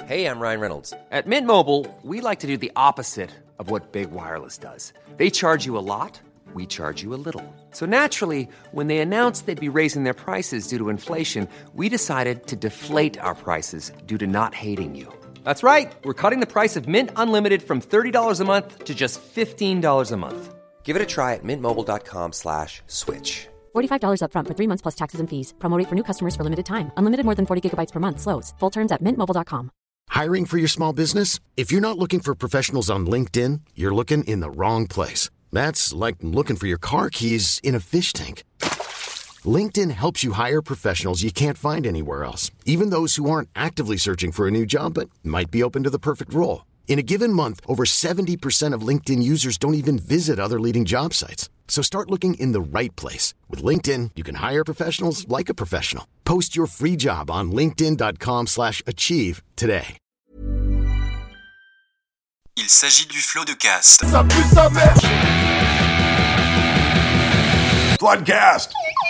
Hey, I'm Ryan Reynolds. At Mint Mobile, we like to do the opposite of what Big Wireless does. They charge you a lot, we charge you a little. So naturally, when they announced they'd be raising their prices due to inflation, we decided to deflate our prices due to not hating you. That's right. We're cutting the price of Mint Unlimited from $30 a month to just $15 a month. Give it a try at mintmobile.com/switch. $45 up front for 3 months plus taxes and fees. Promo rate for new customers for limited time. Unlimited more than 40 gigabytes per month. Slows full terms at mintmobile.com. Hiring for your small business? If you're not looking for professionals on LinkedIn, you're looking in the wrong place. That's like looking for your car keys in a fish tank. LinkedIn helps you hire professionals you can't find anywhere else, even those who aren't actively searching for a new job but might be open to the perfect role. In a given month, over 70% of LinkedIn users don't even visit other leading job sites. So start looking in the right place. With LinkedIn, you can hire professionals like a professional. Post your free job on linkedin.com/achieve today. Il s'agit du Floodcast. Ça pue sa mère. Floodcast.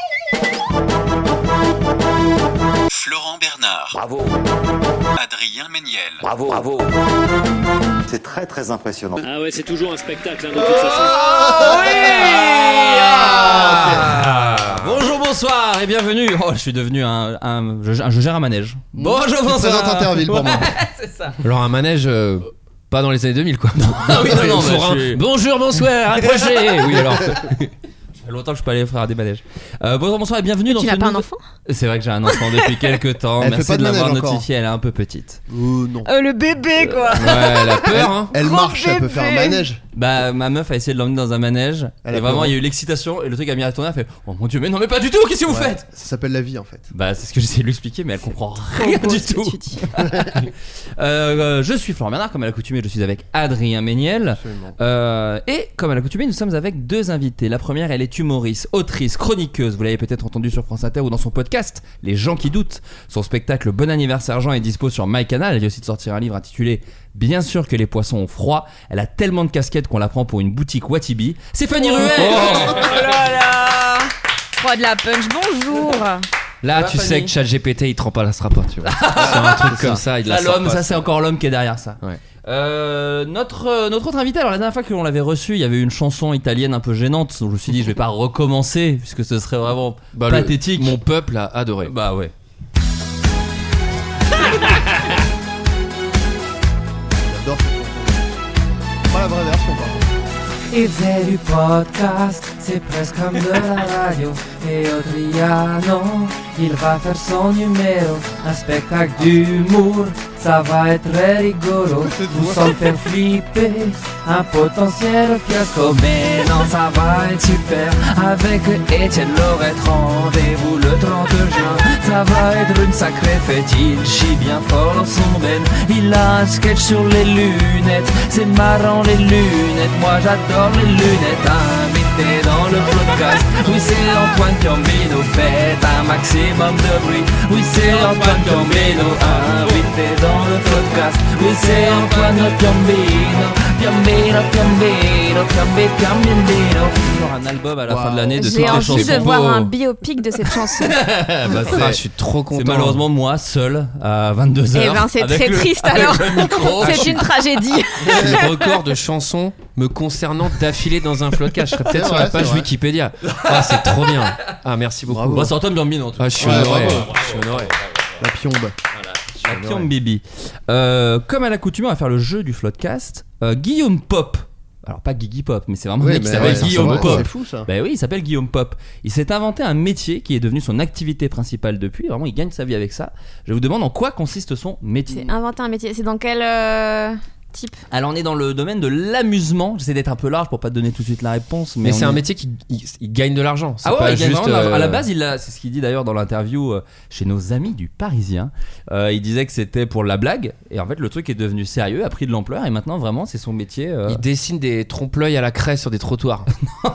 Florent Bernard. Bravo. Adrien Méniel. Bravo. Bravo. C'est très très impressionnant. Ah ouais, c'est toujours un spectacle, hein, de toute façon. Bonjour, bonsoir et bienvenue. Oh, je suis devenu je gère un manège. Bonjour, bonsoir. Tu présentes Interville pour moi. C'est ça. Alors un manège pas dans les années 2000 quoi. Ah oui, non, Bonjour, bonsoir, accrochez. Oui alors. Ça fait longtemps que je peux aller faire des manèges. Bonjour, bonsoir et bienvenue dans Tu n'as pas un enfant ? C'est vrai que j'ai un enfant depuis quelques temps. Elle Merci fait pas de de l'avoir manège notifié, elle est un peu petite. Non. Le bébé quoi. Ouais, elle a peur hein. Elle marche, elle peut faire un bébé. manège. Bah ma meuf a essayé de l'emmener dans un manège Elle et a vraiment peur. il y a eu l'excitation et le truc a mis à tourner, elle fait oh mon dieu mais non mais pas du tout, qu'est-ce que vous faites ? Ça s'appelle la vie en fait. Bah c'est ce que j'essaie de lui expliquer mais elle comprend rien du tout. Je suis Florent Bernard, comme à l'accoutumée je suis avec Adrien Méniel. Et comme à l'accoutumée nous sommes avec deux invités. La première elle est humoriste, autrice, chroniqueuse. Vous l'avez peut-être entendu sur France Inter ou dans son podcast Les gens qui doutent. Son spectacle Bon anniversaire Jean est dispo sur MyCanal. Elle vient aussi de sortir un livre intitulé Bien sûr que les poissons ont froid. Elle a tellement de casquettes qu'on la prend pour une boutique Watibi. C'est Fanny Ruel. Oh là là. Roi de la punch, bonjour. Là va, tu Fanny sais que ChatGPT il te remplacera pas tu vois. C'est un truc comme ça, il Là, la sort l'homme, pas. ça c'est encore l'homme qui est derrière ça. Ouais. Notre autre invité, alors la dernière fois que l'on l'avait reçu, il y avait une chanson italienne un peu gênante, donc je me suis dit je vais pas recommencer puisque ce serait vraiment pathétique. Mon peuple a adoré. Bah ouais. J'adore cette chanson. Pas la vraie version par contre. Il faisait du podcast, c'est presque comme de la radio. Et Adriano, il va faire son numéro, un spectacle d'humour, ça va être très rigolo. Vous sans faire flipper, un potentiel fiasco. Mais non, ça va être super, avec Étienne Lorette, rendez-vous le 30 juin. Ça va être une sacrée fête, il chie bien fort dans son ben. Il a un sketch sur les lunettes, c'est marrant les lunettes, moi j'adore les lunettes. Invité dans le podcast, oui c'est Antoine Piombino, faites un maximum de bruit. Oui c'est Antoine Piombino, invité dans le podcast. Oui c'est Antoine Piombino, Piombino, Piombino, Piombino. Sur un album à la fin de l'année de toutes J'ai les chansons. envie de voir un biopic de cette chanson. Je suis trop content. C'est malheureusement moi seul à 22h. Eh ben c'est très triste alors. C'est une tragédie. le record de chansons me concernant d'affilée dans un floodcast. Je serais peut-être sur la page Wikipédia. Ah c'est trop bien. Ah merci beaucoup. Bon, c'est Antoine Piombino en tout cas. Ah je suis honoré. Je suis honoré. La piombe. La piombe Bibi. Comme à l'accoutumée, on va faire le jeu du Floodcast. Guillaume Pop. Alors pas Guigui Pop, mais c'est vraiment un mec qui s'appelle Guillaume Pop. C'est fou ça. Bah oui, il s'appelle Guillaume Pop. Il s'est inventé un métier qui est devenu son activité principale depuis. Vraiment, il gagne sa vie avec ça. Je vous demande en quoi consiste son métier. C'est inventer un métier. C'est dans quel type ? Alors on est dans le domaine de l'amusement. J'essaie d'être un peu large pour pas te donner tout de suite la réponse. Mais c'est un métier qui il gagne de l'argent. C'est ah ouais, pas il gagne juste. vraiment, à la base, c'est ce qu'il dit d'ailleurs dans l'interview chez nos amis du Parisien. Il disait que c'était pour la blague. Et en fait, le truc est devenu sérieux, a pris de l'ampleur. Et maintenant, vraiment, c'est son métier. Il dessine des trompe-l'œil à la craie sur des trottoirs.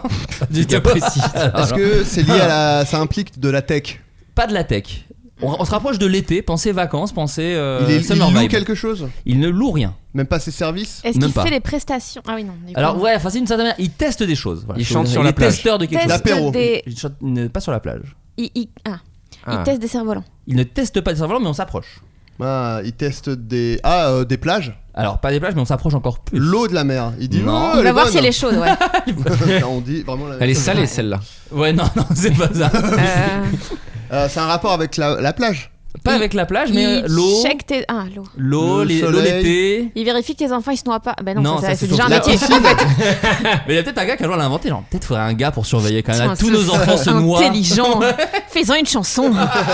Du bien précis. Est-ce que c'est lié à ça implique de la tech ? Pas de la tech. On se rapproche de l'été, pensez vacances, pensez il summer loue vibe. quelque chose ? Il ne loue rien. Même pas ses services ? Est-ce Même qu'il pas. fait des prestations ? Ah oui, non. Alors ouais, enfin c'est une certaine manière, il teste des choses. Voilà, Il chante sur la plage. Il est testeur de quelque chose. L'apéro. Il chante pas sur la plage. Il teste des cerfs-volants. Il ne teste pas des cerfs-volants, mais on s'approche. Ils testent des plages. Alors pas des plages, mais on s'approche encore plus. L'eau de la mer. Il dit non. On va voir si elle est chaude, ouais. Non, on dit vraiment. Elle est salée celle-là. Ouais, non, c'est pas ça. C'est un rapport avec la plage. Pas avec la plage, mais l'eau. Check tes... l'eau. L'eau, l'été. Il vérifie que tes enfants ils se noient pas. Ben non, ça, c'est déjà un métier. Mais il y a peut-être un gars qui a l'a inventé. Genre, peut-être faudrait un gars pour surveiller quand même. Tous nos enfants se noient. Intelligent. Fais-en une chanson.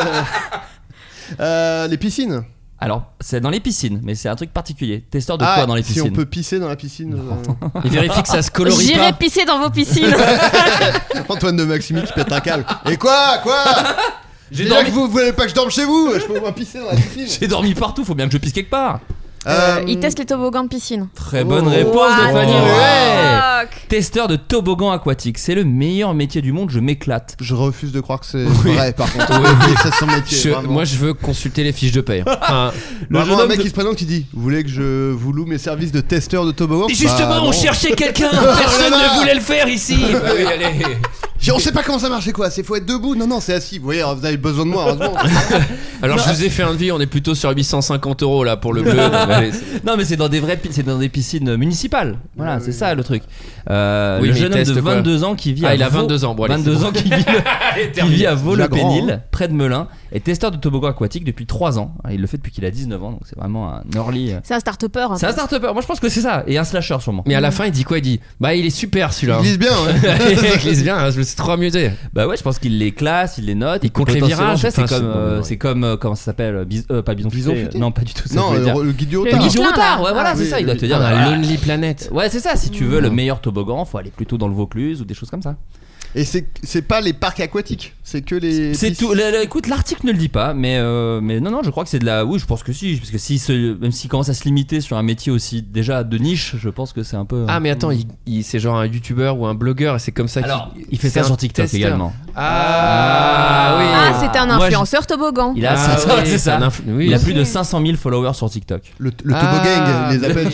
Les piscines. Alors, c'est dans les piscines, mais c'est un truc particulier. Testeur de quoi dans les piscines? Si on peut pisser dans la piscine. Il vérifie que ça se colorie pas. J'irai pisser dans vos piscines. Antoine de Maximi qui pète un câble. Et quoi J'ai dormi. Vous voulez pas que je dorme chez vous? Je peux au moins pisser dans la piscine. J'ai dormi partout, faut bien que je pisse quelque part. Il teste les toboggans de piscine. Très bonne réponse de Fanny. Testeur de toboggan aquatique, c'est le meilleur métier du monde, je m'éclate. Je refuse de croire que c'est vrai par contre. C'est son métier. Moi je veux consulter les fiches de paye. Vraiment un mec qui se présente qui dit: vous voulez que je vous loue mes services de testeur de toboggan? Justement, on cherchait quelqu'un. Personne ne voulait le faire ici. Oui, allez. On sait pas comment ça marche, c'est quoi? C'est faut être debout? Non, c'est assis. Vous voyez, vous avez besoin de moi, heureusement. Alors je vous ai fait un devis, on est plutôt sur 850 € là pour le bleu. Non, mais c'est dans des piscines municipales. Voilà, c'est ça le truc. Oui, le jeune homme de 22 ans qui vit il a 22 ans. Bon, allez, 22 ans qui vit à Vaux-le-Pénil, près de Melun, est testeur de toboggan aquatique depuis 3 ans. Il le fait depuis qu'il a 19 ans, donc c'est vraiment un early. C'est un start-upper. C'est un start-upper. Moi je pense que c'est ça, et un slasher sûrement. Mais à la fin il dit quoi? Il dit il est super celui-là. Il glisse bien, ouais. Il glisse bien, je me suis trop amusé. Bah ouais, je pense qu'il les classe, il les note, il compte les virages. C'est comme comment ça s'appelle, pas Bison Futé. Non, pas du tout. Non, le guide du retard. Le guide du retard, ouais, voilà, c'est ça. Il doit te dire Lonely Planet. Ouais, c'est ça. Si tu veux le meilleur toboggan, faut aller plutôt dans le Vaucluse ou des choses comme ça. Et c'est pas les parcs aquatiques, c'est que les. C'est tout. Écoute, l'article ne le dit pas, mais non, je crois que c'est de la. Oui, je pense que si, parce que même s'il commence à se limiter sur un métier aussi déjà de niche, je pense que c'est un peu. Ah, mais attends, c'est genre un youtubeur ou un blogueur, et c'est comme ça qu'il. Alors, il fait ça sur TikTok également. Oui. C'est un influenceur toboggan. Il a, c'est ça. Il a plus de 500 000 followers sur TikTok. Le toboggang, les appelle.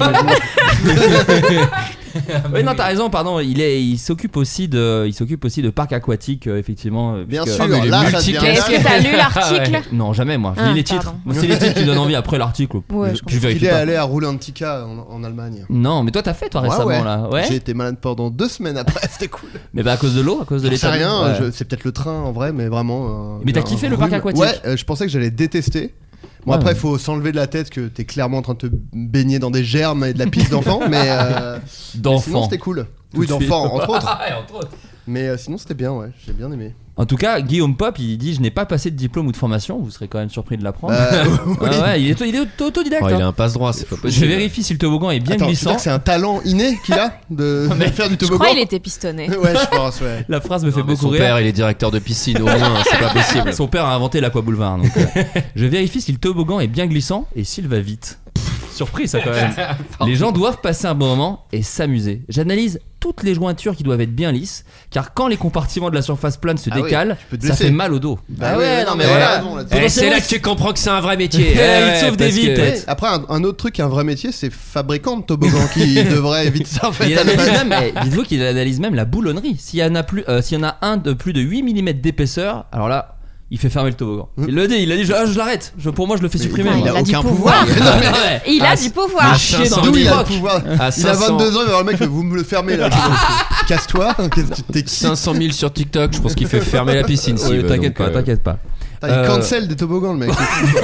Oui, non, t'as raison, pardon. Il s'occupe aussi de parcs aquatiques, effectivement. Bien sûr. Est-ce que t'as lu l'article? Non, jamais moi. Je lis les titres. C'est les titres qui donnent envie après l'article. Il est allé à Roulantica en Allemagne. Non, mais toi t'as fait récemment là. Ouais. J'ai été malade pendant 2 semaines après, c'était cool. Mais à cause de l'eau, à cause de l'état. C'est rien. C'est peut-être le train en vrai, mais vraiment. Mais t'as kiffé le parc aquatique? Ouais, je pensais que j'allais détester. Bon, après, il faut s'enlever de la tête que t'es clairement en train de te baigner dans des germes et de la pisse d'enfant, mais. D'enfant. Sinon, c'était cool. Oui, d'enfant, entre autres. Entre autres. Mais sinon, c'était bien, ouais. J'ai bien aimé. En tout cas, Guillaume Pop, il dit: je n'ai pas passé de diplôme ou de formation. Vous serez quand même surpris de l'apprendre. Ouais, il est autodidacte. Il a un passe-droit, c'est pas possible. Je vérifie si le toboggan est bien glissant. C'est un talent inné qu'il a de faire du toboggan. Je crois qu'il était pistonné. Ouais, je pense, ouais. La phrase me fait beaucoup rire. Son père, il est directeur de piscine, au moins, c'est pas possible. Son père a inventé l'Aqua Boulevard. Donc, je vérifie si le toboggan est bien glissant et s'il va vite. Surpris, ça quand même. Les gens doivent passer un bon moment et s'amuser. J'analyse toutes les jointures qui doivent être bien lisses, car quand les compartiments de la surface plane se décalent, ça fait mal au dos. Bah ouais, non mais voilà. C'est là que tu comprends que c'est un vrai métier. Il sauve des vies peut-être. Après, un autre truc qui est un vrai métier, c'est fabricant de toboggan qui devrait éviter ça en fait. Dites-vous qu'il analyse même la boulonnerie. S'il y en a un de plus de 8 mm d'épaisseur, alors là, il fait fermer le toboggan. Il le dit, il a dit je l'arrête. Pour moi je le fais supprimer. Il a aucun pouvoir. Il a du pouvoir. D'où il a du pouvoir. Il a 22 ans, il va voir le mec, vous me le fermez là. Casse-toi. 500 000 sur TikTok, je pense qu'il fait fermer la piscine. T'inquiète pas. Il cancel des toboggans le mec.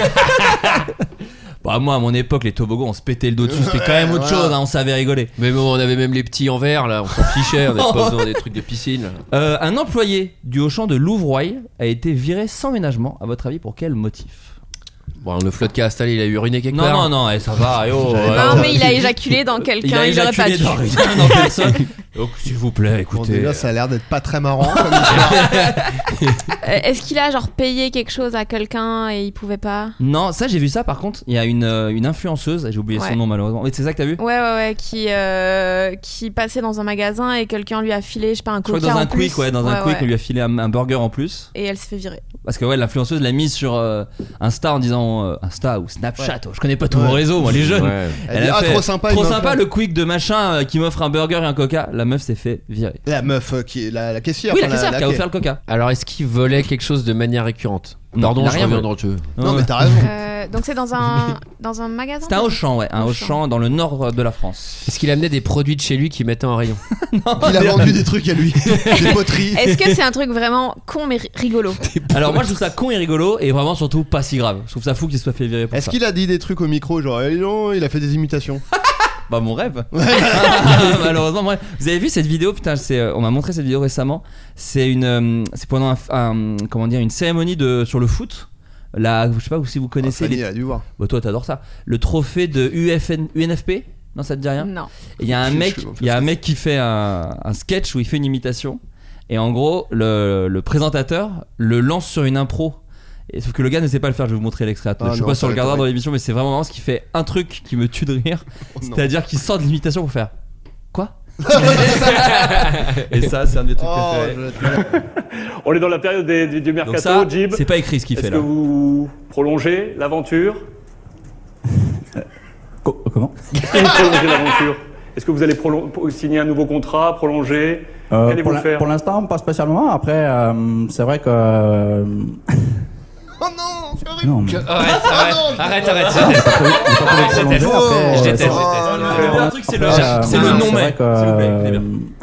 Bah moi à mon époque les toboggans on se pétait le dos dessus, c'était quand même autre chose, on savait rigoler. Mais bon, on avait même les petits en verre là, on s'en fichait, on n'avait pas besoin des trucs de piscine. Un employé du Auchan de Louvroy a été viré sans ménagement, à votre avis pour quel motif? Bon, le Floodcast, il a uriné quelque part. Non, ça va. Non, mais il a éjaculé dans quelqu'un, il aurait pas dû. Dans personne. Donc, s'il vous plaît, écoutez. Bon, déjà, ça a l'air d'être pas très marrant comme histoire. Est-ce qu'il a genre payé quelque chose à quelqu'un et il pouvait pas? Non, ça j'ai vu ça par contre. Il y a une influenceuse, j'ai oublié son nom malheureusement. Mais c'est ça que t'as vu? Ouais, qui passait dans un magasin et quelqu'un lui a filé, je sais pas, un coca. Je crois dans un quick, on lui a filé un burger en plus. Et elle s'est fait virer. Parce que l'influenceuse l'a mise sur Insta en disant Insta ou Snapchat. Je connais pas tous vos réseaux, moi les jeunes. Ouais. Elle a fait trop sympa le quick de machin qui m'offre un burger et un coca. La meuf s'est fait virer. La meuf qui est la caissière. Oui, la caissière qui a offert le coca. Alors est-ce qu'il volait quelque chose de manière récurrente? Pardon, il a je rien reviens volé. dans le jeu. Non, mais t'as raison. Donc c'est dans un magasin. C'était un Auchan, ouais, un Auchan dans le nord de la France. Est-ce qu'il amenait des produits de chez lui qu'il mettait en rayon? Il a vendu des trucs à lui, des poteries. Est-ce que c'est un truc vraiment con mais rigolo? Alors moi je trouve ça con et rigolo et vraiment surtout pas si grave. Je trouve ça fou qu'il soit fait virer pour Est-ce ça. qu'il a dit des trucs au micro genre non, il a fait des imitations? Bah mon rêve. Malheureusement moi. Vous avez vu cette vidéo? Putain, on m'a montré cette vidéo récemment. C'est pendant une cérémonie sur le foot. Là, je sais pas si vous connaissez. Fanny a dû voir. Bah toi t'adores ça. Le trophée de UNFP. Non, ça te dit rien? Non. Il y a un mec qui fait un sketch où il fait une imitation et en gros le présentateur le lance sur une impro. Et sauf que le gars ne sait pas le faire, je vais vous montrer l'extrait. Je sais pas si on le regardera dans l'émission, mais c'est vraiment marrant, ce qui fait un truc qui me tue de rire. C'est-à-dire qu'il sort de l'imitation pour faire quoi? Et ça, c'est un de mes trucs préférés. On est dans la période du mercato, Donc ça, Jib. c'est pas écrit ce qu'il fait là. Est-ce que vous prolongez l'aventure? Comment? Est-ce que vous prolongez l'aventure? Est-ce que vous allez signer un nouveau contrat, prolonger? Qu'allez-vous faire? Pour l'instant, pas spécialement. Après, c'est vrai que... Oh non, c'est horrible. Non, mais... Arrête. Je déteste. Le truc, c'est le non mais. S'il vous plaît, c'est bien.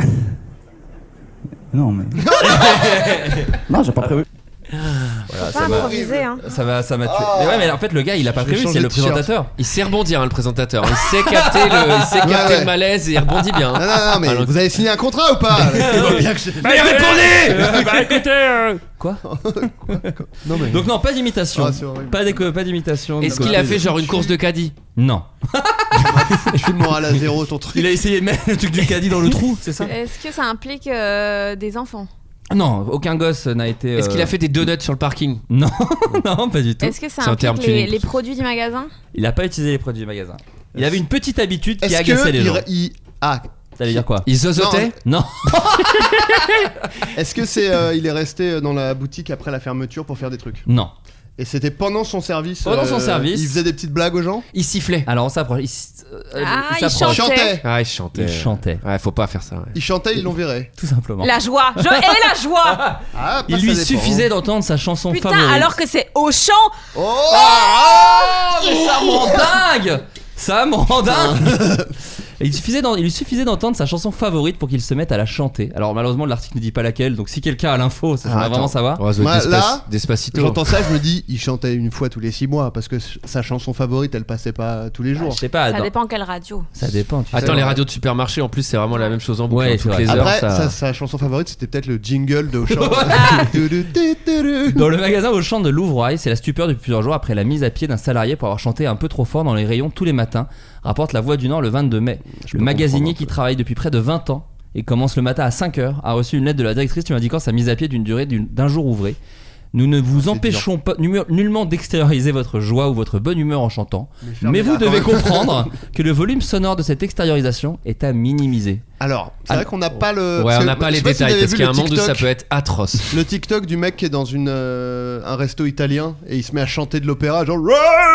Non, mais... Non, j'ai pas prévu. Voilà, faut pas improviser, hein. Ça m'a tué. Mais ouais, mais en fait le gars il a pas prévu, c'est le présentateur. Il sait rebondir, le présentateur. Il sait capter le malaise et il rebondit bien. Non, mais vous avez signé un contrat ou pas? Mais répondez! Bah écoutez, Quoi? Non, mais... Donc non, pas d'imitation. Pas d'imitation. Est-ce qu'il a fait genre une course de caddie? Non. Je suis le moral à zéro ton truc. Il a essayé de mettre le truc du caddie dans le trou, c'est ça? Est-ce que ça implique des enfants? Non, aucun gosse n'a été. Est-ce qu'il a fait des donuts sur le parking? Non, non, pas du tout. Est-ce que ça implique les produits du magasin? Il a pas utilisé les produits du magasin. Il avait une petite habitude qui agaçait les gens. Ça veut dire quoi? Il zozotait? Non. Est-ce que il est resté dans la boutique après la fermeture pour faire des trucs? Non. Et c'était pendant son service. Pendant son service. Il faisait des petites blagues aux gens? Il sifflait. Alors on s'approche. Il chantait. Ah, il chantait. Ouais, faut pas faire ça. Ouais. Il chantait, ils l'ont viré. Tout simplement. La joie. Je hais la joie. Il lui suffisait d'entendre sa chanson favorite. Putain, alors que c'est Auchan. Mais ça me rend dingue. Ça me rend dingue. Il lui suffisait d'entendre sa chanson favorite pour qu'il se mette à la chanter. Alors malheureusement l'article ne dit pas laquelle, donc si quelqu'un a l'info, ça va vraiment savoir. Moi, là, Despacito. J'entends ça, je me dis, il chantait une fois tous les 6 mois parce que sa chanson favorite, elle passait pas tous les jours. Je sais pas. Ça dépend quelle radio. Ça dépend. Attends, les radios de supermarché, en plus, c'est vraiment la même chose en boucle. Ouais, toutes les heures. Après, sa chanson favorite, c'était peut-être le jingle de Auchan. Dans le magasin Auchan de Louvroy, c'est la stupeur depuis plusieurs jours après la mise à pied d'un salarié pour avoir chanté un peu trop fort dans les rayons tous les matins, rapporte La Voix du Nord le 22 mai. Le magasinier qui travaille depuis près de 20 ans et commence le matin à 5h a reçu une lettre de la directrice lui indiquant sa mise à pied d'une durée d'un jour ouvré. Nous ne vous empêchons pas nullement d'extérioriser votre joie ou votre bonne humeur en chantant, mais vous devez comprendre que le volume sonore de cette extériorisation est à minimiser. Alors, c'est vrai qu'on n'a pas le. Ouais, on n'a pas les détails parce qu'il y a un monde où ça peut être atroce. Le TikTok du mec qui est dans un resto italien et il se met à chanter de l'opéra, genre.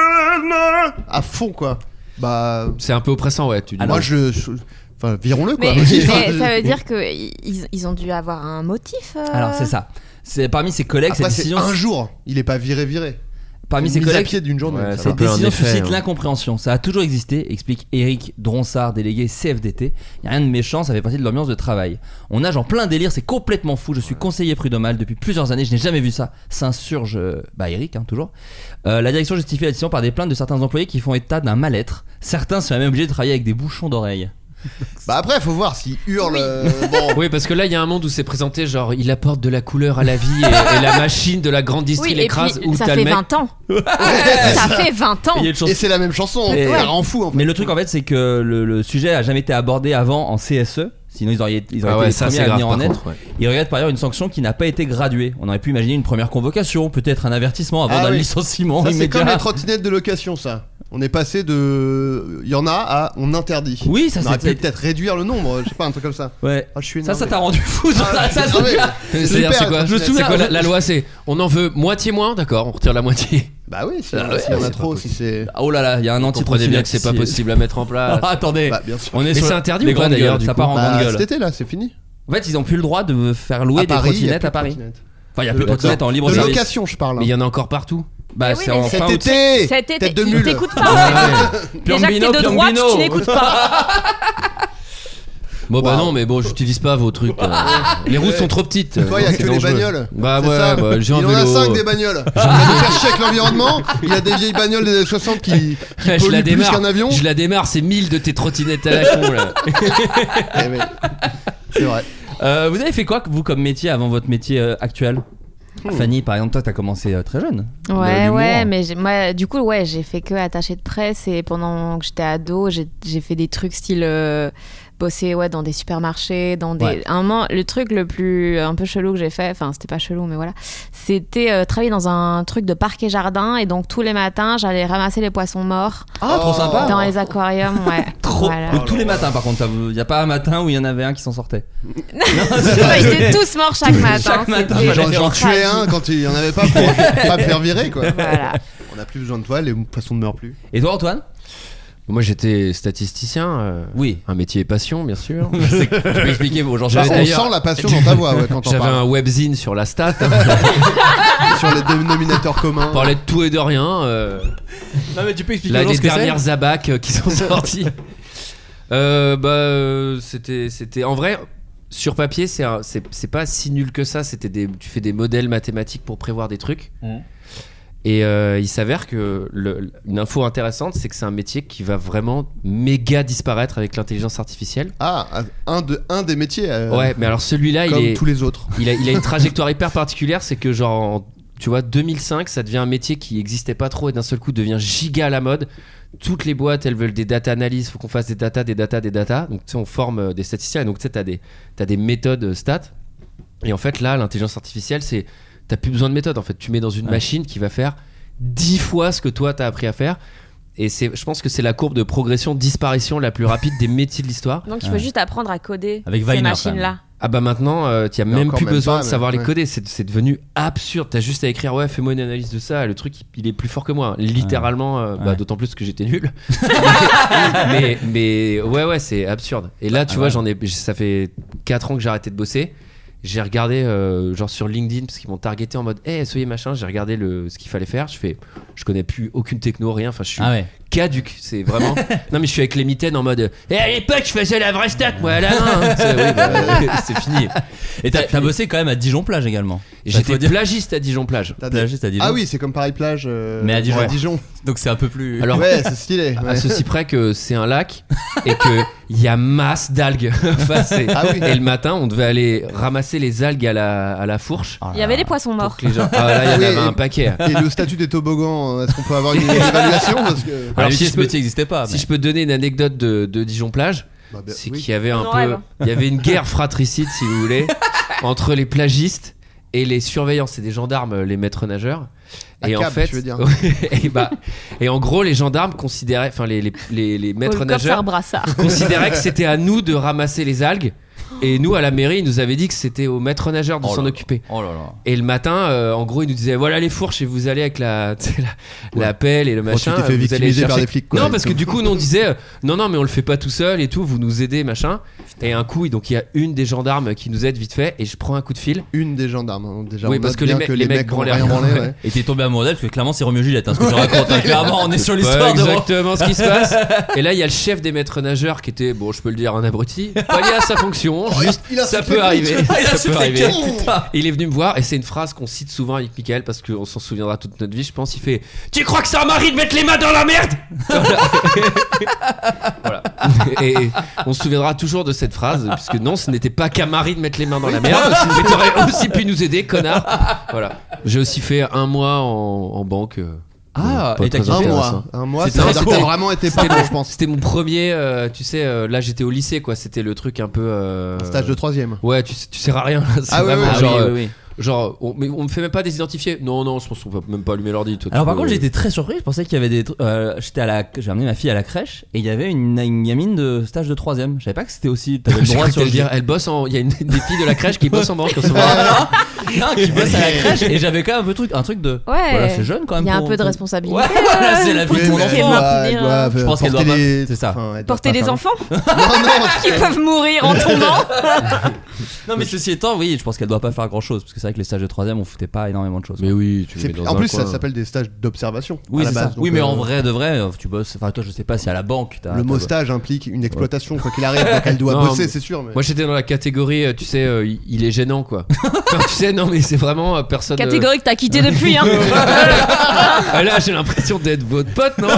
À fond, quoi. Bah. C'est un peu oppressant, ouais. Tu dis. Moi, enfin, virons-le, quoi. Mais ça veut dire qu'ils ont dû avoir un motif. Alors, c'est ça. Parmi ses collègues, après, cette décision. C'est un jour, il est pas viré. Parmi ses collègues, pied d'une journée. Cette décision suscite l'incompréhension. Ça a toujours existé, explique Eric Dronsard, délégué CFDT. Il n'y a rien de méchant, ça fait partie de l'ambiance de travail. On nage en plein délire, c'est complètement fou. Je suis conseiller prud'homal depuis plusieurs années, je n'ai jamais vu ça. S'insurge, Eric, toujours. La direction justifie la décision par des plaintes de certains employés qui font état d'un mal-être. Certains sont même obligés de travailler avec des bouchons d'oreilles. Bah après faut voir s'il hurle. Oui, parce que là il y a un monde où c'est présenté genre il apporte de la couleur à la vie et la machine de la grande distille l'écrase. Ça fait 20 ans. Ça fait 20 ans. Et c'est la même chanson. Ça rend fou en fait. Mais le truc en fait c'est que le sujet a jamais été abordé avant en CSE. Sinon ils auraient été les premiers à venir en aide. Ils regrettent par ailleurs une sanction qui n'a pas été graduée. On aurait pu imaginer une première convocation, peut-être un avertissement avant d'un licenciement ça, immédiat. C'est comme les trottinettes de location, ça. On est passé de il y en a à on interdit. Oui, ça on aurait pu peut-être réduire le nombre, je sais pas, un truc comme ça. Ouais. Je suis ça t'a rendu fou. C'est-à-dire c'est quoi? C'est quoi la loi? C'est on en veut moitié moins, d'accord, on retire la moitié. Bah oui, s'il y en a trop, si c'est. Oh là là, il y a un anti-trottinette. Bien que c'est pas possible à mettre en place. Attendez, bah, bien sûr. On est mais sur c'est interdit ou pas d'ailleurs? Ça part en grande gueule. Cet été là, c'est fini. En fait, ils ont plus le droit de faire louer des trottinettes à Paris. Enfin, il y a plus de trottinettes en libre de service. location, je parle. Mais il y en a encore partout. Bah, oui, c'est mais en cet fin août. été. Cet été, Tête de il mule. t'écoute pas. Déjà que t'es de droite, tu n'écoutes pas. Bon bah non, mais bon, j'utilise pas vos trucs. Les roues sont trop petites. Toi, il y a que les bagnoles. Bah C'est ouais, ça. bah, j'ai un Il en vélo. a 5 des bagnoles. Il a de faire chier avec l'environnement. Il a des vieilles bagnoles des années 60 qui Je la polluent plus démarre. qu'un avion. Je la démarre, c'est 1000 de tes trottinettes à la con là. Eh ouais. C'est vrai. Vous avez fait quoi vous comme métier avant votre métier actuel? Fanny, par exemple, toi, t'as commencé très jeune. Ouais, mais moi, du coup, j'ai fait que attaché de presse et pendant que j'étais ado, j'ai fait des trucs style bosser dans des supermarchés, dans des. Ouais. À un moment, le truc le plus un peu chelou que j'ai fait, enfin, c'était pas chelou, mais voilà, c'était travailler dans un truc de parc et jardin et donc tous les matins, j'allais ramasser les poissons morts. Ah, trop sympa. Dans les aquariums, ouais. Trop. Voilà. Donc tous les matins, par contre, il y a pas un matin où il y en avait un qui s'en sortait. Ils étaient tous morts chaque matin. Chaque matin, J'en tuais un quand il y en avait pas pour pas me faire virer quoi. Voilà. On a plus besoin de toi, les poissons ne meurent plus. Et toi, Antoine? Moi j'étais statisticien. Oui. Un métier passion, bien sûr. Je peux expliquer aux gens. On sent la passion dans ta voix quand on J'avais parle. un webzine sur la stat. Sur les dénominateurs communs. On parlait de tout et de rien. Non, mais tu peux expliquer Là, aux gens les ce que dernières abacs qui sont sorties. C'était en vrai. Sur papier, c'est pas si nul que ça. Tu fais des modèles mathématiques pour prévoir des trucs. Et il s'avère que une info intéressante, c'est que c'est un métier qui va vraiment méga disparaître avec l'intelligence artificielle. Ah, un des métiers. Ouais, mais alors celui-là, comme tous les autres. Il a une trajectoire hyper particulière. C'est que genre, tu vois, 2005, ça devient un métier qui n'existait pas trop et d'un seul coup devient giga à la mode. Toutes les boîtes, elles veulent des data analyses, faut qu'on fasse des data. Donc tu sais, on forme des statisticiens et donc tu sais, t'as des méthodes stats. Et en fait là, l'intelligence artificielle, t'as plus besoin de méthode. En fait, tu mets dans une machine qui va faire 10 fois ce que toi t'as appris à faire. Et je pense que c'est la courbe de progression, disparition la plus rapide des métiers de l'histoire. Donc il faut juste apprendre à coder avec ces Weiner, machines-là. Ah bah maintenant, t'as même plus besoin de savoir les ouais. coder. C'est devenu absurde. T'as juste à écrire fais-moi une analyse de ça. Le truc, il est plus fort que moi. Littéralement, d'autant plus que j'étais nul. mais ouais, c'est absurde. Et là, tu vois, ça fait 4 ans que j'ai arrêté de bosser. J'ai regardé genre sur LinkedIn parce qu'ils m'ont targeté en mode soyez machin. J'ai regardé ce qu'il fallait faire. Je connais plus aucune techno, rien. Enfin, je suis caduc. C'est vraiment. Non, mais je suis avec les mitaines en mode à l'époque, je faisais la vraie stat, moi à la main. C'est fini. Et t'as bossé quand même à Dijon-Plage également. J'étais plagiste à Dijon-Plage. Plagiste à Dijon. Ah oui, c'est comme Paris-Plage. Mais à Dijon. Ouais. Dijon. Donc c'est un peu plus. Alors, ouais, c'est stylé. À ceci près que c'est un lac et qu'il y a masse d'algues. Enfin, et le matin, on devait aller ramasser les algues à la fourche. Il y avait des poissons morts. Là, il y en avait un paquet. Et le statut des toboggans, est-ce qu'on peut avoir une évaluation parce que... Alors, si ce métier n'existait pas. Si je peux te donner une anecdote de Dijon-Plage, c'est qu'il y avait il y avait une guerre fratricide, si vous voulez, entre les plagistes et les surveillants. C'est des gendarmes, les maîtres nageurs. Et en fait, tu veux dire. et en gros, les gendarmes considéraient, enfin les maîtres nageurs considéraient que c'était à nous de ramasser les algues. Et nous, à la mairie, ils nous avaient dit que c'était aux maîtres nageurs de s'en occuper. Oh là là. Et le matin, en gros, ils nous disaient voilà les fourches et vous allez avec la pelle et le machin. Tu t'es fait victimiser par des flics, quoi. Non, parce que du coup, nous on disait non, mais on le fait pas tout seul et tout, vous nous aidez, machin. Et un coup, donc il y a une des gendarmes qui nous aide vite fait et je prends un coup de fil. Une des gendarmes, déjà. Oui, parce que les mecs branlaient rien. Ouais. Et t'es tombé amoureux d'elle parce que clairement, c'est Roméo Juliette, ce que tu racontes. Clairement, on est sur l'histoire de. Exactement ce qui se passe. Et là, il y a le chef des maîtres nageurs qui était, bon, je peux le dire, un abruti. Pas lié à sa fonction, juste. Ça peut arriver. Ça peut arriver. Il est venu me voir et c'est une phrase qu'on cite souvent avec Mickaël parce qu'on s'en souviendra toute notre vie, je pense. Il fait tu crois que c'est un mari de mettre les mains dans la merde. Voilà. Et on se souviendra toujours de cette phrase puisque non, ce n'était pas qu'un mari de mettre les mains dans la merde, mais t'aurais aussi pu nous aider, connard. Voilà. J'ai aussi fait un mois en banque. Ah, et t'as quitté un mois, ça a vraiment été pas bon, je pense. C'était mon premier, tu sais, là j'étais au lycée, quoi. C'était le truc un peu. Un stage de 3ème. Ouais, tu sers à rien. Là, ah ouais, vraiment, genre, oui. Genre, mais on me fait même pas désidentifier. Non, je pense qu'on peut même pas allumer l'ordi. Alors par contre, j'étais très surpris. Je pensais qu'il y avait des. J'ai amené ma fille à la crèche et il y avait une gamine de stage de 3ème. Je savais pas que c'était aussi. T'avais le droit sur le dire. Elle bosse en. Il y a des filles de la crèche qui bossent en banque. Non, qui bosse à la crèche et j'avais quand même un truc de. Ouais. Voilà, c'est jeune quand même. Il y a un peu de responsabilité. Ouais, voilà, c'est la vie de mon enfant. Je pense qu'elle doit pas. C'est ça. Porter des enfants qui peuvent mourir en tombant. Non, mais ceci étant, oui, je pense qu'elle doit pas faire grand chose parce que ça vrai que les stages de 3ème, on foutait pas énormément de choses. Mais oui, tu les mets dans En un plus, coin. ça s'appelle des stages d'observation. Oui, à la c'est base. ça. Donc, Oui, mais en vrai, de vrai, tu bosses. Enfin, toi, je sais pas si à la banque. Le mot stage implique une exploitation, quoi qu'il arrive. Donc elle doit Non, bosser, c'est sûr. Mais... Moi j'étais dans la catégorie, tu sais, il est gênant quoi. Enfin, tu sais, non mais c'est vraiment personne. Catégorie que t'as quitté depuis, hein. Ah, là j'ai l'impression d'être votre pote, non?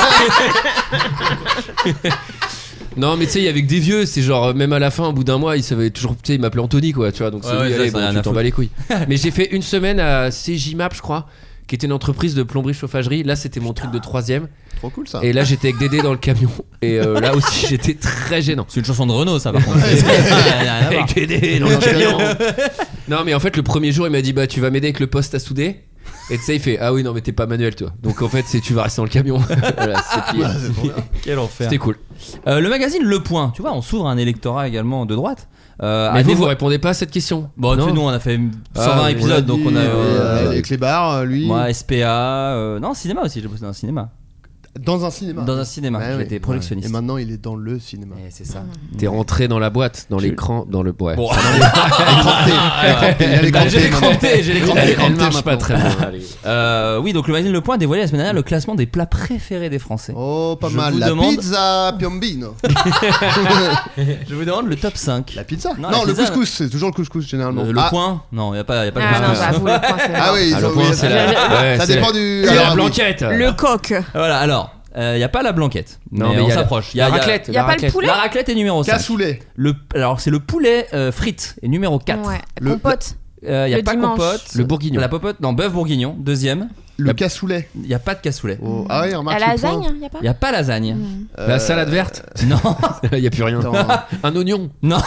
Non mais tu sais, il y avait que des vieux, c'est genre même à la fin, au bout d'un mois, il savait toujours, tu sais, il m'appelait Anthony quoi, tu vois, donc c'est Ouais, lui, ça, allez, ça, bon, rien tu à t'en foutre. bats les couilles. Mais j'ai fait une semaine à CJMAP, je crois, qui était une entreprise de plomberie chauffagerie. Là c'était mon truc de 3ème. Trop cool ça. Et là j'étais avec Dédé dans le camion. Et là aussi j'étais très gênant. C'est une chanson de Renault, ça par contre. Avec Dédé dans le camion. Non mais en fait le premier jour il m'a dit bah tu vas m'aider avec le poste à souder. Et tu sais il fait ah oui non mais t'es pas manuel toi. Donc en fait c'est tu vas rester dans le camion. Voilà, c'est pire. Quel enfer. C'était cool. Le magazine Le Point, tu vois, on s'ouvre un électorat également de droite. Mais vous répondez pas à cette question. Bon, tu sais, nous on a fait 120 épisodes, donc on a. Avec les bars, lui. Moi, SPA. Non, cinéma aussi, j'ai bossé dans un cinéma. Dans un cinéma. Dans un cinéma, j'étais projectionniste. Et maintenant il est dans le cinéma. Et c'est ça. T'es rentré dans la boîte, dans l'écran, dans le. Ouais. Bon. J'ai l'écran T, j'ai l'écran T. Elle marche pas très bien. Oui, donc le magazine Le Point a dévoilé la semaine dernière le classement des plats préférés des Français. Oh, pas Je mal. vous La demande- pizza piombino. Je vous demande le top 5. La pizza. Non, Non, la le pizza, couscous, c'est toujours le couscous généralement. Le Point. Non, y a pas le Ah non, couscous. j'avoue, le point, c'est Ah oui, Le point, c'est la. ça dépend du. C'est la alors, oui. blanquette. le coq. Voilà, alors. Y a pas la blanquette. Non, mais mais on y a s'approche. la raclette. Y a pas le poulet. La raclette est numéro 5. Cassoulet. Alors c'est le poulet frites est numéro 4. Ouais. Le- Compote. Y a Le pas dimanche. compote. Le bourguignon. La popote, non, bœuf bourguignon, deuxième. Le cassoulet. Y a pas de cassoulet. Oh. Ah oui, remarque. La ce point. lasagne, y a pas. Y a pas lasagne. La salade verte. Non. Il y a plus rien. Attends. Un oignon. Non.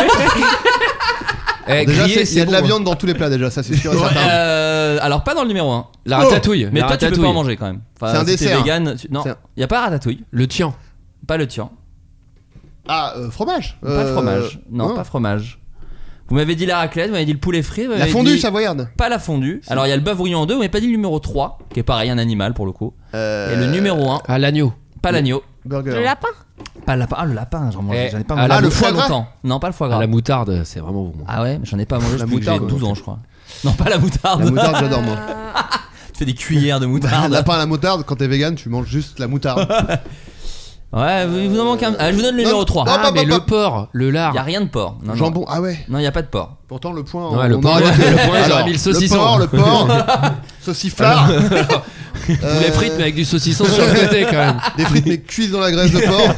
Déjà, Grillé, il y a de la bon. viande dans tous les plats déjà, ça c'est sûr et certain. Alors pas dans le numéro 1. La ratatouille. Mais la toi tu peux ratatouille. pas en manger quand même. Enfin, C'est un si t'es dessert. vegan, non, C'est un- y a pas ratatouille, Le tian. pas le tian, Ah, fromage. pas fromage. Non, pas fromage. Vous m'avez dit la raclette, vous m'avez dit le poulet frit, vous La m'avez fondue dit savoyarde. pas la fondue. Alors il y a le bœuf bourguignon en 2, vous m'avez pas dit le numéro 3, qui est pareil, un animal pour le coup. Et le numéro 1, À l'agneau. pas l'agneau, Burger. Le lapin. pas le lapin. Ah, le lapin, j'en Eh, ai pas à mangé la depuis le foie très gras. longtemps. Non, pas le foie À gras. la moutarde, c'est vraiment bon. Ah ouais, mais j'en ai pas mangé La depuis que j'ai moutarde, 12 ans, je crois. Non, pas la moutarde. La moutarde, j'adore moi. Tu fais des cuillères de Bah, moutarde. lapin à la moutarde, quand t'es vegan, tu manges juste la moutarde. Ouais, il vous en manque un. Ah, je vous donne le numéro 3. Non, Ah, pas, mais pas, le pas. porc, le lard. Y a rien de porc. Non, non. Jambon, ah ouais. Non, y a pas de porc. Pourtant le point. Ouais, le on point, aurait dit que- le point, ils Alors, auraient mis le saucisson. Le porc, sauciflard. Poulet frites, mais avec du saucisson sur le côté quand même. Des frites mais cuites dans la graisse de porc.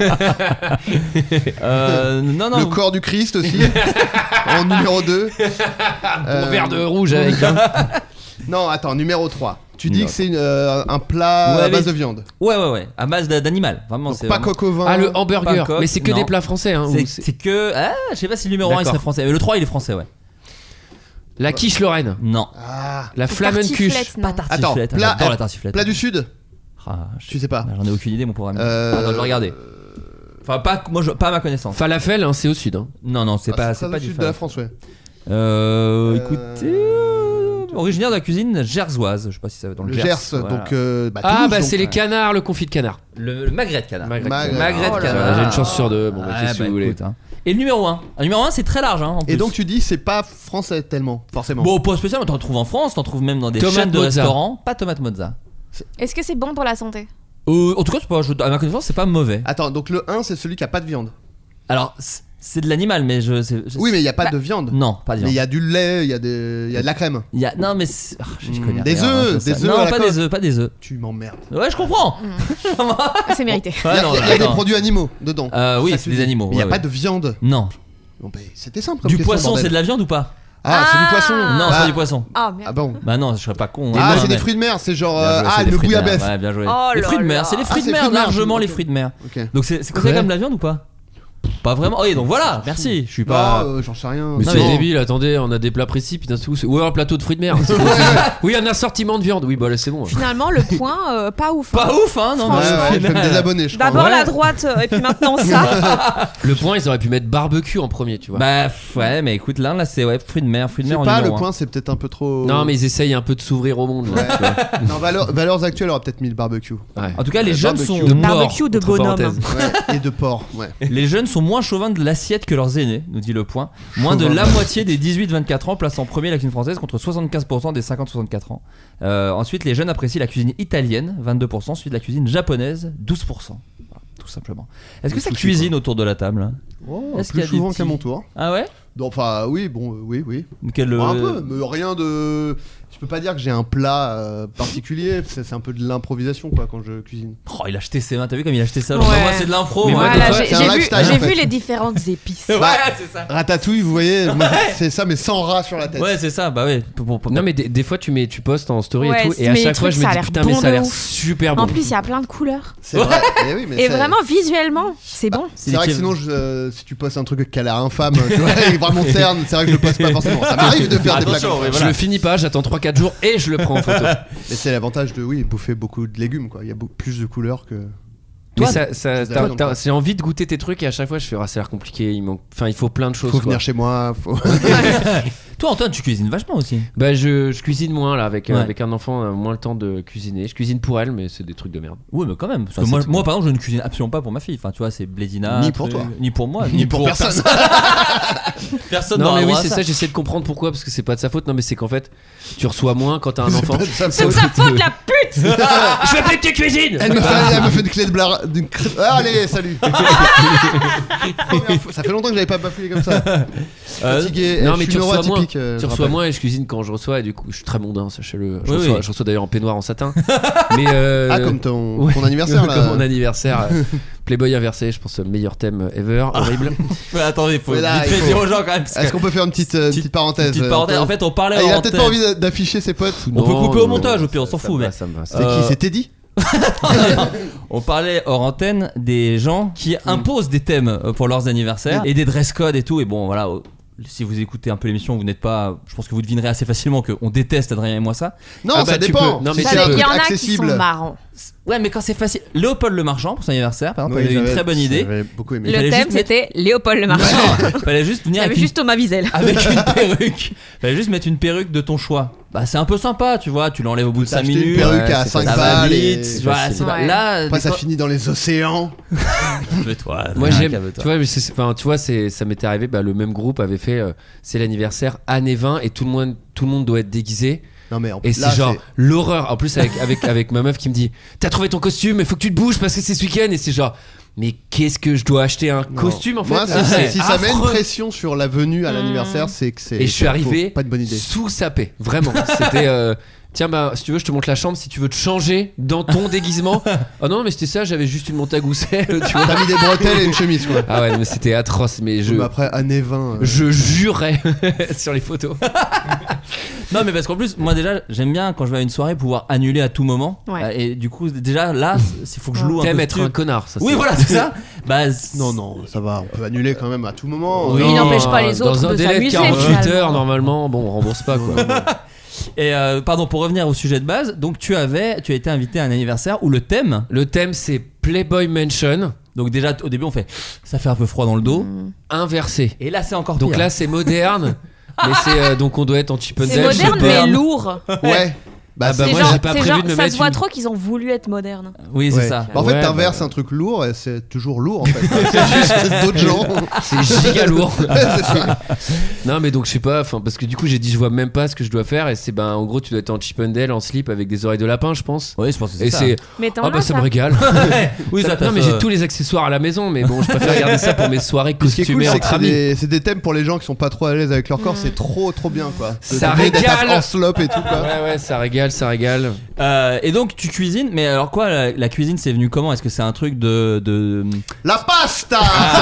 Non, non. Le corps du Christ aussi. En numéro 2. Bon verre de rouge avec. Non, attends, numéro 3. Tu dis Numéro que c'est un plat Ouais, à base mais- de viande. Ouais. À base d'animal. Vraiment, Donc c'est pas vraiment- coq au vin. Ah, le Pas hamburger. coq, Mais c'est que non. des plats français. Hein, ou C'est que. Ah, je sais pas si le numéro 1 il D'accord. serait français. Mais le 3 il est français, ouais. La quiche Lorraine. Non. Ah. La flamencuche. Tartiflette, non. Pas Attends, tartiflette. plat, J'adore la tartiflette. plat du Sud. Ah, Tu sais pas. J'en ai aucune idée, mon pauvre ami. Euh, Attends, je vais regarder. Enfin, pas, pas à ma connaissance. Falafel, hein, c'est au sud. Hein. Non, c'est pas, c'est c'est pas du du sud de la falafel. France, ouais. Écoutez, originaire de la cuisine gersoise, je sais pas si ça va dans le, Le Gers, voilà. donc. Ah, Toulouse, bah donc. c'est les canards, le confit de canard. Le magret de canard. Magret de Magret. Magret Oh de là canard. là. J'ai une chance sur deux. Bon, bah, Ah, qu'est-ce que bah, vous voulez. écoute, hein. Et le numéro 1. Le numéro 1, c'est très large, hein, en Et plus. donc tu dis c'est pas français tellement, forcément. Bon, pas spécialement, t'en trouves en France, t'en trouves même dans des Tomate chaînes de mozza. restaurants. Pas tomate mozza. Est-ce que c'est bon pour la santé? En tout cas, c'est pas, à ma connaissance, c'est pas mauvais. Attends, donc le 1 c'est celui qui a pas de viande. Alors, c'est de l'animal, mais Oui, mais il y a pas de viande. Non, pas de Mais viande. il y a du lait, il y a de la crème. Non, mais je connais Des rien, œufs, hein, ça. des œufs Non, à la pas coque. des œufs, pas des œufs. Tu m'emmerdes. Ouais, je comprends. C'est mérité. Il y a, Ouais, non, il y a des attends. produits animaux dedans. Oui, Ça c'est se des dit. animaux. Mais il y a ouais, pas ouais. de viande. Non. Bon, bah, c'était simple. Comme Du question, poisson, bordel. c'est de la viande ou pas? Ah, c'est du poisson. Non, c'est pas du poisson. Ah merde. Ah bon. Bah non, je serais pas con. Ah, hein. c'est des mais- fruits de mer, c'est genre Bien joué, c'est ah des le fruits de mer. bouillabaisse. Ouais, bien joué. Oh Les là fruits de mer, là. c'est les fruits Ah, de c'est mer, fruits de mer, largement ok. les fruits de mer. Ok. Donc c'est considéré comme de la viande ou pas? Pas vraiment. Oui, donc voilà, merci. Je suis pas. J'en sais rien. Mais Non, c'est mais- débile, attendez, on a des plats précis, puis d'un coup, ou un plateau de fruits de mer. C'est bon, oui, un assortiment de viande. Oui, bah là c'est bon. Finalement, le point, pas ouf. Pas ouf, hein, non. Ouais, mais- ouais, je vais me désabonner, je crois. D'abord Ouais. la droite, et puis maintenant ça. Le point, ils auraient pu mettre barbecue en premier, tu vois. Bah ouais, mais écoute, là c'est ouais, fruits de mer Je sais en pas, le numéro un. point c'est peut-être un peu trop. Non, mais ils essayent un peu de s'ouvrir au monde. Là, Ouais. tu vois. Non, valeurs actuelles, aurait peut-être mis le barbecue. Ouais. En tout cas, les jeunes barbecue. sont De Barbecue de entre bonhomme. parenthèses. Ouais, et de porc, ouais. les jeunes sont moins chauvins de l'assiette que leurs aînés, nous dit Le Point. Moins de la moitié des 18-24 ans placent en premier la cuisine française contre 75% des 50-64 ans. Ensuite, les jeunes apprécient la cuisine italienne, 22%, suivi de la cuisine japonaise, 12%. Voilà, tout simplement. Est-ce que ça cuisine autour de la table? Est-ce qu'il y a souvent qu'à mon tour? Ah ouais? Enfin, oui, bon, oui. Un peu, mais rien de. Je peux pas dire que j'ai un plat particulier, c'est un peu de l'improvisation quoi quand je cuisine. Oh, il a jeté ses mains, t'as vu comme il a jeté ça? Moi c'est de l'impro. Voilà, j'ai vu les différentes épices. Ouais, c'est ça. Ratatouille, vous voyez, c'est ça mais sans rat sur la tête. Ouais, c'est ça, bah ouais. Non mais des fois tu postes en story et tout et à chaque fois je me dis putain mais ça a l'air super bon. En plus il y a plein de couleurs. C'est vrai. Et vraiment visuellement, c'est bon. C'est vrai que sinon si tu postes un truc qui a l'air infâme, tu vois, il est vraiment terne, c'est vrai que je le poste pas forcément. Ça m'arrive de faire des blagues. Je le finis pas, j'attends 3-4 jours et je le prends en photo. Et c'est l'avantage de bouffer beaucoup de légumes quoi. Il y a plus de couleurs que. Mais j'ai envie de goûter tes trucs et à chaque fois je fais ça a l'air compliqué. Il faut plein de choses. Faut venir chez moi. Toi Antoine, tu cuisines vachement aussi. Bah je cuisine moins là avec un enfant, moins le temps de cuisiner. Je cuisine pour elle mais c'est des trucs de merde. Oui mais quand même. Parce que moi par exemple je ne cuisine absolument pas pour ma fille. Enfin tu vois c'est blédina. Ni pour toi. Ni pour moi. Ni pour personne. Personne. Non mais oui c'est ça. J'essaie de comprendre pourquoi parce que c'est pas de sa faute. Non mais c'est qu'en fait tu reçois moins quand t'as un enfant. C'est de sa faute la pute. Je veux plus que tu cuisines. Elle me fait une clé de blague. Allez salut. Ça fait longtemps que j'avais pas bafouillé comme ça. Fatigué. Non mais tu reçois moins et je cuisine quand je reçois et du coup je suis très mondain, sachez-le. Je reçois d'ailleurs en peignoir en satin. Mais comme ton anniversaire là. Comme mon anniversaire. Playboy inversé, je pense le meilleur thème ever, horrible. Ouais, attendez, faut vite fait dire aux gens quand même. Est-ce qu'on peut faire une petite parenthèse? Petite parenthèse. En fait, on parlait. Il a peut-être pas envie d'afficher ses potes. On peut couper au montage, au pire, on s'en fout. Mais c'était qui? C'était dit. On parlait hors antenne des gens qui imposent des thèmes pour leurs anniversaires et des dress codes et tout. Et bon, voilà. Si vous écoutez un peu l'émission, vous n'êtes pas. Je pense que vous devinerez assez facilement qu'on déteste Adrien et moi ça. Non, ça dépend. Non, mais il y en a qui sont marrants. Ouais, mais quand c'est facile. Léopold Le Marchand pour son anniversaire, par exemple, il a eu une très bonne idée. J'avais beaucoup aimé. Le thème c'était Léopold Le Marchand. Fallait juste venir avec juste Thomas Wiesel. Avec une perruque. Fallait juste mettre une perruque de ton choix. Bah c'est un peu sympa, tu vois, tu l'enlèves au bout de 5 minutes. Une perruque à 5 balles voilà, c'est pas là. Après ça finit dans les océans. Toi, moi j'aime. Tu vois, ça m'était arrivé. Le même groupe avait fait. C'est l'anniversaire années 20 et tout le monde doit être déguisé. Non mais et c'est genre l'horreur. En plus avec ma meuf qui me dit t'as trouvé ton costume, il faut que tu te bouges parce que c'est ce week-end et c'est genre. Mais qu'est-ce que je dois acheter un costume en fait? Moi, si ça met une pression sur la venue à l'anniversaire, c'est que c'est. Et je suis arrivé pas une bonne idée. Sous sapé, vraiment. C'était tiens si tu veux je te montre la chambre si tu veux te changer dans ton déguisement. Oh non mais c'était ça, j'avais juste une monte à gousset, tu vois. T'as mis des bretelles et une chemise quoi. Ah ouais mais c'était atroce mais après années 20 je jurais sur les photos. Non mais parce qu'en plus moi déjà j'aime bien quand je vais à une soirée pouvoir annuler à tout moment. Et du coup déjà là il faut que je loue un peu. T'aimes être un connard ça. Oui voilà c'est ça. Non ça va, on peut annuler quand même à tout moment. Oui, il n'empêche pas les autres dans un de délai de s'amuser 48 heures normalement on rembourse pas quoi. Et pardon, pour revenir au sujet de base, donc tu as été invité à un anniversaire où le thème c'est Playboy Mansion. Donc déjà au début on fait ça fait un peu froid dans le dos. Inversé. Et là c'est encore pire. Donc là c'est moderne. Mais c'est donc on doit être en Chippendale. C'est moderne mais lourd. Ouais. Moi j'ai pas prévu de me mettre. Ça se voit trop qu'ils ont voulu être modernes. Oui c'est ça. En fait t'inverses un truc lourd et c'est toujours lourd en fait. C'est juste d'autres gens. C'est giga lourd. C'est ça. Non mais donc je sais pas, parce que du coup j'ai dit je vois même pas ce que je dois faire et c'est en gros tu dois être en Chippendale en slip avec des oreilles de lapin je pense. Oui je pense que c'est et ça. Mais ça me régale. Oui non mais j'ai tous les accessoires à la maison mais bon je préfère garder ça pour mes soirées costumées entre amis. C'est des thèmes pour les gens qui sont pas trop à l'aise avec leur corps, c'est trop bien quoi. Ça régale. En slop et tout quoi. Ouais ça régale. Et donc tu cuisines, mais alors quoi la cuisine c'est venu comment? Est-ce que c'est un truc de... La pasta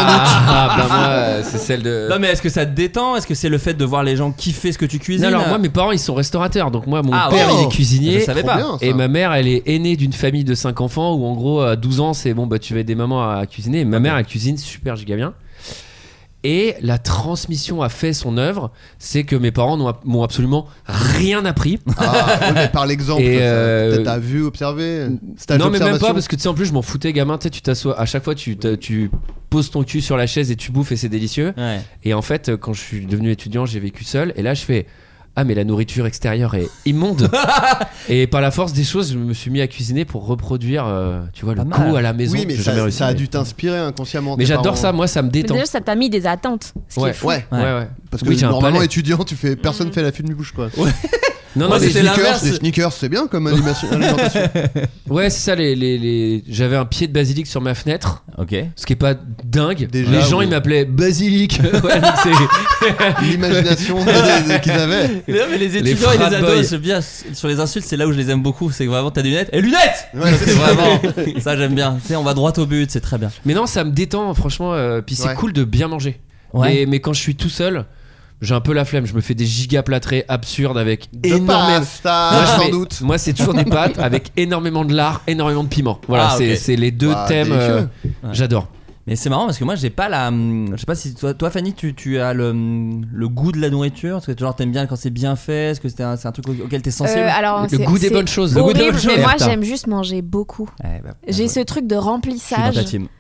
moi c'est celle de... Non mais est-ce que ça te détend? Est-ce que c'est le fait de voir les gens kiffer ce que tu cuisines? Non, alors moi mes parents ils sont restaurateurs donc moi mon père il est cuisinier. Je savais pas. Bien, et ma mère elle est aînée d'une famille de 5 enfants où en gros à 12 ans c'est tu vas aider maman à cuisiner et ma mère elle cuisine super giga bien. Et la transmission a fait son œuvre, c'est que mes parents m'ont absolument rien appris. Mais par l'exemple, peut-être t'as vu, observé. Non mais même pas parce que tu sais en plus je m'en foutais gamin, tu sais tu t'assois à chaque fois tu poses ton cul sur la chaise et tu bouffes et c'est délicieux. Ouais. Et en fait quand je suis devenu étudiant j'ai vécu seul et là je fais ah mais la nourriture extérieure est immonde. Et par la force des choses, je me suis mis à cuisiner pour reproduire, tu vois, le goût à la maison. Oui, mais J'ai jamais réussi, ça a dû t'inspirer inconsciemment. Mais j'adore ça, moi ça me Mais détend. déjà, ça t'a mis des attentes. Ce qui est fou. Ouais. Parce que Oui, j'ai un normalement palais. étudiant, personne fait la fine bouche quoi. Non, Moi, non, mais des sneakers, c'est bien comme alimentation. Ouais, c'est ça. J'avais un pied de basilic sur ma fenêtre. Ok. Ce qui est pas dingue. Déjà, les gens oui. ils m'appelaient basilic. Ouais, donc c'est l'imagination qu'ils avaient. Non, mais les étudiants Les et les frat boys. ados, j'aime bien. Sur les insultes, c'est là où je les aime beaucoup. C'est que vraiment, t'as des lunettes. Et lunettes Ouais, c'est vraiment. Ça, j'aime bien. Tu sais, on va droit au but, c'est très bien. Mais non, ça me détend, franchement. Puis c'est Ouais. cool de bien manger. Ouais. Mais quand je suis tout seul, j'ai un peu la flemme. Je me fais des giga plâtrés absurdes avec De énormément. pasta, Moi, je sans fais- doute. Moi, c'est toujours des pâtes avec énormément de lard, énormément de piment. Voilà, Ah, ok. c'est les deux Ah, thèmes. délicieux. J'adore. Mais c'est marrant parce que moi, j'ai pas la. Je sais pas si toi Fanny, tu as le goût de la nourriture. Est-ce que genre t'aimes bien quand c'est bien fait? Est-ce que c'est un truc auquel t'es sensible? Alors, Le goût des bonnes choses. Le goût des horrible, bonnes choses. mais moi Bertha. j'aime juste manger beaucoup. J'ai ce truc de Je suis dans remplissage. ta team.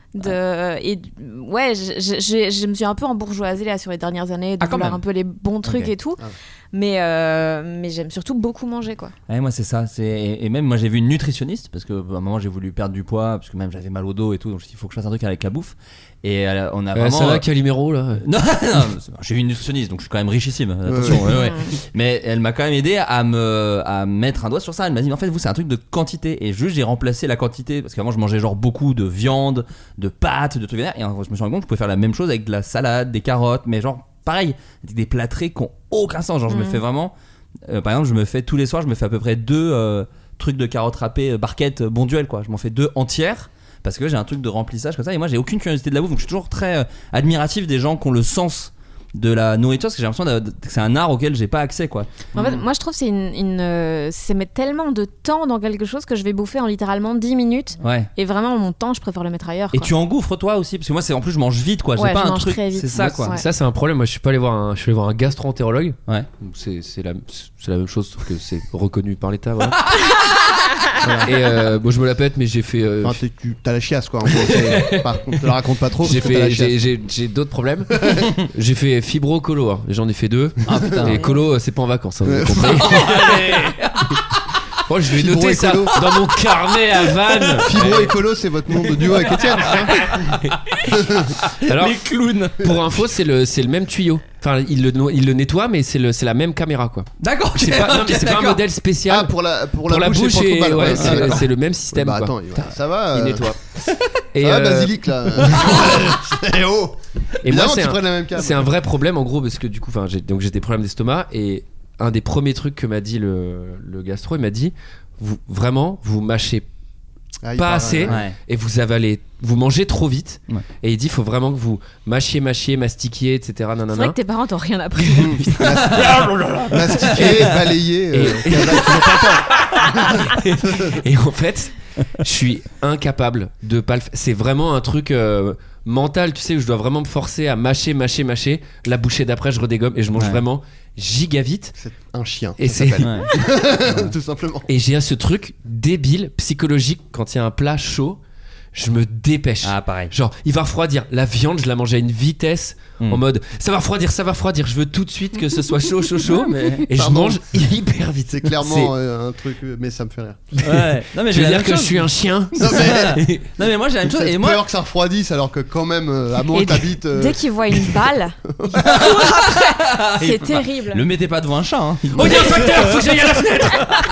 Ouais, je me suis un peu embourgeoisée là sur les dernières années de Ah, quand vouloir même. un peu les bons trucs Ok. et tout. Ah. Mais j'aime surtout beaucoup manger quoi. Ouais, moi c'est ça, et même moi j'ai vu une nutritionniste parce que à un moment j'ai voulu perdre du poids parce que même j'avais mal au dos et tout, donc je me suis dit il faut que je fasse un truc avec la bouffe et on a vraiment Ça va, Calimero là. non, non, j'ai vu une nutritionniste donc je suis quand même richissime, attention, ouais. Mais elle m'a quand même aidé à mettre un doigt sur ça. Elle m'a dit en fait vous c'est un truc de quantité, et juste j'ai remplacé la quantité parce qu'avant je mangeais genre beaucoup de viande, de pâtes, de trucs vénères, et je me suis rendu compte que je pouvais faire la même chose avec de la salade, des carottes, mais genre pareil, des plâtrés qui ont aucun sens. Genre je me fais vraiment par exemple je me fais tous les soirs, je me fais à peu près 2 trucs de carottes râpées barquettes Bonduelle quoi. Je m'en fais 2 entières parce que j'ai un truc de remplissage comme ça, et moi j'ai aucune curiosité de la bouffe, donc je suis toujours très admiratif des gens qui ont le sens de la nourriture parce que j'ai l'impression que c'est un art auquel j'ai pas accès quoi. En fait, moi je trouve que c'est mettre tellement de temps dans quelque chose que je vais bouffer en littéralement 10 minutes. Ouais. Et vraiment mon temps, je préfère le mettre ailleurs. Et quoi. tu engouffres toi aussi parce que moi c'est en plus je mange vite quoi. J'ai Ouais, pas je un mange truc. très vite. C'est ça Ouais. quoi. Ouais. Ça c'est un problème. Moi je suis allé voir un gastro-entérologue. Ouais. Donc, c'est la même chose sauf que c'est reconnu par l'État. Voilà. Et bon je me la pète mais j'ai fait. Enfin, t'as la chiasse quoi. En gros. Par contre, te la raconte pas trop. Parce J'ai que t'as la chiasse. j'ai d'autres problèmes. J'ai fait fibro colo. Hein. J'en ai fait 2. Ah putain. Et colo c'est pas en vacances. Hein, vous avez compris. Bon, je vais Fibro noter ça écolo. dans mon carnet à Vannes. Fibro écolo, c'est votre nom de duo avec Étienne. Alors, Les clowns. pour info, c'est le même tuyau. Enfin, il le nettoie, mais c'est la même caméra, quoi. D'accord. C'est pas, non, mais c'est pas un modèle spécial. Ah, pour la bouche et et pour le ouais, balle. D'accord. c'est le même système. Bah quoi. attends, ça va. Il nettoie. Et basilic là. Eh oh. Et moi, Évidemment qu'ils prennent la même cam. c'est un vrai problème en gros parce que du coup, j'ai des problèmes d'estomac, et un des premiers trucs que m'a dit le gastro, il m'a dit vous mâchez Ah, il pas paraît, assez Ouais. et vous mangez trop vite. Ouais. Et il dit faut vraiment que vous mâchiez, mastiquiez, etc. C'est vrai nanana. que tes parents t'ont rien appris. Mastiquer, balayer. Et en fait, je suis incapable de pas le faire. C'est vraiment un truc mental, tu sais, où je dois vraiment me forcer à mâcher. La bouchée d'après, je redégomme et je mange vraiment giga vite. C'est un chien. Et ça c'est s'appelle. Tout simplement. et j'ai ce truc débile psychologique quand il y a un plat chaud. Je me dépêche. Ah pareil. Genre, il va refroidir. La viande, je la mange à une vitesse en mode ça va refroidir. Je veux tout de suite que ce soit chaud. Et je mange hyper vite. C'est clairement un truc, mais ça me fait rire. Ouais. Non mais Tu j'ai veux la dire même que je chose. suis un chien? Non mais moi j'ai la même chose, et J'ai moi peur que ça refroidisse alors que quand même à moi Et t'habites. dès qu'il voit une balle, il court après. C'est terrible. le mettez pas devant un chat hein. Oh, il y a un facteur, faut que j'aille à la fenêtre.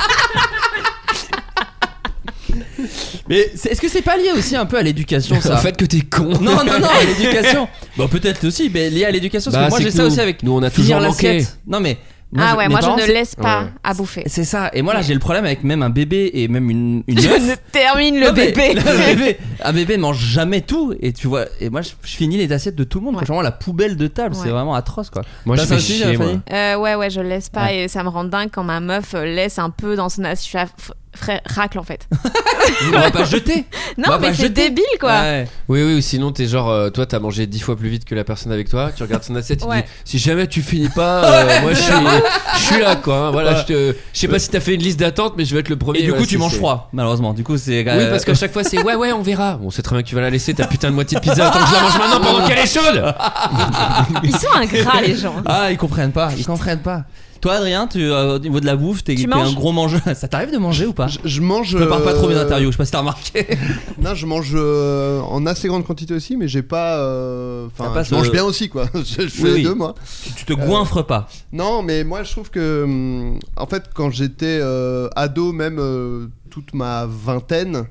Mais est-ce que c'est pas lié aussi un peu à l'éducation ça? Au fait que t'es con. Non, à l'éducation. Bon, peut-être aussi, mais lié à l'éducation. Parce Bah, que moi, c'est j'ai que ça nous- aussi avec nous, on a finir toujours manqué. l'assiette. Non, mais. Moi, mes je parents, ne c'est- laisse pas Ouais. à bouffer. C'est ça. Et moi, là, j'ai le problème avec même un bébé et même une Je meuf. ne termine le Non, mais bébé. le bébé. Un bébé ne mange jamais tout. Et tu vois, et moi, je finis les assiettes de tout le monde. Ouais. Quoi. Genre, la poubelle de table, Ouais. c'est vraiment atroce, quoi. Moi, T'as je ça fais aussi, chier, moi. Fanny Ouais, je laisse pas, et ça me rend dingue quand ma meuf laisse un peu dans son assiette. Racle en fait. On va pas jeter. On Non, va mais pas c'est jeter. débile quoi. Ouais. Oui, ou sinon t'es genre, toi t'as mangé 10 fois plus vite que la personne avec toi, tu regardes son assiette, tu Ouais. dis si jamais tu finis pas, moi je suis là quoi. Hein, voilà, je sais pas si t'as fait une liste d'attente, mais je vais être le premier. Et du voilà, coup, tu manges c'est- froid, malheureusement. Du coup, c'est. Oui, parce qu'à chaque fois c'est ouais, on verra. Bon, c'est très bien que tu vas la laisser, ta putain de moitié de pizza, attends que je la mange maintenant pendant qu'elle est chaude. Ils sont ingrats les gens. Ah, ils comprennent pas. Toi, Adrien, au niveau de la bouffe, t'es un gros mangeur. Ça t'arrive de manger ou pas? Je mange. Je prépare pas trop mes interviews, je sais pas si t'as remarqué. Non, je mange en assez grande quantité aussi, mais j'ai pas. Je mange bien aussi, quoi. Je fais les deux, moi. Tu te goinfres pas? Non, mais moi, je trouve que. En fait, quand j'étais ado, même toute ma vingtaine,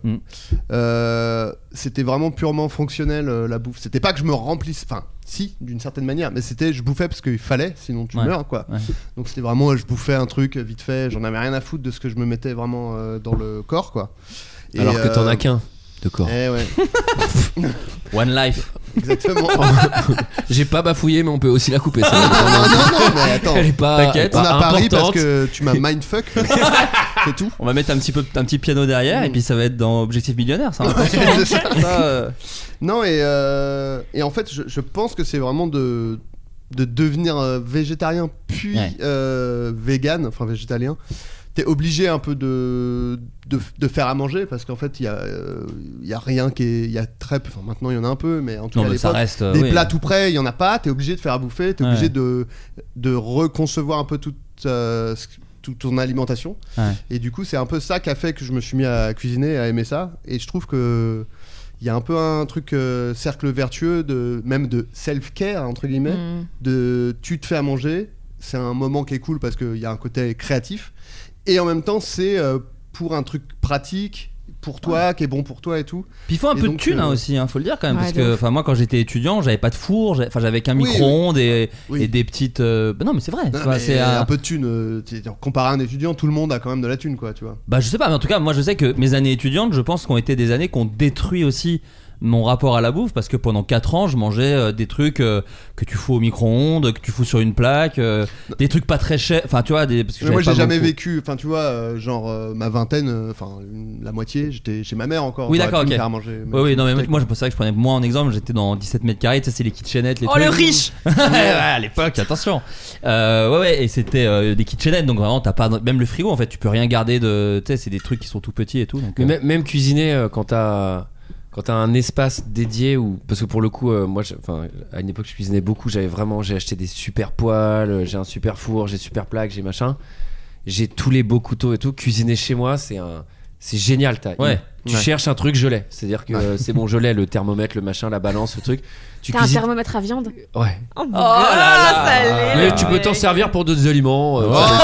c'était vraiment purement fonctionnel, la bouffe. C'était pas que je me remplisse. Enfin. Si, d'une certaine manière, mais je bouffais parce qu'il fallait, sinon tu meurs, quoi. Ouais. Donc c'était vraiment, je bouffais un truc vite fait, j'en avais rien à foutre de ce que je me mettais vraiment dans le corps, quoi. Et alors que t'en as qu'un de corps. Eh ouais. One life. Exactement. J'ai pas bafouillé, mais on peut aussi la couper. Ça. Non, mais attends. Elle est pas. T'inquiète. On a pari parce que tu m'as mindfuck. C'est tout. On va mettre un petit piano derrière et puis ça va être dans Objectif Millionnaire, ça. C'est ça. Non, et en fait, je pense que c'est vraiment de devenir végétarien puis vegan, enfin végétalien. T'es obligé un peu de faire à manger parce qu'en fait il y a rien qui est, il y a très peu, enfin maintenant il y en a un peu, mais en tout cas à l'époque, des plats tout prêts il y en a pas, t'es obligé de faire à bouffer, t'es obligé de reconcevoir un peu toute ton alimentation, et du coup c'est un peu ça qui a fait que je me suis mis à cuisiner, à aimer ça, et je trouve que il y a un peu un truc cercle vertueux même de self-care entre guillemets, de tu te fais à manger, c'est un moment qui est cool parce qu'il y a un côté créatif. Et en même temps, c'est pour un truc pratique, pour toi, qui est bon pour toi et tout. Puis il faut un peu de thunes aussi, faut le dire quand même. Parce que moi, quand j'étais étudiant, j'avais pas de four, j'avais qu'un micro-ondes et des petites. Non, mais c'est vrai. C'est un peu de thunes. Comparé à un étudiant, tout le monde a quand même de la thune, quoi, tu vois. Bah, je sais pas, mais en tout cas, moi, je sais que mes années étudiantes, je pense qu'ont été des années qui ont détruit aussi mon rapport à la bouffe, parce que pendant 4 ans je mangeais des trucs que tu fous au micro-ondes, que tu fous sur une plaque, des trucs pas très chers, enfin tu vois, parce que moi j'ai jamais vécu, enfin tu vois, ma vingtaine, enfin la moitié, j'étais chez ma mère encore. Oui d'accord, ok. Oui, non mais moi c'est vrai que je prenais moi en exemple, j'étais dans 17 mètres carrés, ça c'est les kitchenettes, les trucs. Le riche. À l'époque, attention. Et c'était des kitchenettes, donc vraiment t'as pas, même le frigo en fait, tu peux rien garder de, tu sais, c'est des trucs qui sont tout petits et tout. Donc, mais même cuisiner quand t'as un espace dédié, ou parce que pour le coup moi à une époque je cuisinais beaucoup, j'ai acheté des super poêles, j'ai un super four, j'ai super plaque, j'ai machin, j'ai tous les beaux couteaux et tout. Cuisiner chez moi c'est génial, tu cherches un truc, je l'ai, c'est à dire que c'est bon, je l'ai, le thermomètre, le machin, la balance, le truc. T'as un thermomètre à viande? Ouais. Oh là là. Mais tu peux t'en servir pour d'autres aliments.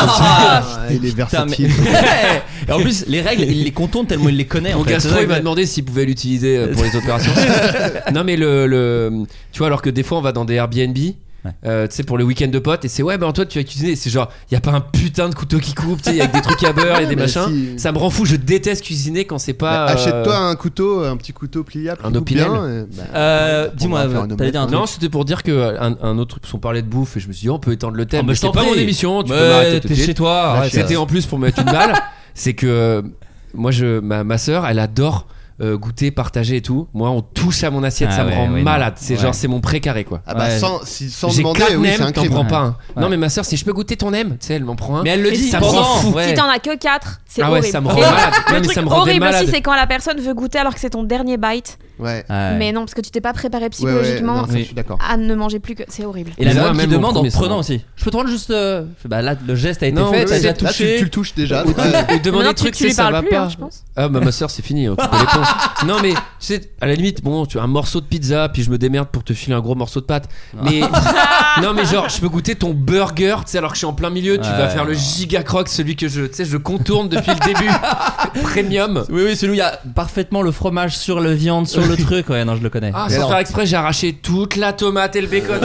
Il est versatile. Et en plus, les règles, il les contourne tellement il les connaît. Mon gastro, il m'a demandé s'il pouvait l'utiliser pour les opérations. Non, mais tu vois, alors que des fois, on va dans des Airbnb. Tu sais, pour le week-end de potes, et c'est Antoine tu vas cuisiner, c'est genre y a pas un putain de couteau qui coupe, tu sais, avec des trucs à beurre et des machins, ça me rend fou, je déteste cuisiner quand c'est pas. Achète-toi un petit couteau pliable, un Opinel. Dis-moi, t'allais dire un truc. Non, c'était pour dire que un autre truc, on parlait de bouffe et je me suis dit on peut étendre le thème, mais c'est pas mon émission, tu peux m'arrêter, t'es chez toi. C'était en plus pour me mettre une balle. C'est que moi ma sœur, elle adore goûter, partager et tout. Moi, on touche à mon assiette, ça me rend malade. C'est genre, c'est mon précaré, quoi. Ah bah, sans j'ai demander, 4 oui, nems, c'est un t'en crime. prends pas un. Non, mais ma soeur, si je peux goûter ton nem, tu sais, elle m'en prend un. Mais elle le dit, ça me rend fou. Si t'en as que 4, c'est ah horrible. Ouais, ça me rend malade. Le truc ça me rend horrible malade. aussi, c'est quand la personne veut goûter alors que c'est ton dernier bite. Ouais. Mais non, parce que tu t'es pas préparé psychologiquement non, ça, je suis d'accord. à ne manger plus que. C'est horrible. Et la meuf qui demande en premier prenant aussi. Je peux te rendre juste. Bah là, le geste a été fait, t'as déjà touché. Tu le touches déjà. Ou demander des trucs, tu lui ça parles va plus, pas. je pense. Ah bah ma soeur, c'est fini. Non mais tu sais, à la limite, bon, tu as un morceau de pizza, puis je me démerde pour te filer un gros morceau de pâte. Mais non mais genre, je peux goûter ton burger, tu sais, alors que je suis en plein milieu, tu vas faire le giga croc, celui que je contourne depuis le début. Premium. Oui, celui où il y a parfaitement le fromage sur le viande, sur le truc. Ouais, non, je le connais. Ah, sans faire exprès, j'ai arraché toute la tomate et le bacon.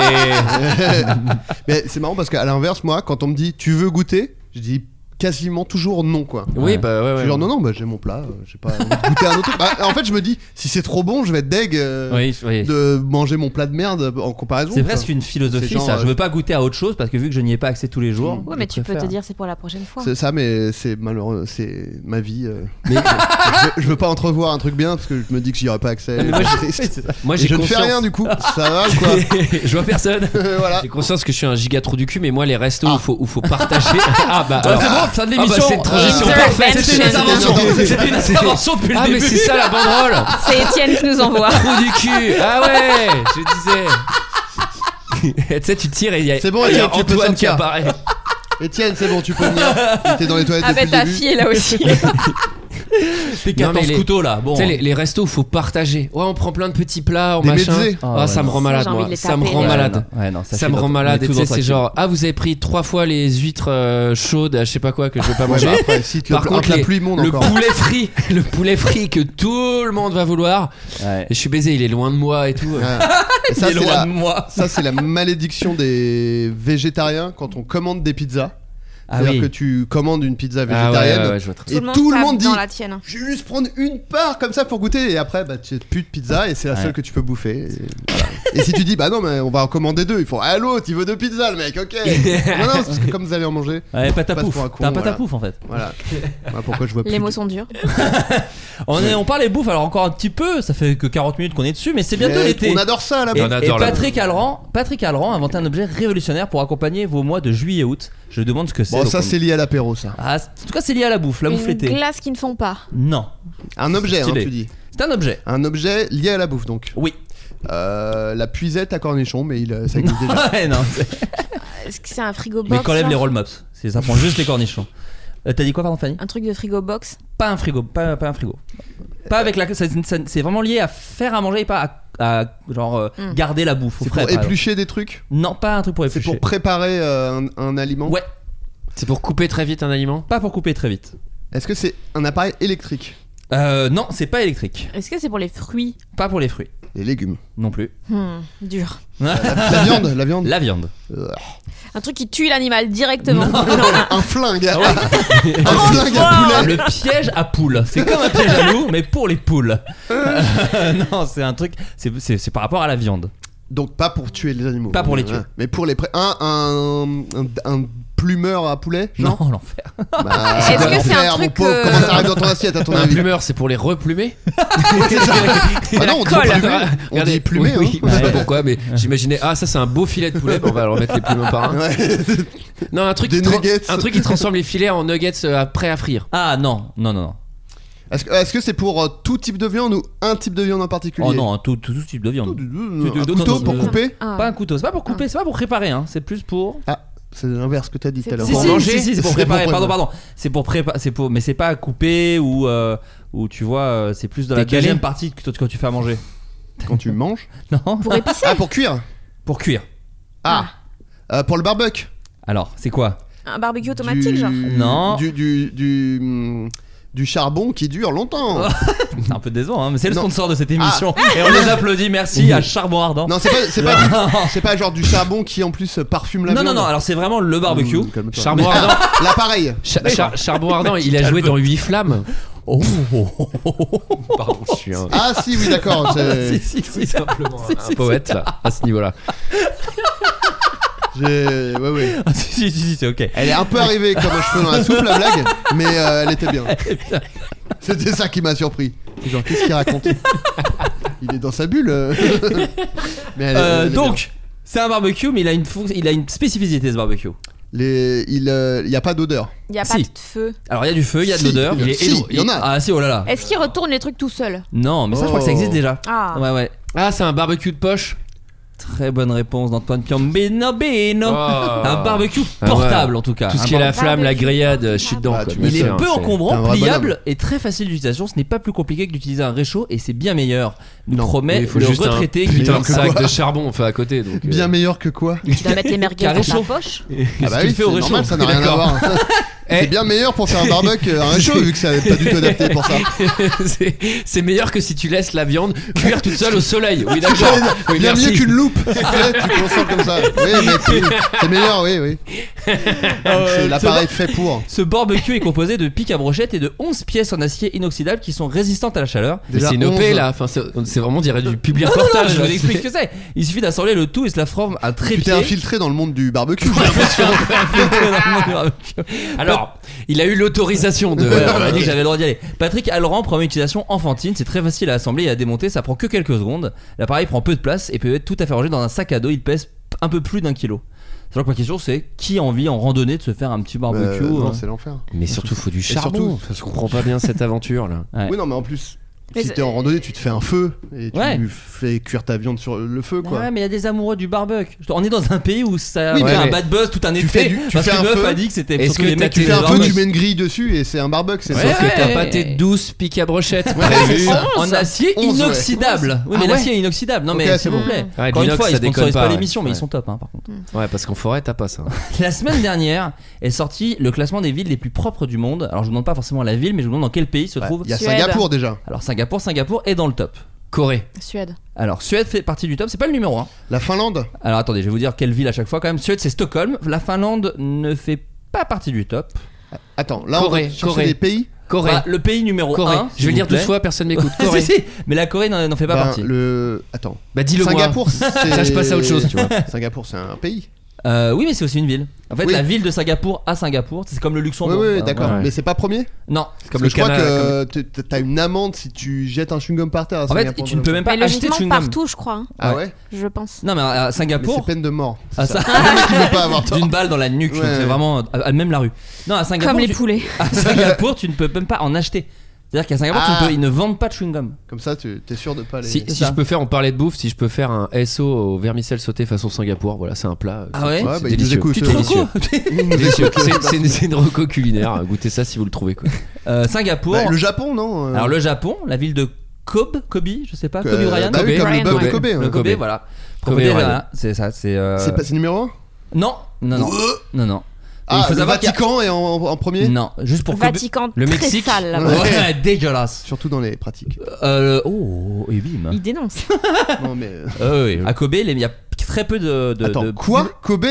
Mais c'est marrant parce qu'à l'inverse, moi, quand on me dit tu veux goûter, je dis quasiment toujours non, quoi. Oui, bah ouais. Je dis genre non, bah j'ai mon plat, j'ai pas envie de goûter un autre truc. Bah, en fait, je me dis si c'est trop bon, je vais être deg de manger mon plat de merde en comparaison. C'est presque une philosophie, ça. Je veux pas goûter à autre chose parce que vu que je n'y ai pas accès tous les jours. Ouais, mais tu peux te dire c'est pour la prochaine fois. C'est ça, mais c'est malheureux, c'est ma vie. Mais je veux pas entrevoir un truc bien parce que je me dis que j'y aurai pas accès. Moi, je ne fais rien du coup. Ça va ou quoi? Je vois personne. Voilà. J'ai conscience que je suis un giga trou du cul, mais moi, les restos où faut partager. Ah bah. C'est bon, fin de l'émission. C'est une transition parfaite. C'était une intervention depuis le début. Ah mais c'est ça la banderole. C'est Étienne qui nous envoie. Trou du cul. Ah ouais, je disais. Tu sais, tu tires et il y a c'est bon, Antoine tu peux qui apparaît. Étienne, c'est bon, tu peux venir. T'es dans les toilettes Ah, depuis bah ta le début. fille est là aussi. T'es 14 couteaux là. Bon. Tu sais, les restos, faut partager. Ouais, on prend plein de petits plats, Des machin. mezzés. Ah, ça me rend malade, j'ai envie moi. de les Ça me taper, rend les malade. Ouais, non, Ça me rend malade. Et tu sais, c'est genre, ah, vous avez pris 3 fois les huîtres chaudes, je sais pas quoi, que je vais pas manger. Bah après, si tu Par contre, la pluie monte le encore. poulet frit que tout le monde va vouloir. Ouais. Et je suis baisé, il est loin de moi et tout. Ouais. Et ça, Il est c'est loin la... de moi. ça, c'est la malédiction des végétariens quand on commande des pizzas. Ah C'est-à-dire oui. que tu commandes une pizza Ah végétarienne ouais, je vois très et monde tout le tape monde dit dans la tienne. je vais juste prendre une part comme ça pour goûter et après bah tu n'as plus de pizza et c'est la seule que tu peux bouffer et, voilà. Et si tu dis bah non mais on va en commander 2, ils font ah l'autre il veut 2 pizzas le mec, ok. Non parce que comme vous allez en manger Ouais, pâte à passe pouf. pour un con, T'as un pâte à voilà. pouf en fait. Voilà. Voilà pourquoi je vois plus Les de- mots sont durs. On parlait bouffe alors encore un petit peu. Ça fait que 40 minutes qu'on est dessus, mais c'est bientôt Mais l'été. on adore ça là-bas. Et, On adore et la Patrick Alran a inventé un objet révolutionnaire pour accompagner vos mois de juillet et août. Je demande ce que c'est. Bon donc ça on- c'est lié à l'apéro ça. Ah, en tout cas, c'est lié à la bouffe Une l'été. glace qu'ils ne font pas. Non, Un objet hein, stylé. tu dis. c'est un objet. Un objet lié à la bouffe donc. Oui. La puisette à cornichon mais ça existe déjà. Ouais, non. Est-ce que c'est un frigo box Mais qu'enlève les genre roll mops. Ça prend juste les cornichons. T'as dit quoi, pardon, Fanny? Un truc de frigo box. Pas un frigo, pas un frigo. Pas avec la. C'est vraiment lié à faire à manger et pas à genre garder la bouffe au C'est frais. pour par exemple. éplucher des trucs. Non, pas un truc pour C'est éplucher. pour préparer un aliment. Ouais, C'est pour couper très vite un aliment. pas pour couper très vite. Est-ce que c'est un appareil électrique? Non, c'est pas électrique. Est-ce que c'est pour les fruits? Pas pour les fruits. Les légumes. Non plus. Dur. La viande, la viande. La viande. Un truc qui tue l'animal directement. Un flingue. Ah Un flingue à poulet. Le piège à poules. C'est comme un piège à loup, mais pour les poules. Non, c'est un truc. C'est par rapport à la viande. Donc pas pour tuer les animaux. Pas pour les tuer. Mais pour les un plumeur à poulet. Genre Non, l'enfer. Bah, Est-ce que c'est un l'enfer, mon truc, pauvre, comment ça arrive dans ton assiette à ton Un avis? plumeur, c'est pour les replumer. C'est ça. Ah non, on dit colle. plumé. On dit plumé. Oui, hein. je sais pas pourquoi, mais j'imaginais, ah, ça c'est un beau filet de poulet, bon, on va leur mettre les plumes un par un. Ouais. Non, un truc, Des nuggets. un truc qui transforme les filets en nuggets prêts à frire. Ah non, non, non, non. Est-ce que c'est pour tout type de viande ou un type de viande en particulier? Oh non, tout type de viande. Un couteau pour couper? Ah. Pas un couteau, c'est pas pour couper, c'est pas pour préparer, hein. C'est plus pour. Ah, c'est l'inverse que t'as dit tout à l'heure. Si, Pour si, manger, si, c'est pour c'est préparer. pour Pardon, préparer. pardon. C'est pour préparer, mais c'est pas à couper ou tu vois, c'est plus dans la Décaler. deuxième partie quand tu fais à manger. Quand tu manges? Non. Pour épicer. Ah, pour cuire? Pour cuire. Ah. Pour le barbecue? Alors, c'est quoi? Un barbecue automatique, genre. Non. Du charbon qui dure longtemps. C'est un peu décevant, hein, mais c'est le Non. sponsor de cette émission. Et on les applaudit, merci à Charbon Ardent. Non, c'est pas genre du charbon qui en plus parfume la Non, viande. non, non, alors c'est vraiment le barbecue. Calme-toi. Charbon Mais- ardent. L'appareil. Charbon ardent, il a joué dans 8 flammes. Oh. Pardon, je suis un. Ah si, oui, d'accord. c'est- si, Simplement si, un poète là, à ce niveau-là. Ouais, ouais. Ah, si, c'est ok. Elle est un peu arrivée comme un cheveu dans la soupe, la blague, mais elle était bien. C'était ça qui m'a surpris. C'est genre, qu'est-ce qu'il raconte? Il est dans sa bulle. Mais elle est Donc, bien. c'est un barbecue, mais il a une spécificité ce barbecue. Il y a pas d'odeur. Il y a Si. pas de feu. Alors il y a du feu, il y a de Si, l'odeur. il y en a. Ah si, oh là là. Est-ce qu'il retourne les trucs tout seul? Non, mais ça je crois que ça existe déjà. Ah. Ouais, ouais. Ah, c'est un barbecue de poche. Très bonne réponse d'Antoine Piombino. Oh. Un barbecue Ah portable ouais. en tout cas. Tout ce Un qui est la barbecue. flamme, la grillade, je suis dedans. Ah, quoi, tu bien Il est sûr, peu c'est- t'es un encombrant, vrai pliable bonhomme. et très facile d'utilisation. Ce n'est pas plus compliqué que d'utiliser un réchaud et c'est bien meilleur. Nous Non, promet Il faut le juste retraité un qui putain de que sac quoi de charbon enfin à côté. Donc, Bien meilleur que quoi? Tu dois mettre les merguez Carré dans ta chaud. poche. Ah bah qu'il oui, fait au c'est réchaud. normal, ça n'a rien à D'accord. voir. C'est bien meilleur pour faire un barbecue un réchaud vu que ça n'est pas du tout adapté pour ça. c'est meilleur que si tu laisses la viande cuire toute seule au soleil. Oui, d'accord. Oui, Bien merci. mieux qu'une loupe. Ouais, tu consommes comme ça. Oui, mais c'est meilleur, oui. C'est l'appareil fait pour. Ce barbecue est composé de pics à brochettes et de 11 pièces en acier inoxydable qui sont résistantes à la chaleur. Mais Déjà c'est une OP 11. là. Enfin, c'est vraiment on dirait du public Non, reportage. je là. vous explique ce que c'est. Il suffit d'assembler le tout et cela forme un Tu t'es trépied. infiltré dans le monde du barbecue, j'ai l'impression. Alors, il a eu l'autorisation de. Ouais, on m'a dit que j'avais le droit d'y aller. Patrick Alran promet une utilisation enfantine, c'est très facile à assembler et à démonter, ça prend que quelques secondes. L'appareil prend peu de place et peut être tout à fait rangé dans un sac à dos, il pèse un peu plus d'1 kilo. Sachant que ma question c'est qui a envie en randonnée de se faire un petit barbecue Non, c'est l'enfer. Mais surtout, faut du surtout- charbon. Je comprends pas bien cette aventure là. Ouais. Oui, non, mais en plus, Mais si c'est- t'es en randonnée, tu te fais un feu et tu Ouais. fais cuire ta viande sur le feu, quoi. Ouais, mais il y a des amoureux du barbecue. On est dans un pays où ça Oui, a mais- fait un bad buzz tout un Tu été. fais parce fais que un meuf feu. a dit que c'était Est-ce surtout que les t'as mecs Tu qui fais faisaient un feu, barbecue. tu mets une grille dessus et c'est un barbecue, c'est Ouais, ça. Sauf que t'as ouais. pas tes 12 piques à brochette. Ouais, prévues. En acier 11, ouais. inoxydable. Oui, mais Ah ouais. l'acier est inoxydable. Non, Ok, mais c'est s'il vous bon. plaît. Ouais, Encore une l'inox, fois, ils ça déconne sponsorisent pas pas, l'émission, mais ouais. ils sont top, hein, par contre. Ouais, parce qu'en forêt, t'as pas ça. La semaine dernière est sorti le classement des villes les plus propres du monde. Alors, je vous demande pas forcément la ville, mais je vous demande dans quel pays se trouve. Il y a Suède. Singapour déjà. Alors, Singapour est dans le top. Corée. Suède. Alors, Suède fait partie du top. C'est pas le numéro 1. La Finlande. Alors, attendez, je vais vous dire quelle ville à chaque fois. Quand même, Suède, c'est Stockholm. La Finlande ne fait pas partie du top. Attends, là on Corée, va chercher Corée. des pays. Corée. Bah, le pays numéro Corée. 1. Je vais le dire 12 fois, personne m'écoute. Corée. si, si, mais la Corée n'en fait pas Ben, partie. Attends. Bah dis-le moi. Singapour, c'est. Ça, je passe à autre chose, tu vois. Singapour, c'est un pays. Oui, mais c'est aussi une ville. En fait, Oui. la ville de Singapour à Singapour, c'est comme le Oui, Luxembourg. oui, d'accord. Voilà. Mais c'est pas premier. Non, Comme Parce le que je crois Canada. que t'as une amende si tu jettes un chewing-gum par terre. à en fait, Singapour, tu ne peux même pas Mais acheter de logiquement chewing-gum. partout, je crois. Hein, Ah ouais. je pense. Non, mais à Mais Singapour. c'est peine de mort. Ah, C'est ça- ça. Le mec, il veut pas avoir tort. D'une balle dans la nuque, donc Ouais. c'est vraiment même la rue. Non, à Singapour, Comme les poulets. à Singapour, tu ne peux même pas en acheter. C'est-à-dire qu'à Singapour, Ah. ils ne vendent pas de chewing-gum. Comme ça, t'es sûr de pas les. Si ça. je peux faire, on parlait de bouffe, si je peux faire un SO au vermicelle sauté façon Singapour, voilà, c'est un plat. Ah ouais, Ouais, bah, c'est il nous délicieux. écoute. Tu te Délicieux. recours Délicieux. C'est une reco culinaire. Goûtez ça si vous le trouvez, quoi. Singapour. Bah, le Japon, non. Alors le Japon, la ville de Kobe, je sais pas, Kobe Bryant. Bah oui, comme le Bryant, bug de ouais. Kobe. Le ouais. Kobe, Kobe. voilà. Kobe Propriété, Bryant. voilà, c'est ça, c'est. C'est numéro 1. Non, non, non, non, non. Et Ah, il faut le savoir qu'il y a- Vatican est en premier. Non, juste pour Kobe. Vatican, Le très Mexique. sale là-bas. Ouais, dégueulasse. Surtout dans les pratiques. Oh, et bim. Il dénonce. Non mais. Oui, à Kobe, il y a très peu de. Attends, quoi Kobe.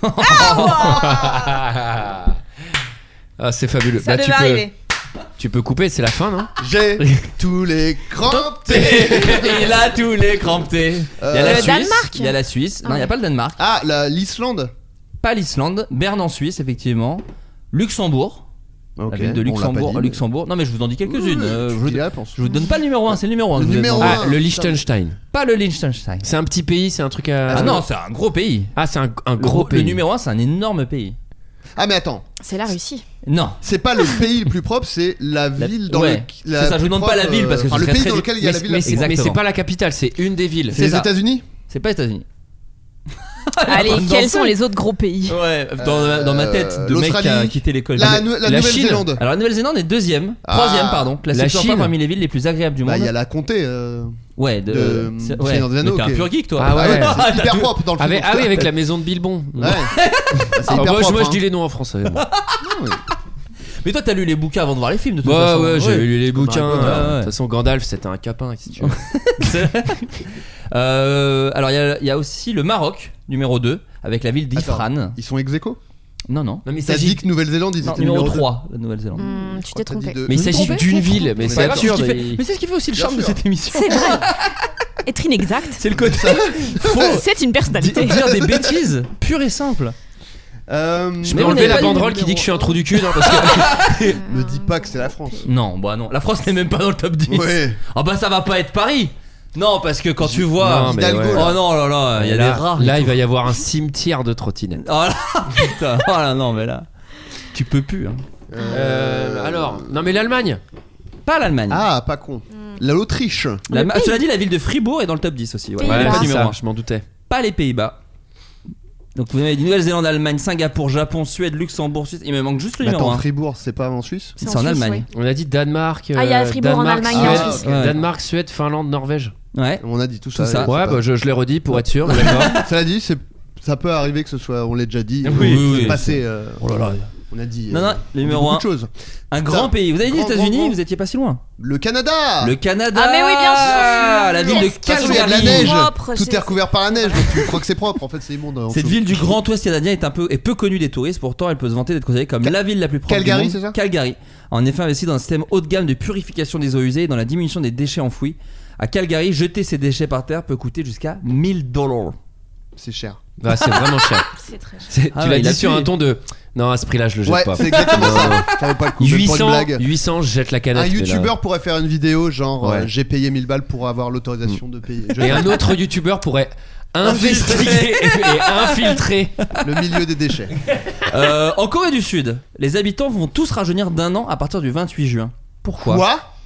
Ah, c'est fabuleux. Ça devait arriver. Tu peux couper, c'est la fin, non? J'ai tous les crampés. Il a tous les crampés. Il y a la Le Suisse. Danemark. Il y a la Suisse. Non, il n'y a pas le Danemark. Ah, l'Islande. Pas l'Islande. Berne en Suisse, effectivement. Luxembourg. Ok, La ville de on l'a pas Luxembourg. dit, mais- Luxembourg. Non, mais je vous en dis quelques-unes. Je dis la réponse. Je vous donne pas le numéro 1, c'est le numéro 1. Le numéro Ah, un. le Liechtenstein. Pas le Liechtenstein. C'est un petit pays, c'est un truc à. Ah non, c'est un gros pays. Ah, c'est un Le gros pays. Le numéro 1, c'est un énorme pays. Ah mais attends, C'est la Russie. Non. c'est pas le pays le plus propre, c'est la ville dans ouais. le. C'est ça, je vous demande pas la ville parce que ce le serait pays très dans lequel il y a la Mais, ville. mais c'est Exactement. pas la capitale, c'est une des villes. C'est les ça. États-Unis. C'est pas États-Unis. Allez, Dans quels ce- sont les autres gros pays? Ouais, dans ma tête de mec qui a l'Australie. quitté l'école. La Ah, mais- la Nouvelle-Zélande. Alors la Nouvelle-Zélande est deuxième, Ah. troisième pardon, classée La plusieurs fois Chine. parmi les villes les plus agréables du Bah monde. il y a la comté. Ouais, de ouais. Seigneur des Anneaux, Mais t'es ok. un pur geek toi. Ah ouais. C'est hyper propre dans le film. Ah oui, avec la maison de Bilbon. Ouais. C'est Ah, hyper moi, propre. je dis les noms en français. bon. Mais toi t'as lu les bouquins avant de voir les films de toute Ouais, façon. ouais, j'ai lu les bouquins. Harry Potter, De ouais. toute façon, Gandalf, c'était un capin, si tu veux. Alors il y a aussi le Maroc, numéro 2, avec la ville d'Ifrane. Ils sont ex aequo. Non, non. Non, mais il T'as s'agit dit que Nouvelle-Zélande ils Non, étaient numéro numéro 3, la Nouvelle-Zélande. Tu t'es trompé. Mais il s'agit d'une ville, mais C'est c'est pas absurde. Mais c'est ce qui fait aussi le Bien charme de sûr. cette émission. C'est vrai. Être inexact, C'est le côté faux. c'est une personnalité. Dire des bêtises pures et simples. Je peux Mais on enlever avait la pas banderole dit qui dit que je suis un trou du cul, non? Parce que Me dis pas que c'est la France. Non, bah non. La France n'est même pas dans le top 10. Ouais. Ah bah ça va pas être Paris. Non, parce que quand tu vois. Non, mais Hidalgo, ouais. là. Oh non, là là, il y a là, des rats. Là, il va y avoir un cimetière de trottinettes. Oh là, putain. Oh là, non, mais là. Tu peux plus. Hein. Alors, non mais l'Allemagne. Pas l'Allemagne. Ah, pas con. L'Autriche. Cela dit, la ville de Fribourg est dans le top 10 aussi. Ouais. Pays-Bas. Elle est pas c'est numéro ça, 1. je m'en doutais. Pas les Pays-Bas. Donc vous avez dit Nouvelle-Zélande, Allemagne, Singapour, Japon, Suède, Luxembourg, Suisse. Il me manque juste le Mais numéro attends, 1. Fribourg, c'est pas en Suisse. C'est en Allemagne. On a dit Danemark. Ah, il y a Fribourg en Danemark, Allemagne et en Suède, Suisse. Ouais. Danemark, Suède, Finlande, Norvège. Ouais. On a dit tout ça. ça. c'est Ouais, pas- bah je l'ai redit pour être sûr. D'accord. Cela dit, ça peut arriver que ce soit, on l'a déjà dit. Oui, oui, Passé. Oh là là. On a dit. Non, non, le numéro beaucoup 1. de choses. Un grand pays. Vous avez dit Grand, États-Unis, grand, grand. vous étiez pas si loin. Le Canada. Le Canada. Ah, mais oui, bien sûr. La ville de De toute façon, il y a de la Calgary. neige. Propre, Tout c'est- est recouvert par la neige. Donc tu crois que c'est propre. En fait, c'est immonde. en Cette dessous. ville du Grand Ouest canadien est peu connue des touristes, pourtant elle peut se vanter d'être considérée comme la ville la plus propre Calgary, du monde. c'est ça Calgary. En effet, investi dans un système haut de gamme de purification des eaux usées et dans la diminution des déchets enfouis. À Calgary, jeter ses déchets par terre peut coûter jusqu'à $1000. C'est cher. Bah, c'est vraiment cher. C'est très cher. Ah Tu ouais, l'as il a dit sur pu. un ton de. Non, à ce prix-là, je le jette Ouais, pas. c'est exactement Non, ça. non. Ça vaut pas le coup. Même pour une 800, blague. 800, je jette la canette. Un mais là- youtubeur pourrait faire une vidéo genre Ouais. j'ai payé 1000 balles pour avoir l'autorisation de payer. Et un autre youtubeur pourrait investiguer et infiltrer le milieu des déchets. En Corée du Sud, les habitants vont tous rajeunir d'1 an à partir du 28 juin. Pourquoi Quoi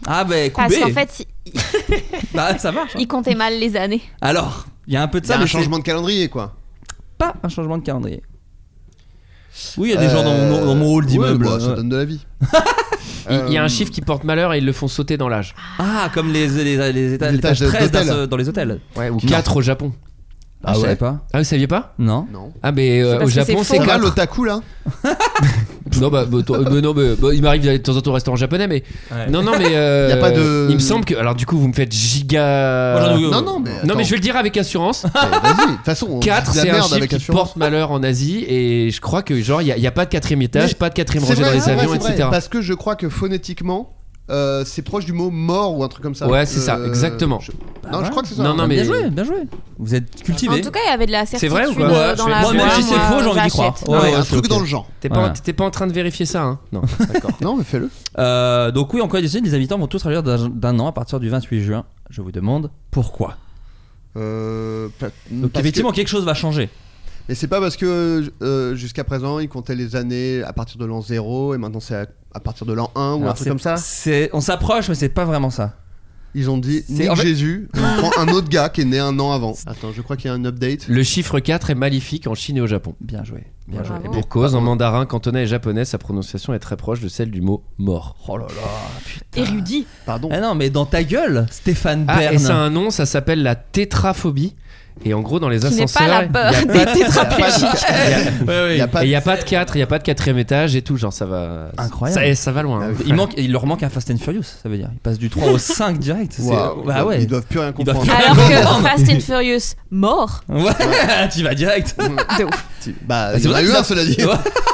Ah bah Parce Koubé. qu'en fait, Bah ça marche. il comptait mal les années. Alors, il y a un peu de Il y a ça, un mais changement de calendrier, quoi. c'est pas un changement de calendrier. Oui, il y a des gens dans mon hall d'immeuble. Ouais, bah, ça donne de la vie. Il y a un chiffre qui porte malheur et ils le font sauter dans l'âge. Ah, comme les étages étages 13 d'hôtel. dans les hôtels. Ouais, ou 4 au Japon. Ah, je savais pas. Ah, vous saviez pas? Non. Ah, mais C'est au parce que Japon, c'est c'est faux. 4. L'otaku là. Non, il m'arrive d'aller de temps en temps au restaurant japonais, mais. Ouais. Non, mais. Y a pas de- Il me semble que. Alors, du coup, vous me faites giga. Moi, j'en ai- Non, mais. Non, mais attends. je vais le dire avec assurance. Vas-y, de toute façon, on 4, dit de la c'est un merde chiffre avec qui assurance. porte malheur en Asie, et je crois que, genre, il n'y a pas de 4ème étage, Mais pas de 4ème C'est rangée vrai, dans les c'est vrai, avions, c'est vrai, etc. Parce que je crois que phonétiquement, c'est proche du mot mort ou un truc comme ça. Ouais, c'est ça, exactement. Non, je crois que c'est ça. Non, non, mais. Bien joué, bien joué. Vous êtes cultivé. En tout cas, il y avait de la C'est certitude vrai ou quoi? Ouais, dans la moi, même voix, si c'est moi, faux, j'ai envie d'y croire. j'achète. Ouais, Ouais, ouais, un c'est truc ok. dans le genre. T'es Voilà. pas en train de vérifier ça, hein? Non, d'accord. Non, mais fais-le. Donc oui, en Corée du Sud, les habitants vont tous rajeunir d'un an à partir du 28 juin. Je vous demande pourquoi. Donc effectivement, quelque chose va changer. Et c'est pas parce que jusqu'à présent ils comptaient les années à partir de l'an 0 et maintenant c'est à partir de l'an 1 ou un Alors, truc comme ça. On s'approche, mais c'est pas vraiment ça. Ils ont dit C'est- nique en fait- Jésus, on prend un autre gars qui est né un an avant. Attends, je crois qu'il y a un update. Le chiffre 4 est maléfique en Chine et au Japon. Bien joué. Bien Bravo. joué. Et pour cause, en mandarin, cantonais et japonais, sa prononciation est très proche de celle du mot mort. Oh là là, putain. Érudit. Pardon. Ah non, mais dans ta gueule, Stéphane Ah, Bern. et ça a un nom, ça s'appelle la tétraphobie. Et en gros, dans les Qui n'est ascenseurs, pas la peur il y a des pas- tétraplégiques. Il y a pas et il de- n'y a pas de 4, il n'y a pas de 4ème étage et tout, genre ça va. Incroyable. Ça va loin. hein. Il leur manque un Fast and Furious, ça veut dire. Il passe du 3 au 5 direct. Waouh, Bah ouais. Ils doivent plus rien Ils doivent comprendre. plus- Alors que Fast and Furious, mort. Ouais, tu vas direct. De ouf. Bah, C'est il y en vrai a que eu ça- un, cela dit.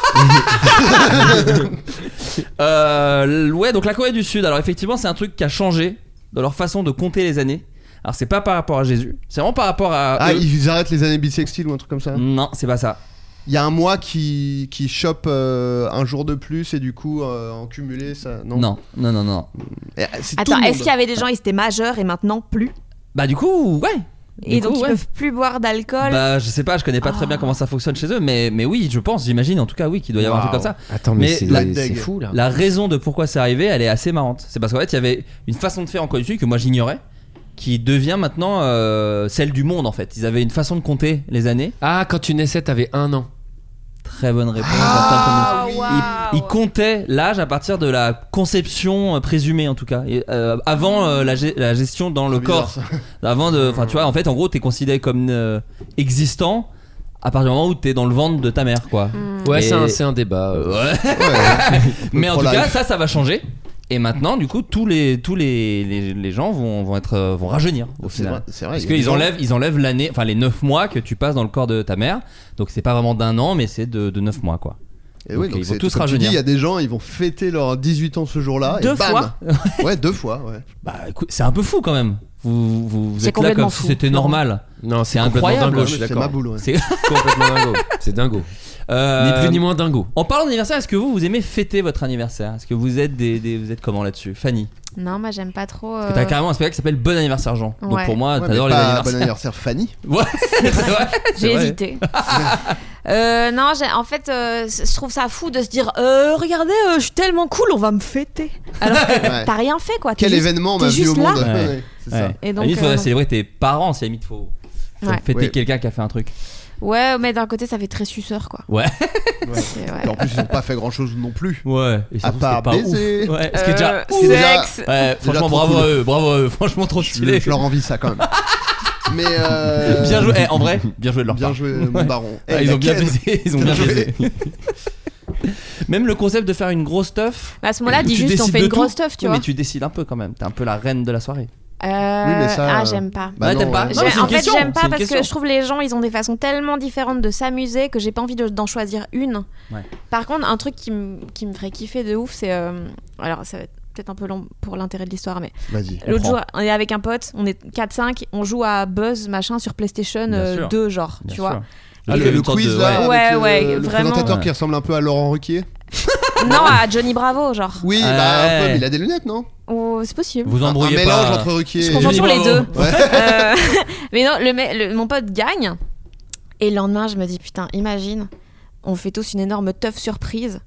Ouais, donc la Corée du Sud, alors effectivement, c'est un truc qui a changé dans leur façon de compter les années. Alors c'est pas par rapport à Jésus, c'est vraiment par rapport à Ah, eux. ils arrêtent les années bissextiles ou un truc comme ça. Non, c'est pas ça. Il y a un mois qui chope un jour de plus et du coup en cumulé ça. Non. Et, c'est tout Attends, le monde. est-ce qu'il y avait des gens, ils étaient majeurs et maintenant plus? Bah du coup, ouais. Et Du donc coup, ils ouais. peuvent plus boire d'alcool? Bah je sais pas, je connais pas très bien comment ça fonctionne chez eux, mais oui, je pense, j'imagine en tout cas oui qu'il doit y avoir un truc comme ça. Attends, mais c'est la- c'est fou là. La raison de pourquoi c'est arrivé, elle est assez marrante. C'est parce qu'en fait, il y avait une façon de faire en Corée du Sud que moi j'ignorais, qui devient maintenant celle du monde en fait. Ils avaient une façon de compter les années. Ah, quand tu naissais, t'avais 1 an. Très bonne réponse. Ah, Antoine. waouh. Ils comptaient l'âge à partir de la conception présumée en tout cas. Et, avant la gestion dans le C'est bizarre, corps. ça. Avant de, enfin tu vois, en fait, en gros, t'es considéré comme existant à partir du moment où t'es dans le ventre de ta mère, quoi. Ouais, Et- c'est un débat. Ouais. Ouais. Mais en tout Pro-life. cas, ça va changer. Et maintenant, du coup, tous les gens vont rajeunir au C'est final. vrai, c'est vrai, Parce il y a des qu'ils enlèvent l'année, enfin les 9 mois que tu passes dans le corps de ta mère. Donc c'est pas vraiment d'un an, mais c'est de 9 mois, quoi. Et oui, Donc, donc ils vont c'est- tous comme tu dis, rajeunir. il y a des gens, ils vont fêter leurs 18 ans ce jour-là. Deux et bam. fois. Ouais, 2 fois, ouais. Bah écoute, c'est un peu fou quand même. Vous C'est êtes là complètement comme si fou, c'était Florent. normal. Non, c'est incroyable. complètement dingo, je suis C'est d'accord. ma boule, ouais. C'est Complètement dingo. C'est dingo. Ni plus ni moins dingo. En parlant d'anniversaire, est-ce que vous aimez fêter votre anniversaire? Est-ce que vous êtes vous êtes comment là-dessus, Fanny? Non, moi j'aime pas trop. Parce que t'as carrément un spectacle qui s'appelle Bon anniversaire Jean. Donc Ouais. pour moi, Ouais, t'adores mais les pas anniversaires. Bon anniversaire Fanny. Ouais, c'est vrai. C'est J'ai vrai. hésité. Non, en fait, je trouve ça fou de se dire regardez, je suis tellement cool, on va me fêter. Alors que Ouais. t'as rien fait, quoi. Quel T'es juste- événement t'es m'a vu au juste là. monde. Ouais. Ouais, c'est ça. Ouais. Et À donc, la limite, faudrait non. célébrer tes parents, si à la limite faut Ouais. fêter Ouais. quelqu'un qui a fait un truc. Ouais, mais d'un côté, ça fait très suceur, quoi. Ouais. Ouais. C'est- ouais. Et en plus, ils ont pas fait grand chose non plus. Ouais. Et À surtout, part c'était pas baiser. ouf. Ouais. Ce qui est déjà. c'est déjà- sexe. Ouais, franchement, trop bravo cool. à eux, bravo à eux. Franchement, trop stylé. Je leur envie ça quand même. Mais Bien joué. En vrai, bien joué de leur bien part. joué, mon Ouais. baron. Ah, Eh, ils ont bien Ken. baisé. Ils ont bien Bien joué. baisé. Même le concept de faire une grosse teuf. À ce moment-là, dis tu juste on décides fait de une tout. grosse teuf, tu Oui, vois. mais tu décides un peu quand même. T'es un peu la reine de la soirée. mais ça, Ah, j'aime pas. Bah Ouais, non, t'aimes pas ouais. Non, mais c'est une En fait, question, j'aime c'est pas une parce question. que je trouve les gens, ils ont des façons tellement différentes de s'amuser que j'ai pas envie d'en choisir une. Ouais. Par contre, un truc qui me ferait kiffer de ouf, c'est. Alors, ça va être peut-être un peu long pour l'intérêt de l'histoire, mais. Vas-y. L'autre prend. jour, on est avec un pote, on est 4-5, on joue à Buzz machin sur PlayStation Bien sûr. 2, genre, Bien tu sûr. vois. Ah, Et le une sorte quiz de- là, Ouais, avec ouais, le vraiment. présentateur Ouais. qui ressemble un peu à Laurent Ruquier. Non, à Johnny Bravo, genre. Oui, Ouais. bah un peu, mais il a des lunettes, non? Oh, c'est possible. Vous Un embrouillez mélange pas. entre Ruquier Je et. confonds toujours les Bravo. deux. Ouais. Mais non, mon pote gagne. Et le lendemain, je me dis, putain, imagine, on fait tous une énorme teuf surprise.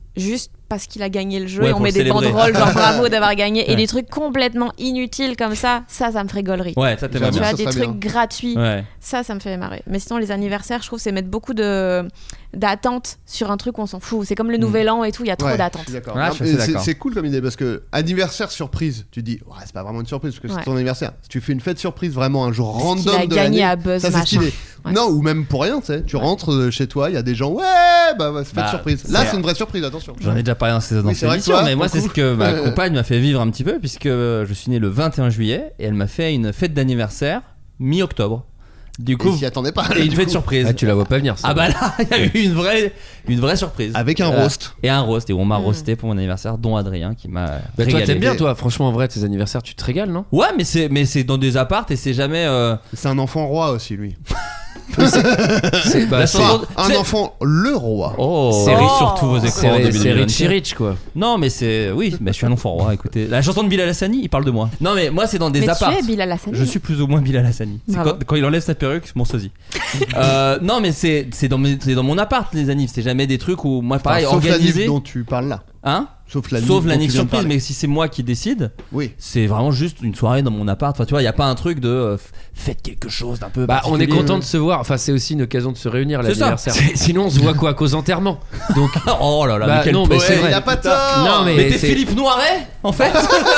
juste parce qu'il a gagné le jeu Ouais, et on pour met le des célébrer. banderoles genre bravo d'avoir gagné Ouais. et des trucs complètement inutiles comme ça me ferait gaulerie. Ouais, ça t'aimerais Tu bien. vois, des trucs gratuits, Ouais. ça me fait marrer. Mais sinon, les anniversaires, je trouve, c'est mettre beaucoup d'attentes sur un truc où on s'en fout. C'est comme le nouvel an et tout, il y a trop Ouais, d'attentes. je suis d'accord. Ouais, Non, je suis mais d'accord. c'est cool comme idée parce que anniversaire surprise, tu dis ouais, c'est pas vraiment une surprise parce que Ouais. c'est ton anniversaire. Si tu fais une fête surprise vraiment un jour qu'il random a de gagné l'année, à Buzz, ça c'est machin. stylé. Ouais. Non, ou même pour rien, tu sais, tu rentres chez toi, il y a des gens ouais, bah c'est fête Bah, surprise. Là, c'est- c'est une vraie surprise, attention. J'en ai déjà parlé dans cette Oui, c'est vrai que émission, toi, mais moi pour c'est le ce coup. que ma compagne m'a fait vivre un petit peu, puisque je suis né le 21 juillet et elle m'a fait une fête d'anniversaire mi-octobre. Du coup, Et s'y attendait pas. et une du fête coup. surprise. Ah, tu la vois pas venir, ça. Ah bah là, il y a eu une vraie surprise. Avec un roast. Et un roast, et on m'a roasté pour mon anniversaire, dont Adrien qui m'a Bah, toi, régalé. t'aimes bien, toi. Franchement, en vrai, tes anniversaires, tu te régales, non? Ouais, mais c'est dans des appartes et c'est jamais. C'est un enfant roi aussi, lui. C'est La chanson- un c'est- enfant le roi. Oh, C'est riche sur tous vos écrans. en début C'est 2024. Richie Rich, quoi. Non, mais c'est. Oui, mais je suis un enfant roi, écoutez. La chanson de Bilal Hassani, il parle de moi. Non, mais moi, c'est dans des Mais apparts. tu es Bilal Hassani. Je suis plus ou moins Bilal Hassani. C'est Bravo. quand il enlève sa perruque, mon sosie. Non, mais c'est dans mon appart, les annives. C'est jamais des trucs où moi, pareil, Enfin, sauf la organisé. nif dont tu parles là. Hein Sauf la nif dont la tu nif viens de surprise, parler. mais si c'est moi qui décide, Oui. c'est vraiment juste une soirée dans mon appart. Enfin, tu vois, il y a pas un truc de faites quelque chose d'un peu. Bah, on est particulier. content de se voir. Enfin, c'est aussi une occasion de se réunir C'est ça. l'anniversaire. Sinon, on se voit quoi qu'aux enterrements. Donc, Oh là là, bah, mais quel non, mais poète. c'est vrai. Il a pas tort. Non, Mais mais t'es c'est- Philippe Noiret, en fait.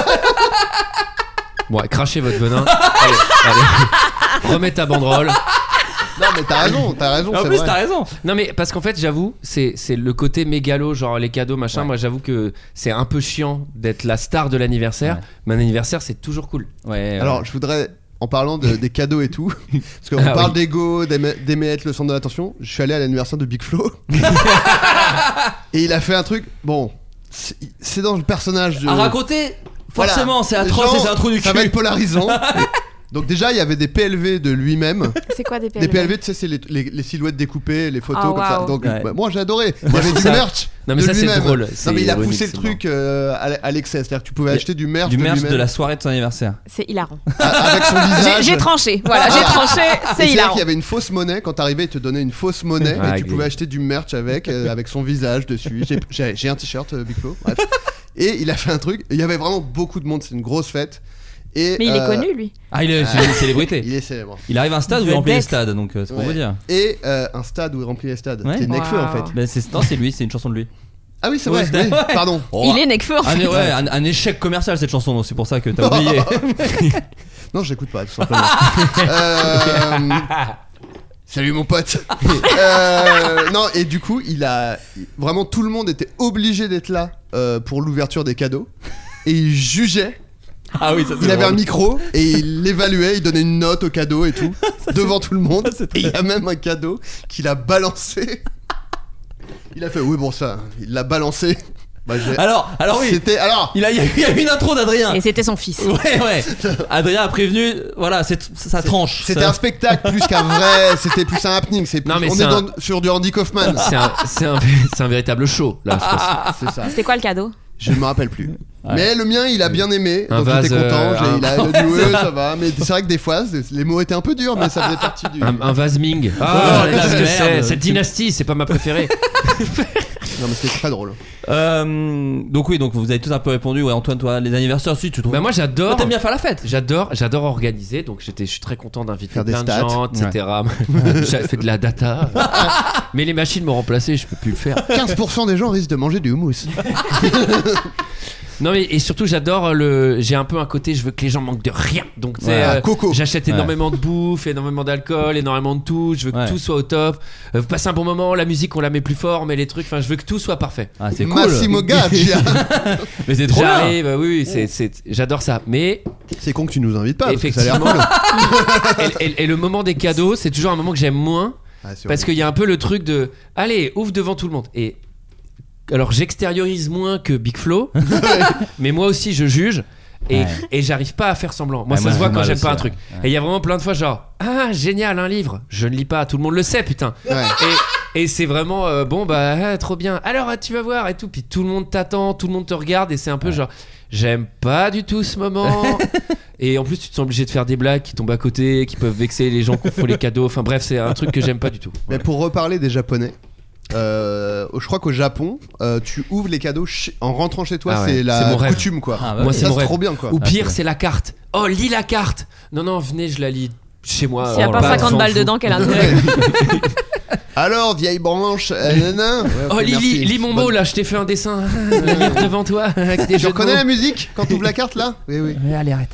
Bon, crachez votre venin. Allez. Remets ta banderole. Non, mais t'as raison, En c'est plus, vrai. t'as raison. Non, mais parce qu'en fait, j'avoue, c'est le côté mégalo, genre les cadeaux, machin. Ouais. Moi, j'avoue que c'est un peu chiant d'être la star de l'anniversaire. Ouais. Mais un anniversaire, c'est toujours cool. Ouais. Alors, je voudrais, en parlant des cadeaux et tout, parce qu'on Ah, parle oui. d'ego, d'aimer être le centre de l'attention, je suis allé à l'anniversaire de Big Flo. Et il a fait un truc, bon, c'est dans le personnage de. à raconter, Voilà. forcément, c'est Les atroce gens, et c'est un trou du cul. Ça va être polarisant. Donc déjà il y avait des PLV de lui-même. C'est quoi des PLV? Des PLV, tu sais, c'est les silhouettes découpées, les photos Ah, comme ça. waouh. Donc Ouais. bah, moi j'ai adoré. Il y Moi, avait je du trouve ça- merch. Non, mais de ça, c'est lui-même. drôle. Non C'est mais il a ironique, poussé le c'est truc à l'excès. C'est-à-dire que tu pouvais acheter du merch Du de merch lui-même de la soirée de son anniversaire. C'est hilarant. avec son visage. J'ai tranché, voilà, j'ai tranché, Et c'est c'est-à-dire hilarant. qu'il y avait une fausse monnaie quand t'arrivais, il te donnait une fausse monnaie Ah, et tu ok. pouvais acheter du merch avec son visage dessus. J'ai un t-shirt Big Flo. Bref. Et il a fait un truc. Il y avait vraiment beaucoup de monde. C'est une grosse fête. Et Mais il est connu, lui. Ah, c'est une célébrité. Il est célèbre. Il arrive à un stade où il Vedette. remplit les stades, donc c'est pour Ouais. vous dire. Et un stade où il remplit les stades. Ouais. C'est Nekfeu en Wow. fait. Ben, non, c'est lui, c'est une chanson de lui. Ah oui, c'est Ouais, vrai. c'était- Oui. ouais. Pardon. Oh, Il est Nekfeu en un, fait. ouais, un échec commercial cette chanson, donc c'est pour ça que t'as oublié. Non, j'écoute pas, tout simplement. Salut mon pote. Non, et du coup, vraiment tout le monde était obligé d'être là pour l'ouverture des cadeaux. Et il jugeait. Ah oui, ça c'est Il avait un drôle. micro et il l'évaluait, il donnait une note au cadeau et tout, devant tout le monde. c'est très Et il y a même un cadeau qu'il a balancé. Il a fait, oui, bon, ça, il l'a balancé. Bah, Alors oui. C'était. Alors Il y a eu une intro d'Adrien. Et c'était son fils. Ouais. Adrien a prévenu, voilà, ça tranche. C'était Ça- un spectacle plus qu'un vrai. C'était plus un happening. Non, mais on c'est est sur du Andy Kaufman. C'est un véritable show, là, je pense. C'est ça. C'était quoi le cadeau? Je ne me rappelle plus. Ouais. Mais le mien, il a bien aimé. Un Donc vase, j'étais content. Il a dit ouais, c'est- ça va. Mais c'est vrai que des fois, les mots étaient un peu durs, mais ça faisait partie du. Un vase Ming. Ah, Ouais, la qu'est-ce que merde. c'est Cette dynastie, c'est pas ma préférée. Non, mais c'était très drôle. Donc oui, donc vous avez tous un peu répondu. Ouais, Antoine, toi, les anniversaires, si tu trouves. Bah, moi, j'adore. Toi, t'aimes bien faire la fête. J'adore organiser, donc je suis très content d'inviter Faire des plein de stats. gens, etc. J'avais fait de la data, mais les machines m'ont remplacé, je peux plus le faire. 15% des gens risquent de manger du houmous. Non mais et surtout j'adore j'ai un peu un côté je veux que les gens manquent de rien, donc tu sais, Ouais, coco. j'achète Ouais. énormément de bouffe, énormément d'alcool, énormément de tout, je veux que Ouais. tout soit au top. Vous passez un bon moment, la musique on la met plus fort, mais les trucs, enfin je veux que tout soit parfait. Ah, c'est cool. Massimo Gaggia. Mais c'est trop bien. J'arrive, oui, j'adore ça, mais C'est con que tu nous invites pas. Parce que ça a effectivement, l'air cool. et le moment des cadeaux, c'est toujours un moment que j'aime moins. Ah, c'est Parce vrai. qu'il y a un peu le truc de allez, ouvre devant tout le monde. Et alors j'extériorise moins que Big Flo, mais moi aussi je juge. Et, Ouais. et j'arrive pas à faire semblant. Moi Ouais, ça moi, se voit j'ai quand mal j'aime aussi, pas un ouais. truc. Ouais. Et il y a vraiment plein de fois genre ah génial un livre. Je ne lis pas, tout le monde le sait putain. Ouais. Et c'est vraiment bon bah trop bien. Alors tu vas voir et tout. Puis tout le monde t'attend, tout le monde te regarde et c'est un peu genre j'aime pas du tout ce moment. Et en plus tu te sens obligé de faire des blagues qui tombent à côté, qui peuvent vexer les gens qui font les cadeaux. Enfin bref c'est un truc que j'aime pas du tout. Mais pour reparler des Japonais, Je crois qu'au Japon, tu ouvres les cadeaux en rentrant chez toi, Ah ouais, c'est c'est la mon rêve. coutume quoi. Moi, c'est ça, mon c'est rêve. trop bien quoi. Ou pire, c'est c'est la carte. Oh, lis la carte. Non, venez, je la lis chez moi. S'il y a pas 50 balles dedans, quel intérêt? Alors, vieille branche, nanana. Ouais, Oh, ok, merci. lis mon mot là, je t'ai fait un dessin. Lire devant toi. Avec des Tu jeux de reconnais mots. la musique quand tu ouvres la carte là? Oui. Allez, arrête.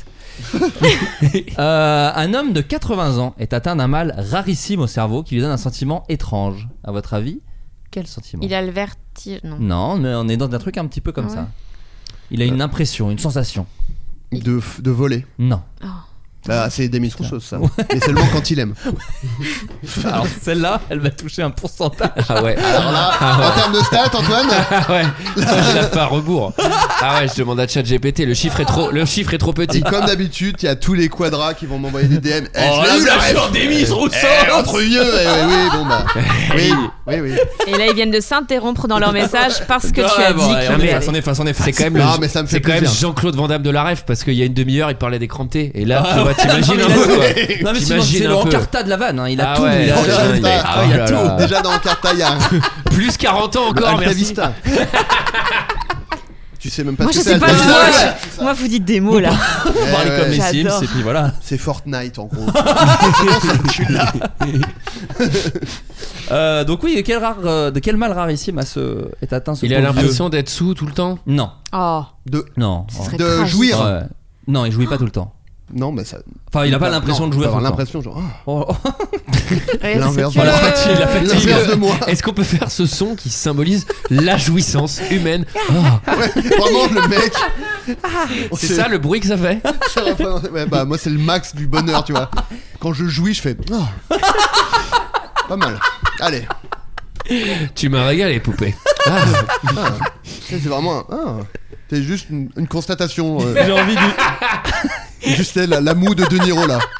Un homme de 80 ans est atteint d'un mal rarissime au cerveau qui lui donne un sentiment étrange. À votre avis, quel sentiment? Il a le vertige. Non. Non, mais on est dans un truc un petit peu comme Ah ouais. ça. Il a une impression, une sensation. De voler. Non. Bah, c'est des choses ça. Mais seulement quand il aime. Alors celle-là, elle va toucher un pourcentage. Ah ouais. Alors là, en termes de stats, Antoine. Ah ouais. Ça, je la fais à rebours. Ah ouais, je demande à ChatGPT. Le chiffre est trop petit. Comme d'habitude, il y a tous les quadras qui vont m'envoyer des DM. Oh, je l'ai eu, la la ref. sur Demis Rousseau. Entre vieux. Oui, bon bah. Oui. Et là, ils viennent de s'interrompre dans leur message parce que tu as dit qu'il on voulait est aller. face, on est face. C'est quand même, Non, mais ça me fait c'est quand même plaisir. Jean-Claude Van Damme de la ref parce qu'il y a une demi-heure il parlait des cramptés et là Ah tu vois, ouais. t'imagines Non, un mais peu il a- quoi. Non mais T'imagines c'est un le peu. encarta de la vanne, hein. Il a Ah tout. ouais, Il a, oh, il a- putain. il a là tout. là. Déjà dans Encarta, il y a Plus 40 ans encore, Alta merci. Vista. Tu sais même pas Moi, ce je que c'est sais pas Alta ce Vista. mot. Moi, vous dites des mots là. On parlait comme les J'adore. Sims et puis voilà. C'est Fortnite en gros. C'est bon, ça, je suis là. Donc oui, de quel mal rarissime est atteint ce Il a pauvre l'impression d'être sous tout le temps. vieux. Non. Oh. Non. Ce serait De tragique. jouir. Ouais. Non, il jouit pas tout le temps. Non, mais ça. Enfin, il a pas l'impression Non, de jouer faut tout le avoir temps. l'impression genre. Oh, oh. Ouais, L'inverse. c'est que- La fatigue. L'inverse de moi. Est-ce qu'on peut faire ce son qui symbolise la jouissance humaine? Oh, Vraiment le mec. c'est ça le bruit que ça fait? Ouais, bah moi c'est le max du bonheur, tu vois. Quand je jouis, je fais. Oh. Pas mal. Allez. Tu m'as régalé, poupée. C'est vraiment. C'est juste une constatation. J'ai envie de. Juste la moue de De Niro là.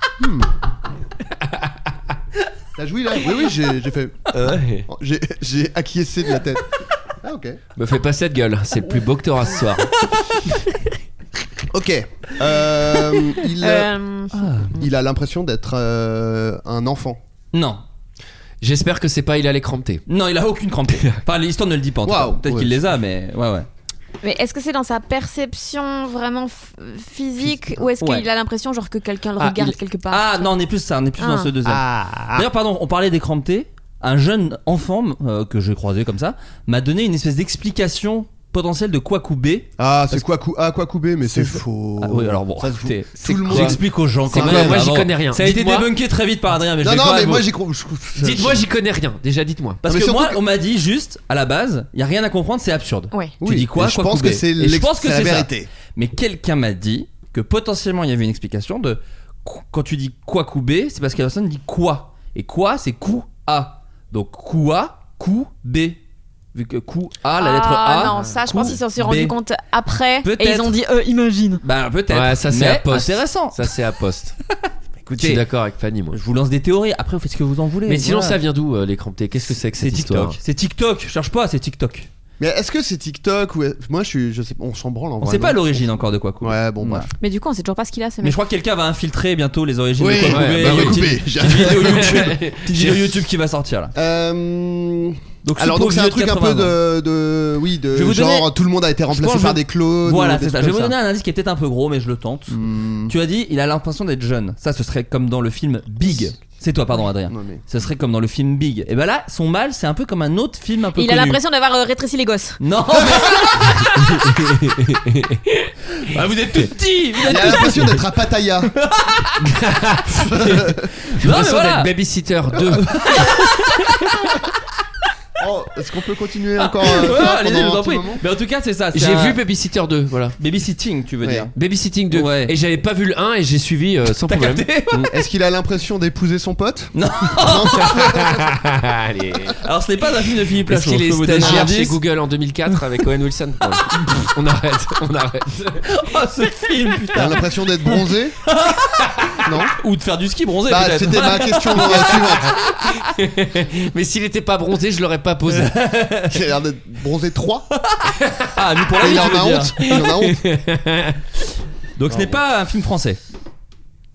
T'as joui là? Oui, j'ai fait. Ouais. J'ai acquiescé de la tête. Ah, ok. Me fais pas cette gueule, c'est le plus beau que t'auras ce soir. Ok. Il a l'impression d'être un enfant. Non. J'espère que c'est pas il a les cramptés. Non, il a aucune crampée. Enfin, l'histoire ne le dit pas. En tout cas. Waouh, Peut-être ouais. qu'il les a, mais ouais. Mais est-ce que c'est dans sa perception vraiment physique ou est-ce Ouais. qu'il a l'impression genre que quelqu'un le Ah, regarde il- quelque part? Ah non, on est plus ça, on est plus dans ce deuxième. D'ailleurs, pardon, on parlait des cramptés. Un jeune enfant que j'ai croisé comme ça m'a donné une espèce d'explication potentielle de Kwakubé. Ah, c'est Kwakubé, mais c'est faux. Ah, oui, alors bon, Ça se écoutez, tout le monde. j'explique aux gens quand C'est même. quoi Moi, j'y avant. connais rien. Ça a été Dites-moi. débunké très vite par Adrien, mais je Non, vais non, quand mais même moi vous- j'y crois. Dites-moi, j'y connais rien. Déjà, dites-moi. Parce Non, mais que moi, surtout on m'a dit juste, à la base, il y a rien à comprendre, c'est absurde. Ouais. Tu dis quoi, et je pense Kwakubé. que c'est Et je pense que la c'est ça. vérité. Mais quelqu'un m'a dit que potentiellement il y avait une explication de quand tu dis Kwakubé, c'est parce que la personne dit quoi. Et quoi, c'est Kou-A. Donc Koua, Kou-B. Vu que Kou-A, la lettre A. Non, ça, je pense qu'ils s'en sont B. rendus compte après. Peut-être. Et ils ont dit, imagine. Bah peut-être. Ouais, ça c'est mais à poste. intéressant. Ça c'est à poste. Je Écoutez, suis d'accord avec Fanny, moi. je vous lance des théories. Après, vous faites ce que vous en voulez. Mais sinon, Voilà. ça vient d'où les cramptés? Qu'est-ce que c'est que C'est cette histoire? TikTok. C'est TikTok. Je cherche pas, c'est TikTok. Mais est-ce que c'est TikTok ou moi je sais, on s'en branle en On vrai. sait pas non l'origine encore de Kwakubé. Ouais, bon, Voilà. bref. Mais du coup, on sait toujours pas ce qu'il a, ces Mais mecs. je crois que quelqu'un va infiltrer bientôt les origines Oui, de Kwakubé. ouais, Il y a une Kwakubé, petite- j'ai- petite vidéo YouTube. Petite vidéo YouTube qui va sortir là. Donc, Alors ce donc c'est un pauvre vieux truc de un peu 80 ans. de Je vais vous genre donner- tout le monde a été Je remplacé pense par que- des clones. Voilà, des c'est ça. trucs Je vais vous comme donner un indice qui est peut-être un peu gros, mais je le tente. Tu as dit, il a l'impression d'être jeune. Ça, ce serait comme dans le film Big. C'est toi, pardon, Adrien. Non, mais- Ce serait comme dans le film Big. Et ben là, son mal, c'est un peu comme un autre film un peu Il a connu. l'impression d'avoir rétréci les gosses. Non. Ah, vous êtes tout petits. Vous êtes Il a tout l'impression d'être à Pattaya. Non, J'ai mais l'impression voilà. d'être Babysitter 2. Oh, est-ce qu'on peut continuer encore Ouais, ça allez-y, pendant je vous un en petit prie. moment Mais en tout cas, c'est ça. c'est J'ai un- vu Babysitter 2, voilà. Babysitting, tu veux Ouais. dire. Babysitting 2. Ouais. Et j'avais pas vu le 1 et j'ai suivi sans T'as problème. capté Est-ce qu'il a l'impression d'épouser son pote? Non. Allez. Alors, ce n'est pas un film de Philippe Est-ce Lachaud. qu'il je est peux vous donner un stagiaire chez indice. Google en 2004 avec Owen Wilson? Bon. On arrête. Oh, ce film, Il a putain. l'impression d'être bronzé? Non? Ou de faire du ski bronzé, Bah peut-être. c'était ma question suivante. Mais s'il était pas bronzé, je l'aurais pas posé. Il a l'air d'être bronzé 3. Ah, mais pour la Et vie, il en tu veux a dire. honte. Il en a honte. Donc, ce n'est pas un film français.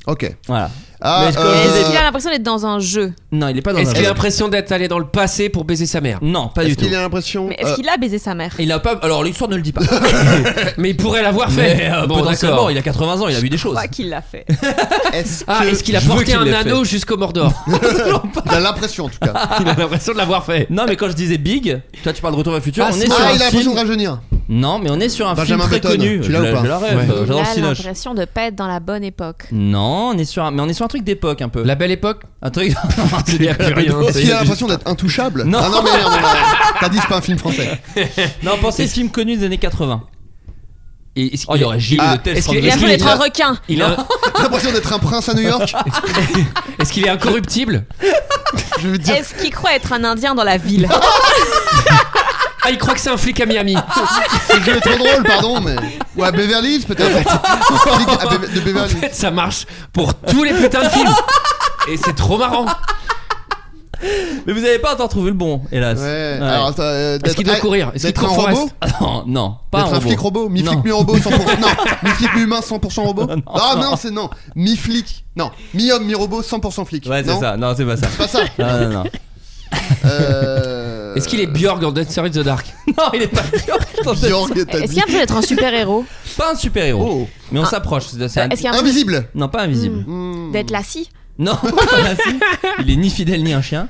Ok. Voilà. Ah, Mais comme je Est-ce disais- qu'il a l'impression d'être dans un jeu? Non, il est pas dans Est-ce un qu'il a jeu. l'impression d'être allé dans le passé pour baiser sa mère? Non, pas du Est-ce tout. qu'il a l'impression Mais est-ce qu'il a baisé sa mère? Il a pas. Alors l'histoire ne le dit pas. Mais il pourrait l'avoir fait. Mais, Bon, potentiellement, d'accord. il a 80 ans, il a vu des Je choses. crois qu'il l'a fait. Est-ce qu'il a Je veux porté qu'il un l'ait anneau fait. jusqu'au Mordor? Il a l'impression en tout cas. Il a l'impression de l'avoir fait. Non, mais quand je disais Big, toi tu parles de Retour vers le futur, on est sur Ah, un il a l'impression film. de rajeunir. Non, mais on est sur un Benjamin film très Button, connu. tu l'as ou pas Je la rêve, Ouais. Il j'adore a Cinoche. l'impression de pas être dans la bonne époque. Non, on est sur un truc d'époque un peu. La belle époque? Un truc. Il y a plus rien. Est-ce qu'il a l'impression d'être intouchable? Non. Ah non mais merde, t'as dit c'est pas un film français. Non, pensez film connu des années 80. Et Oh, il y aurait Gilles Ah, le test. est-ce qu'il Il a l'impression d'être un requin. Il a T'as l'impression d'être un prince à New York? Est-ce qu'il est incorruptible? Je veux dire. Est-ce qu'il croit être un Indien dans la ville? Ah, il croit que c'est un flic à Miami. Ce jeu est trop drôle, pardon, mais. Ou à Beverly Hills peut-être. De En Beverly Hills. fait, ça marche pour tous les putains de films. Et c'est trop marrant. Mais vous avez pas encore trouvé le bon, hélas. Ouais. Alors, Est-ce qu'il doit courir? Est-ce qu'il d'être un court robot? Forest? Non, non, pas D'être un robot. flic robot? Mi-flic, Non. mi-robot, 100%. Non, mi-flic, mi-humain, 100% robot? Ah non, c'est non. Mi-flic. Non, mi-homme, mi-robot, 100% flic. Ouais, c'est Non ça. Non, c'est pas ça. C'est pas ça. Non, non, non. Est-ce qu'il est Björk dans Dancer in the Dark? Non, il est pas Björk, t'as Est-ce dit. qu'il a l'impression d'être un super-héros? Pas un super héros. Oh. Mais on s'approche. C'est un- Est-ce qu'il a l'impression Invisible. Non, pas invisible. d'être la scie? Non, pas ainsi. Il est ni fidèle ni un chien.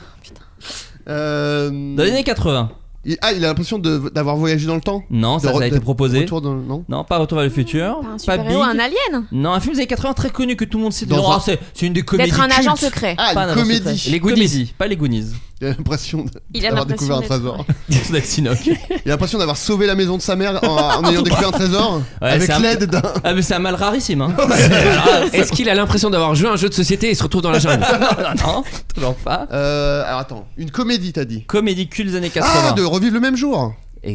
Dans les années 80. Il a l'impression d'avoir voyagé dans le temps? Non, ça a été proposé. Retour dans... Non. Non, pas Retour vers le futur. Pas un Pas super-héros, Big. un alien? Non, un film des années 80 très connu que tout le monde sait. Dans Non, un- c'est une des comédies. D'être un agent cultes. secret? Ah, Pas un une agent comédie. secret. Les Goonies. Comédie, pas les Goonies. Il a l'impression Il a d'avoir l'impression découvert un d'être- trésor. D'être Sinoc. Il a l'impression d'avoir sauvé la maison de sa mère en ayant découvert un trésor. Ouais, Avec c'est un- l'aide d'un. Ah, mais c'est un mal rarissime. Hein. Est-ce qu'il a l'impression d'avoir joué à un jeu de société et se retrouve dans la jungle? Non, toujours pas. Alors attends, une comédie t'as dit? Comédie culte des années 80. Ah, de revivre le même jour.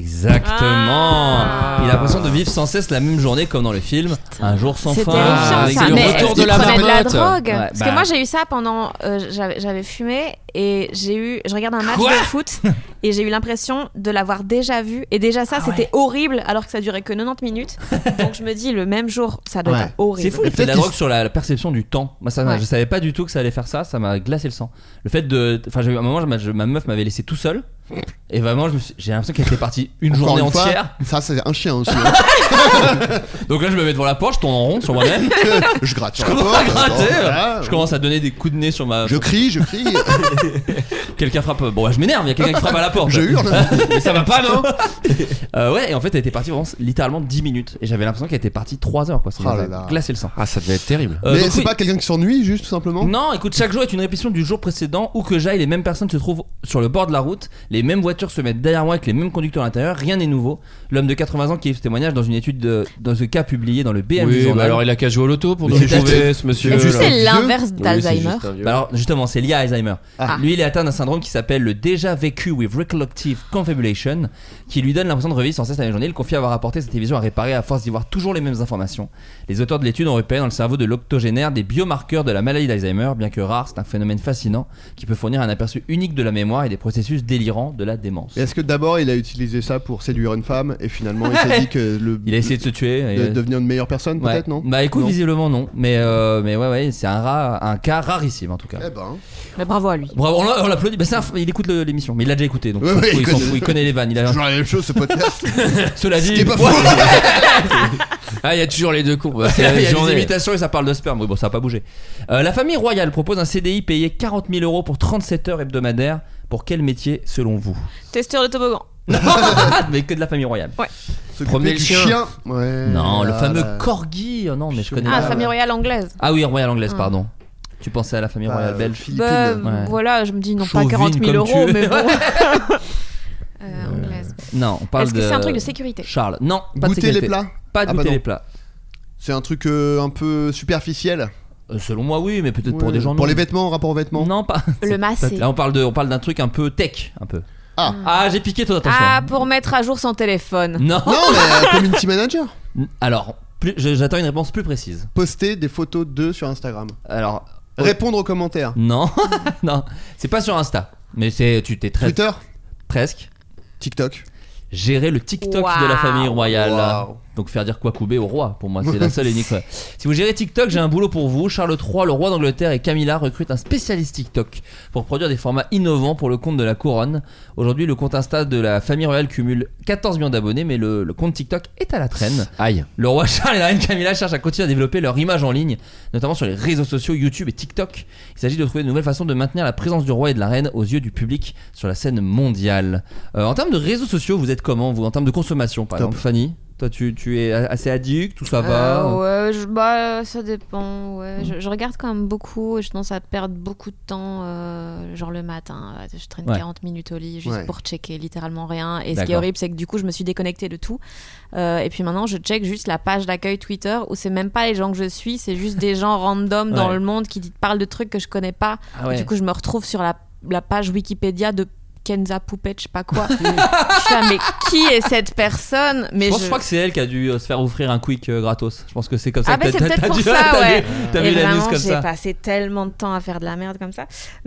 Exactement. Il a l'impression de vivre sans cesse la même journée comme dans le film. Un jour sans C'est fin. terrifiant avec ça. le Mais retour est-ce de qu'il la prenait de la marmotte. drogue? Ouais, Parce bah. que moi j'ai eu ça pendant. J'avais fumé et je regarde un match Quoi de foot et j'ai eu l'impression de l'avoir déjà vu. Et déjà ça c'était horrible alors que ça durait que 90 minutes. Donc je me dis le même jour ça doit Ouais. être horrible. C'est fou, il fait de Peut-être la qu'il drogue sur la perception du temps. Moi, ça, Ouais. je savais pas du tout que ça allait faire ça. Ça m'a glacé le sang. Le fait de. Enfin, à un moment, ma meuf m'avait laissé tout seul. Et vraiment, j'ai l'impression qu'elle était partie une Encore journée une fois, entière. ça c'est un chien aussi. Hein. Donc là, je me mets devant la porte, je tourne en rond sur moi-même. Je gratte sur Je la commence à porte, gratter. voilà. Je commence à donner des coups de nez sur ma. Je crie. Quelqu'un frappe. Bon, ouais, je m'énerve, il y a quelqu'un qui frappe à la porte. Je hurle. Mais ça va pas, non? Ouais, et en fait, elle était partie vraiment littéralement 10 minutes. Et j'avais l'impression qu'elle était partie 3 heures, quoi. Ça Oh m'avait là là. glacé le sang. Ah, ça devait être terrible. Mais Donc c'est oui. pas quelqu'un qui s'ennuie juste tout simplement? Non, écoute, chaque jour est une répétition du jour précédent. Où que j'aille, les mêmes personnes se trouvent sur le bord de la route. Les mêmes voitures se mettent derrière moi avec les mêmes conducteurs à l'intérieur. Rien n'est nouveau. L'homme de 80 ans qui livre ce témoignage dans une étude dans ce cas publié dans le BM du Oui, journal. bah alors il a qu'à jouer au loto pour Mais nous le c'est trouver, ce monsieur. Est-ce que c'est vieux. l'inverse Oui, d'Alzheimer? c'est juste un vieux. Bah alors justement, c'est lié à Alzheimer. Ah. Lui, il est atteint d'un syndrome qui s'appelle le déjà vécu with recollective confabulation, qui lui donne l'impression de revivre sans cesse la même journée. Il confie avoir apporté sa télévision à réparer à force d'y voir toujours les mêmes informations. Les auteurs de l'étude ont repéré dans le cerveau de l'octogénaire des biomarqueurs de la maladie d'Alzheimer. Bien que rare, c'est un phénomène fascinant qui peut fournir un aperçu unique de la mémoire et des processus délirants de la démence. Et est-ce que d'abord il a utilisé ça pour séduire une femme et finalement il s'est dit que Il a essayé de se tuer. de devenir une meilleure personne Ouais. peut-être non? Bah écoute, Non. visiblement non. Mais ouais, c'est un cas rarissime en tout cas. Eh ben. Mais bravo à lui. Bravo, on l'applaudit. Bah, il écoute l'émission, mais il l'a déjà écouté, donc Ouais, il s'en ouais, fout, il il s'en connaît. fout, il connaît les vannes. Il a... Toujours la même chose ce podcast. Cela dit, Ce qui est pas ouais. faux. Ah, il y a toujours les deux cons. Bah, c'est il y la a des journée. imitations et ça parle de sperme. Oui, bon, ça n'a pas bougé. La famille royale propose un CDI payé 40 000 € pour 37 heures hebdomadaires. Pour quel métier selon vous? Testeur de toboggan. Mais que de la famille royale. Ouais. S'occuper Promener du le chien. Ouais. Non, le fameux là. corgi. Oh non, mais je connais Ah, pas. famille royale anglaise. Ah oui, royale anglaise, Ah. pardon. Tu pensais à la famille royale belge? Philippines. Bah, Ouais. voilà, je me dis non pas Chauvine 40 000 comme euros, tu es. mais bon. Anglaise. Non, on parle Est-ce de. que c'est un truc de sécurité? Charles. Non, pas de Goûter sécurité. les plats? Pas de Ah, bah goûter non. les plats. C'est un truc un peu superficiel. Selon moi, oui, mais peut-être pour Ouais. des gens non. Pour les vêtements, en rapport aux vêtements? Non, pas. Le masser. Là, on parle d'un truc un peu tech, un peu. Ah. J'ai piqué ton attention. Ah, pour mettre à jour son téléphone. Non. Non, mais community manager. Alors, j'attends une réponse plus précise. Poster des photos d'eux sur Instagram. Alors, Répondre aux commentaires. non, non, c'est pas sur Insta, mais tu t'es très Twitter. presque. TikTok. Gérer le TikTok Wow. de la famille royale. Wow. Donc faire dire Kwakubé au roi, pour moi, c'est la seule et unique. Si vous gérez TikTok, j'ai un boulot pour vous. Charles III, le roi d'Angleterre et Camilla recrutent un spécialiste TikTok pour produire des formats innovants pour le compte de la couronne. Aujourd'hui, le compte Insta de la famille royale cumule 14 millions d'abonnés, mais le compte TikTok est à la traîne. Aïe. Le roi Charles et la reine Camilla cherchent à continuer à développer leur image en ligne, notamment sur les réseaux sociaux YouTube et TikTok. Il s'agit de trouver de nouvelles façons de maintenir la présence du roi et de la reine aux yeux du public sur la scène mondiale. En termes de réseaux sociaux, vous êtes comment, vous, en termes de consommation, par exemple, Fanny? Toi, tu es assez addict, tout ça va? Ouais, ça dépend. Ouais. Je regarde quand même beaucoup et je tendance à perdre beaucoup de temps, genre le matin. Je traîne 40 minutes au lit juste pour checker littéralement rien. Et ce qui est horrible, c'est que du coup, je me suis déconnectée de tout. Et puis maintenant, je check juste la page d'accueil Twitter où c'est même pas les gens que je suis, c'est juste des gens random dans le monde qui parlent de trucs que je connais pas. Et du coup, je me retrouve sur la page Wikipédia de Kenza Poupette, je sais pas quoi. Je suis là, mais qui est cette personne? Mais je crois que c'est elle qui a dû se faire offrir un quick gratos. Je pense que c'est comme ça. Ah, c'est peut-être pour ça, ouais. T'as vu la news comme ça. J'ai passé tellement de temps à faire de la merde comme ça.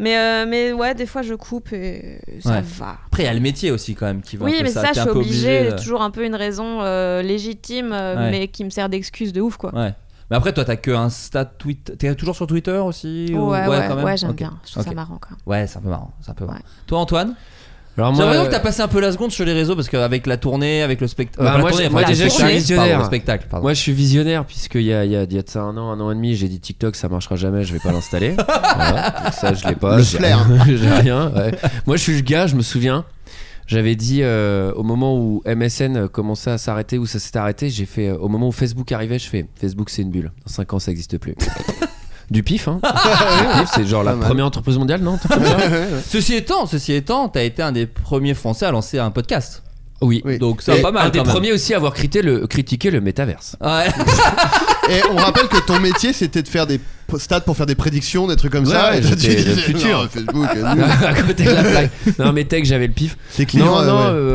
Mais ouais, des fois je coupe et ça va. Après, il y a le métier aussi quand même qui va. Oui, un peu mais ça, je suis obligée. J'ai toujours un peu une raison légitime, mais qui me sert d'excuse de ouf, quoi. Ouais. Mais après, toi, t'as que Insta, Twitter. T'es toujours sur Twitter aussi? Ouais, quand même. Ouais, j'aime bien. Je trouve ça marrant, quoi. Ouais, c'est un peu marrant. Toi, Antoine? Alors j'ai l'impression que t'as passé un peu la seconde sur les réseaux parce qu'avec la tournée, avec le spectacle. Moi déjà je suis visionnaire. Spectacle, moi je suis visionnaire puisqu'il y a de ça un an et demi, j'ai dit TikTok ça marchera jamais, je vais pas l'installer. Voilà. Donc ça je l'ai pas. Le flair. J'ai rien. Ouais. Moi je suis le gars, je me souviens. J'avais dit au moment où MSN commençait à s'arrêter, où ça s'était arrêté, j'ai fait au moment où Facebook arrivait, je fais Facebook c'est une bulle. Dans 5 ans ça existe plus. Du pif, hein. Du pif, c'est genre la première entreprise mondiale, non? Ceci étant, t'as été un des premiers Français à lancer un podcast. Oui. Donc c'est pas mal. Un des premiers aussi à avoir critiqué le métaverse. Ouais. Et on rappelle que ton métier c'était de faire des stats pour faire des prédictions, des trucs comme ça. Et j'étais le futur. Facebook. À côté de la plaque. Non mais tech, j'avais le pif. Tes clients,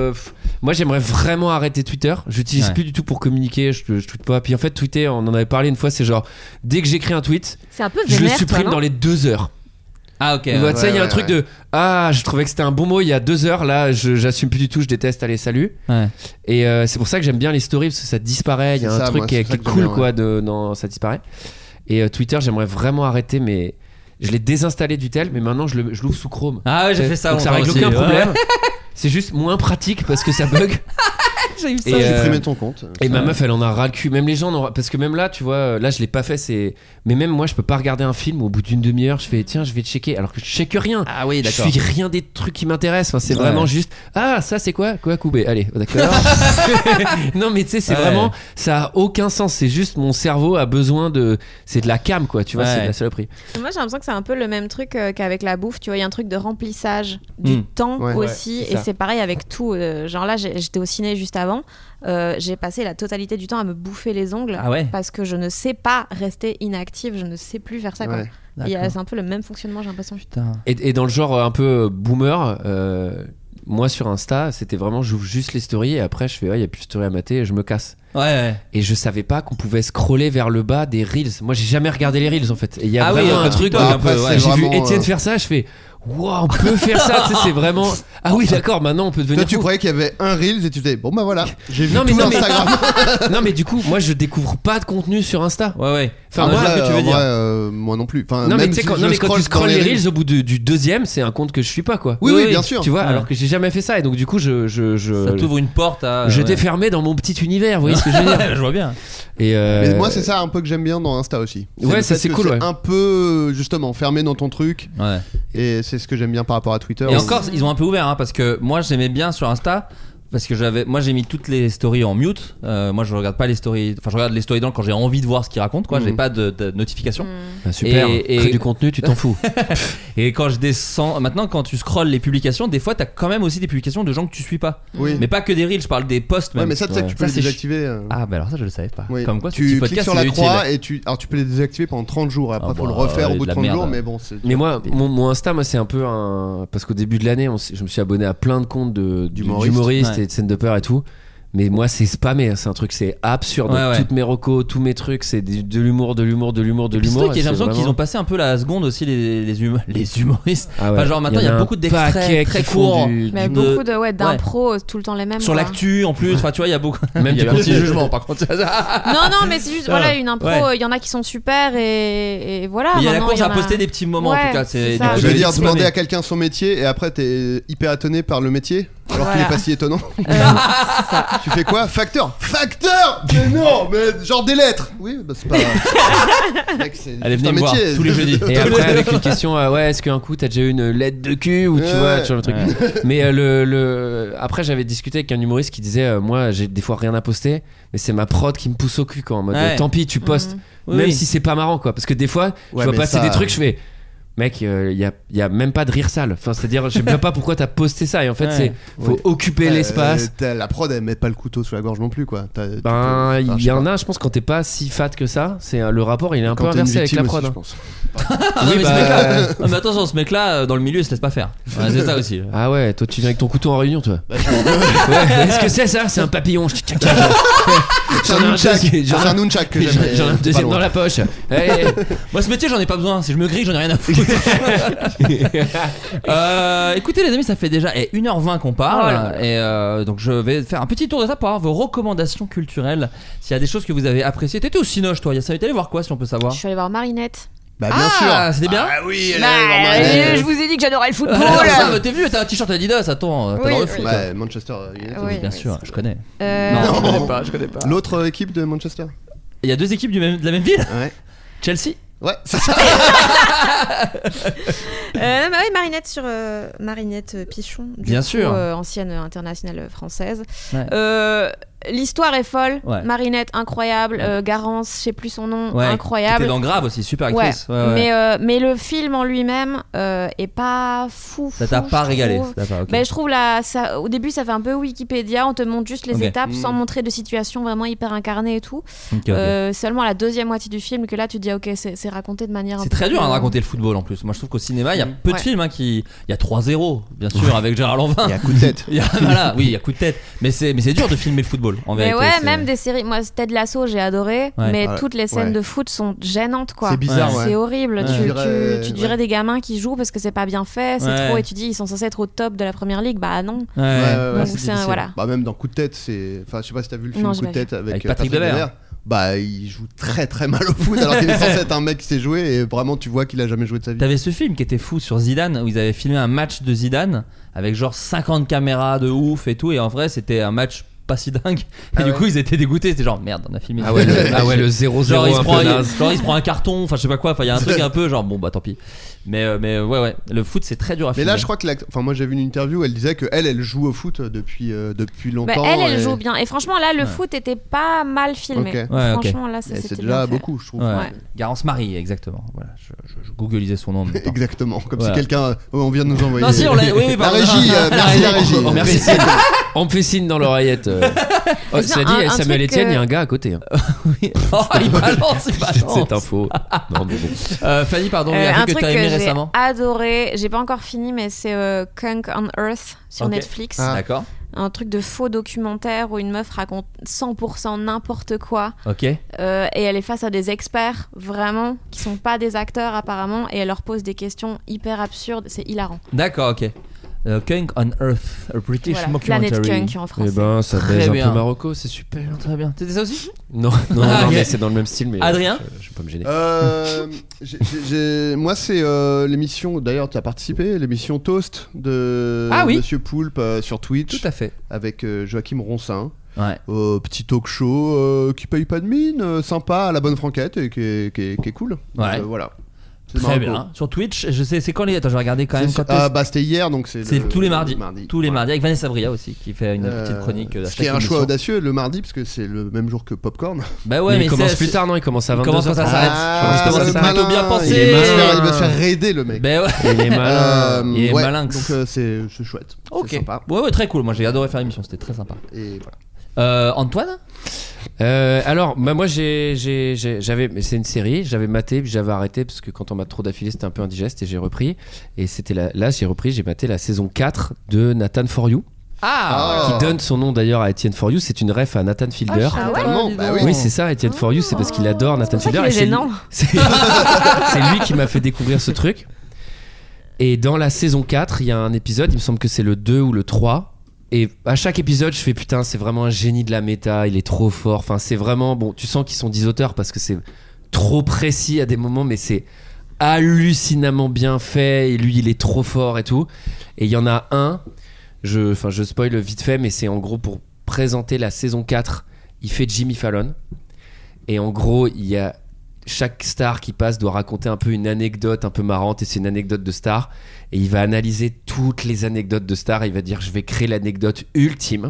moi j'aimerais vraiment arrêter Twitter. J'utilise plus du tout pour communiquer. Je tweete pas. Puis en fait Twitter, on en avait parlé une fois. C'est genre dès que j'écris un tweet, c'est un peu je le vénère, supprime dans les 2 heures. Ah ok. Tu sais, il y a un truc de je trouvais que c'était un bon mot il y a 2 heures. Là, j'assume plus du tout. Je déteste. Allez, salut. Ouais. Et c'est pour ça que j'aime bien les stories parce que ça disparaît. Il y a un truc qui est cool, quoi. Non, ça disparaît. Et Twitter, j'aimerais vraiment arrêter, mais je l'ai désinstallé du tel. Mais maintenant, je l'ouvre sous Chrome. Ah ouais, j'ai fait ça. Donc ça règle aucun problème. C'est juste moins pratique parce que ça bug. J'ai eu ça. J'ai supprimé ton compte. Et ma meuf, elle en a ras le cul. Même les gens, parce que même là, tu vois, là, je l'ai pas fait. Mais même moi, je peux pas regarder un film au bout d'une demi-heure. Je fais, tiens, je vais checker. Alors que je check rien. Ah oui, d'accord. Je suis rien des trucs qui m'intéressent. Enfin, c'est vraiment juste. Ah, ça, c'est quoi Koubé. Allez, d'accord. Non, mais tu sais, c'est vraiment. Ça a aucun sens. C'est juste mon cerveau a besoin de. C'est de la cam, quoi. Tu vois, c'est de la saloperie. Moi, j'ai l'impression que c'est un peu le même truc qu'avec la bouffe. Tu vois, il y a un truc de remplissage du temps aussi. Et c'est pareil avec tout. Genre là, j'étais au ciné juste avant. J'ai passé la totalité du temps à me bouffer les ongles parce que je ne sais pas rester inactive, je ne sais plus faire ça. Quoi. C'est un peu le même fonctionnement, j'ai l'impression. Et dans le genre un peu boomer, moi sur Insta, c'était vraiment j'ouvre juste les stories et après je fais il y a plus de stories à mater et je me casse. Et je savais pas qu'on pouvait scroller vers le bas des reels. Moi j'ai jamais regardé les reels en fait. Et il y a vraiment un truc j'ai vu Étienne faire ça, je fais wow, on peut faire ça, tu sais, c'est vraiment. Ah oui, d'accord, maintenant on peut devenir. Toi, tu croyais qu'il y avait un Reels et tu disais, bon bah voilà, j'ai vu tout Instagram. Non, mais du coup, moi je découvre pas de contenu sur Insta. Ouais. Enfin, moi, ce que tu veux dire. Moi non plus. Enfin, non, mais, quand tu scrolles les Reels au bout du deuxième, c'est un compte que je suis pas, quoi. Oui, bien sûr. Tu vois, alors que j'ai jamais fait ça et donc du coup, ça t'ouvre une porte à. J'étais fermé dans mon petit univers, vous voyez ce que je veux dire. Je vois bien. Mais moi, c'est ça un peu que j'aime bien dans Insta aussi. Ouais, ça c'est cool. C'est un peu justement fermé dans ton truc. Ouais. Et c'est ce que j'aime bien par rapport à Twitter. Et encore, ils ont un peu ouvert parce que moi j'aimais bien sur Insta. Parce que j'ai mis toutes les stories en mute. Moi je regarde pas les stories. Enfin, je regarde les stories quand j'ai envie de voir ce qu'ils racontent, quoi. J'ai pas de notification. Bah, super. Et du contenu, tu t'en fous. Et quand je descends, maintenant quand tu scrolles les publications, des fois t'as quand même aussi des publications de gens que tu suis pas. Mais pas que des reels, je parle des posts même. Ouais, mais ça, tu sais que tu peux les désactiver. Ah, bah alors ça je le savais pas. Comme quoi, tu cliques sur la croix et tu peux les désactiver pendant 30 jours. Et après, faut le refaire au bout de 30 jours. Mais bon, mais moi, mon Insta, moi, c'est un peu parce qu'au début de l'année, je me suis abonné à plein de comptes d'humoristes et de stand-uppers et tout. Mais moi, c'est spammé, c'est un truc, c'est absurde. Toutes mes recos, tous mes trucs, c'est de l'humour. J'ai l'impression qu'ils ont passé un peu la seconde aussi, les humoristes. Enfin, genre maintenant, il y a beaucoup d'extraits très courts. Mais beaucoup d'impro, tout le temps les mêmes. Sur l'actu en plus, enfin, tu vois, il y a beaucoup. Même il y a un petit jugement par contre. Non, mais c'est juste, voilà, une impro, il y en a qui sont super et voilà. Il y a la course à poster des petits moments en tout cas. Je veux dire, demander à quelqu'un son métier et après, t'es hyper étonné par le métier. Alors qu'il est pas si étonnant. Tu fais quoi? Facteur? Mais non, mais genre des lettres. Oui, bah c'est pas. Mec, allez, venez me voir tous les jeudis. Et après avec une question, est-ce qu'un coup t'as déjà eu une lettre de cul ou tu vois le truc. Mais après j'avais discuté avec un humoriste qui disait moi j'ai des fois rien à poster, mais c'est ma prod qui me pousse au cul quoi. En mode tant pis tu postes, même si c'est pas marrant quoi, parce que des fois je vois passer des trucs, je fais. Mec, y a même pas de rire sale. Enfin, c'est-à-dire, je sais même pas pourquoi t'as posté ça. Et en fait, faut occuper l'espace. La prod, elle met pas le couteau sous la gorge non plus, quoi. Il y en a, je pense, quand t'es pas si fat que ça, le rapport, il est un peu inversé avec la prod. Aussi, je pense. Mais attention, ce mec-là, dans le milieu, il se laisse pas faire. C'est ça aussi. Ah ouais, toi, tu viens avec ton couteau en réunion, toi. Est-ce que c'est ça? C'est un papillon. C'est un nunchak que j'aime. J'en ai un deuxième dans la poche. Moi, ce métier, j'en ai pas besoin. Si je me grille, j'en ai rien à foutre. Écoutez les amis, ça fait déjà 1h20 qu'on parle et donc je vais faire un petit tour de table pour avoir vos recommandations culturelles. S'il y a des choses que vous avez appréciées. T'étais au Cinoche toi, ça t'es allé voir quoi si on peut savoir? Je suis allé voir Marinette. Bah bien sûr. C'était bien. Ah oui, elle je vous ai dit que j'adorais le football. T'es venu, t'as un t-shirt Adidas, attends, t'adores le foot. Manchester United. Oui, bien sûr, je connais. Non, je connais pas. L'autre équipe de Manchester. Il y a deux équipes de la même ville. Ouais. Chelsea. Ouais, c'est ça. Marinette sur Marinette Pichon, bien sûr, ancienne internationale française. L'histoire est folle. Marinette incroyable. Garance, je sais plus son nom, incroyable. C'était dans Grave aussi, super actrice. Mais le film en lui-même est pas fou. Ça t'a pas régalé? Je trouve au début ça fait un peu Wikipédia. On te montre juste les étapes sans montrer de situation vraiment hyper incarnée et tout. Seulement à la deuxième moitié du film que là tu te dis ok, c'est raconté de manière. C'est très dur à raconter le football en plus. Moi je trouve qu'au cinéma il y a peu de films qui. Il y a 3-0 bien sûr avec Gérard Lanvin. Il y a coup de tête. Il y a coup de tête. Mais c'est dur de filmer le football. Mais même des séries. Moi, Ted Lasso, j'ai adoré. Mais toutes les scènes de foot sont gênantes, quoi. C'est bizarre, c'est horrible. Tu dirais des gamins qui jouent parce que c'est pas bien fait, c'est trop. Et tu dis, ils sont censés être au top de la première ligue. Bah non. Donc c'est voilà. Bah même dans Coup de tête, c'est. Enfin, je sais pas si t'as vu le film Coup de tête avec Patrick Devers. Bah il joue très très mal au foot alors qu'il est censé être un mec qui sait jouer et vraiment tu vois qu'il a jamais joué de sa vie. T'avais ce film qui était fou sur Zidane où ils avaient filmé un match de Zidane avec genre 50 caméras de ouf et tout, et en vrai c'était un match pas si dingue et du coup ils étaient dégoûtés, c'était genre merde on a filmé le 0-0 genre il se prend un carton, enfin je sais pas quoi, enfin il y a un truc un peu genre bon bah tant pis, mais le foot c'est très dur à filmer. Mais là je crois que moi j'ai vu une interview, elle disait que elle joue au foot depuis longtemps. Elle joue bien et franchement là le foot était pas mal filmé. Franchement là c'était déjà beaucoup je trouve. Garance Marie exactement, voilà, je googlisais son nom exactement comme si quelqu'un on vient de nous envoyer. Non si on l'a, la régie, merci la régie. Merci. On me fait signe dans l'oreillette. Ça dit, Samuel Etienne, il y a un gars à côté. Oui. Il balance. Cette info. Non, bon. Fanny, pardon, il y a un truc que t'as aimé récemment. Adoré. J'ai pas encore fini, mais c'est Kunk on Earth sur Netflix. D'accord. Un truc de faux documentaire où une meuf raconte 100% n'importe quoi. Et elle est face à des experts vraiment qui sont pas des acteurs apparemment et elle leur pose des questions hyper absurdes. C'est hilarant. D'accord, ok. Kunk on Earth, a British mockumentary. Planète Kunk en français. Eh ben, ça baise un peu Marocco, c'est super. Très bien. C'était ça aussi? Non, mais c'est dans le même style. Mais Adrien, je vais pas me gêner. Moi, c'est l'émission. D'ailleurs, tu as participé, l'émission Toast de Monsieur Poulpe sur Twitch. Tout à fait. Avec Joachim Ronsin. Petit talk show qui paye pas de mine, sympa, à la bonne franquette et qui est cool. Donc, voilà. Très bien. Sur Twitch, je sais, c'est quand les. Attends, je vais regarder quand même. C'était hier, donc c'est tous les mardis. Tous les mardis avec Vanessa Bria aussi, qui fait une petite chronique. Ce qui est un choix audacieux le mardi, parce que c'est le même jour que Popcorn. Bah ouais, mais il commence plus tard, non? Il commence à 22h. Il commence quand ça s'arrête. Justement, c'est plutôt bien pensé. Il va se faire raider le mec. Bah ouais. Il est malin. Il est malin. Donc c'est chouette. Ok. C'est sympa. Ouais, très cool. Moi, j'ai adoré faire l'émission. C'était très sympa. Et voilà. Antoine? Alors moi j'avais, mais c'est une série, j'avais maté puis j'avais arrêté parce que quand on m'a trop d'affilée c'était un peu indigeste et j'ai repris, et c'était là j'ai repris, j'ai maté la saison 4 de Nathan For You. Qui donne son nom d'ailleurs à Etienne For You. C'est une ref à Nathan Fielder. Oui, c'est ça, Etienne For You, c'est parce qu'il adore Nathan Fielder. C'est gênant. C'est lui qui m'a fait découvrir ce truc. Et dans la saison 4, il y a un épisode, il me semble que c'est le 2 ou le 3. Et à chaque épisode, je fais putain, c'est vraiment un génie de la méta, il est trop fort. Enfin, c'est vraiment bon. Tu sens qu'ils sont 10 auteurs parce que c'est trop précis à des moments, mais c'est hallucinamment bien fait. Et lui, il est trop fort et tout. Et il y en a un, je spoil vite fait, mais c'est en gros pour présenter la saison 4. Il fait Jimmy Fallon. Et en gros, il y a chaque star qui passe doit raconter un peu une anecdote un peu marrante, et c'est une anecdote de star, et il va analyser toutes les anecdotes de star, et il va dire je vais créer l'anecdote ultime.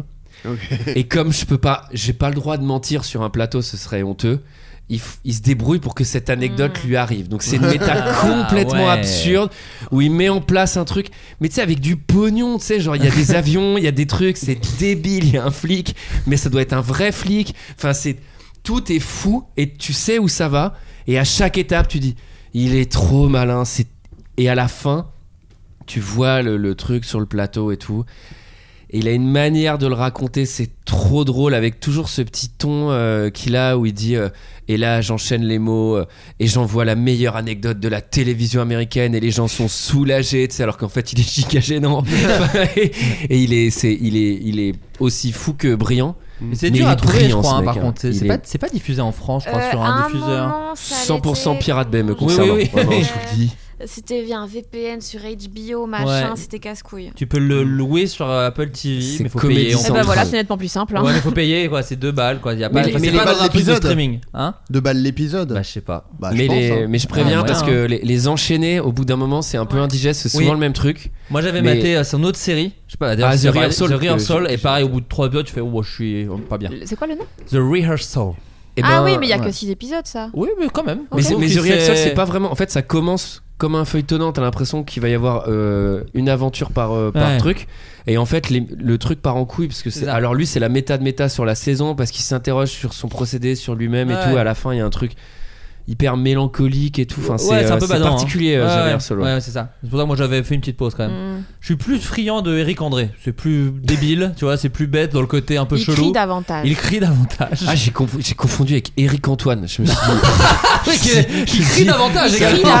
Et comme j'ai pas le droit de mentir sur un plateau, ce serait honteux, il se débrouille pour que cette anecdote lui arrive. Donc c'est une méta complètement absurde où il met en place un truc, mais tu sais, avec du pognon, tu sais, genre il y a des avions, il y a des trucs, c'est débile, il y a un flic, mais ça doit être un vrai flic. Enfin, tout est fou et tu sais où ça va. Et à chaque étape, tu dis, il est trop malin. Et à la fin, tu vois le truc sur le plateau et tout. Et il a une manière de le raconter, c'est trop drôle, avec toujours ce petit ton qu'il a où il dit et là j'enchaîne les mots et j'envoie la meilleure anecdote de la télévision américaine et les gens sont soulagés, tu sais, alors qu'en fait il est giga gênant. Et il est aussi fou que brillant. Mais c'est dur à trouver, je crois, par contre. C'est pas diffusé en France, je crois, sur un diffuseur. 100% pirate Bay me concernant. Oui. Vraiment, je vous le dis. C'était via un VPN sur HBO, machin, c'était casse-couille. Tu peux le louer sur Apple TV, mais faut payer. Et bah voilà, c'est nettement plus simple. Hein. Ouais, mais faut payer, quoi, c'est 2 balles, quoi. Y a pas, mais c'est pas dans un truc de streaming. 2 balles l'épisode. Bah, je sais pas. Mais je préviens parce que les enchaîner, au bout d'un moment, c'est un peu indigeste, c'est souvent le même truc. Moi, j'avais maté sur une autre série, je sais pas, The Rehearsal, et pareil, au bout de 3 épisodes, tu fais, oh, je suis pas bien. C'est quoi le nom? The Rehearsal. Oui, mais il y a que 6 épisodes, ça. Oui, mais quand même. Mais The Rehearsal, c'est pas vraiment. En fait, ça commence comme un feuilletonnant, t'as l'impression qu'il va y avoir une aventure par truc, et en fait le truc part en couille parce que alors lui c'est la méta de méta sur la saison parce qu'il s'interroge sur son procédé, sur lui-même et tout. À la fin il y a un truc hyper mélancolique et tout. Enfin, c'est un peu badant, particulier. Ouais, c'est ça. C'est pour ça que moi j'avais fait une petite pause quand même. Je suis plus friand de Eric André. C'est plus débile, tu vois, c'est plus bête dans le côté un peu chelou. Il crie davantage. Ah, j'ai confondu avec Eric Antoine. Je me suis dit. Il crie davantage.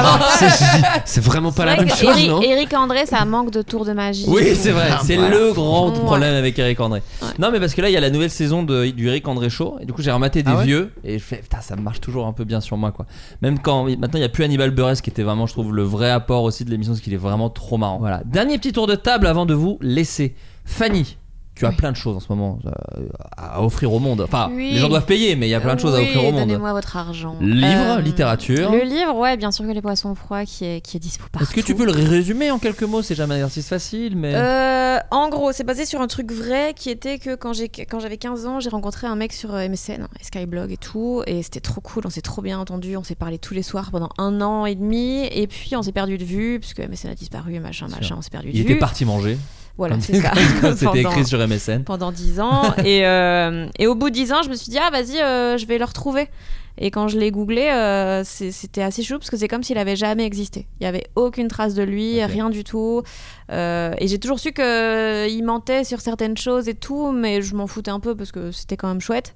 C'est vraiment pas la même chose, non? Eric André, ça manque de tour de magie. Oui, c'est vrai. C'est le grand problème avec Eric André. Non, mais parce que là il y a la nouvelle saison du Eric André Show, et du coup j'ai rematé des vieux, et je fais putain, ça marche toujours un peu bien sur moi, quoi. Même quand maintenant il n'y a plus Hannibal Buress qui était vraiment, je trouve, le vrai apport aussi de l'émission, parce qu'il est vraiment trop marrant. Voilà. Dernier petit tour de table avant de vous laisser. Fanny, tu as plein de choses en ce moment à offrir au monde. Enfin, les gens doivent payer, mais il y a plein de choses à offrir au monde. Donnez-moi votre argent. Livre, littérature. Le livre, ouais, bien sûr que Les Poissons Froids qui est dispo partout. Est-ce que tu peux le résumer en quelques mots? C'est jamais un exercice facile, mais. En gros, c'est basé sur un truc vrai qui était que quand j'avais 15 ans, j'ai rencontré un mec sur MSN, Skyblog et tout, et c'était trop cool, on s'est trop bien entendu, on s'est parlé tous les soirs pendant 1 an et demi, et puis on s'est perdu de vue, puisque MSN a disparu, machin, on s'est perdu de vue. Il était parti manger. Voilà, c'est ça. C'était écrit sur MSN. Pendant 10 ans. Et au bout de 10 ans, je me suis dit, vas-y, je vais le retrouver. Et quand je l'ai googlé, c'était assez chelou parce que c'est comme s'il avait jamais existé. Il y avait aucune trace de lui, rien du tout. Et j'ai toujours su qu'il mentait sur certaines choses et tout, mais je m'en foutais un peu parce que c'était quand même chouette.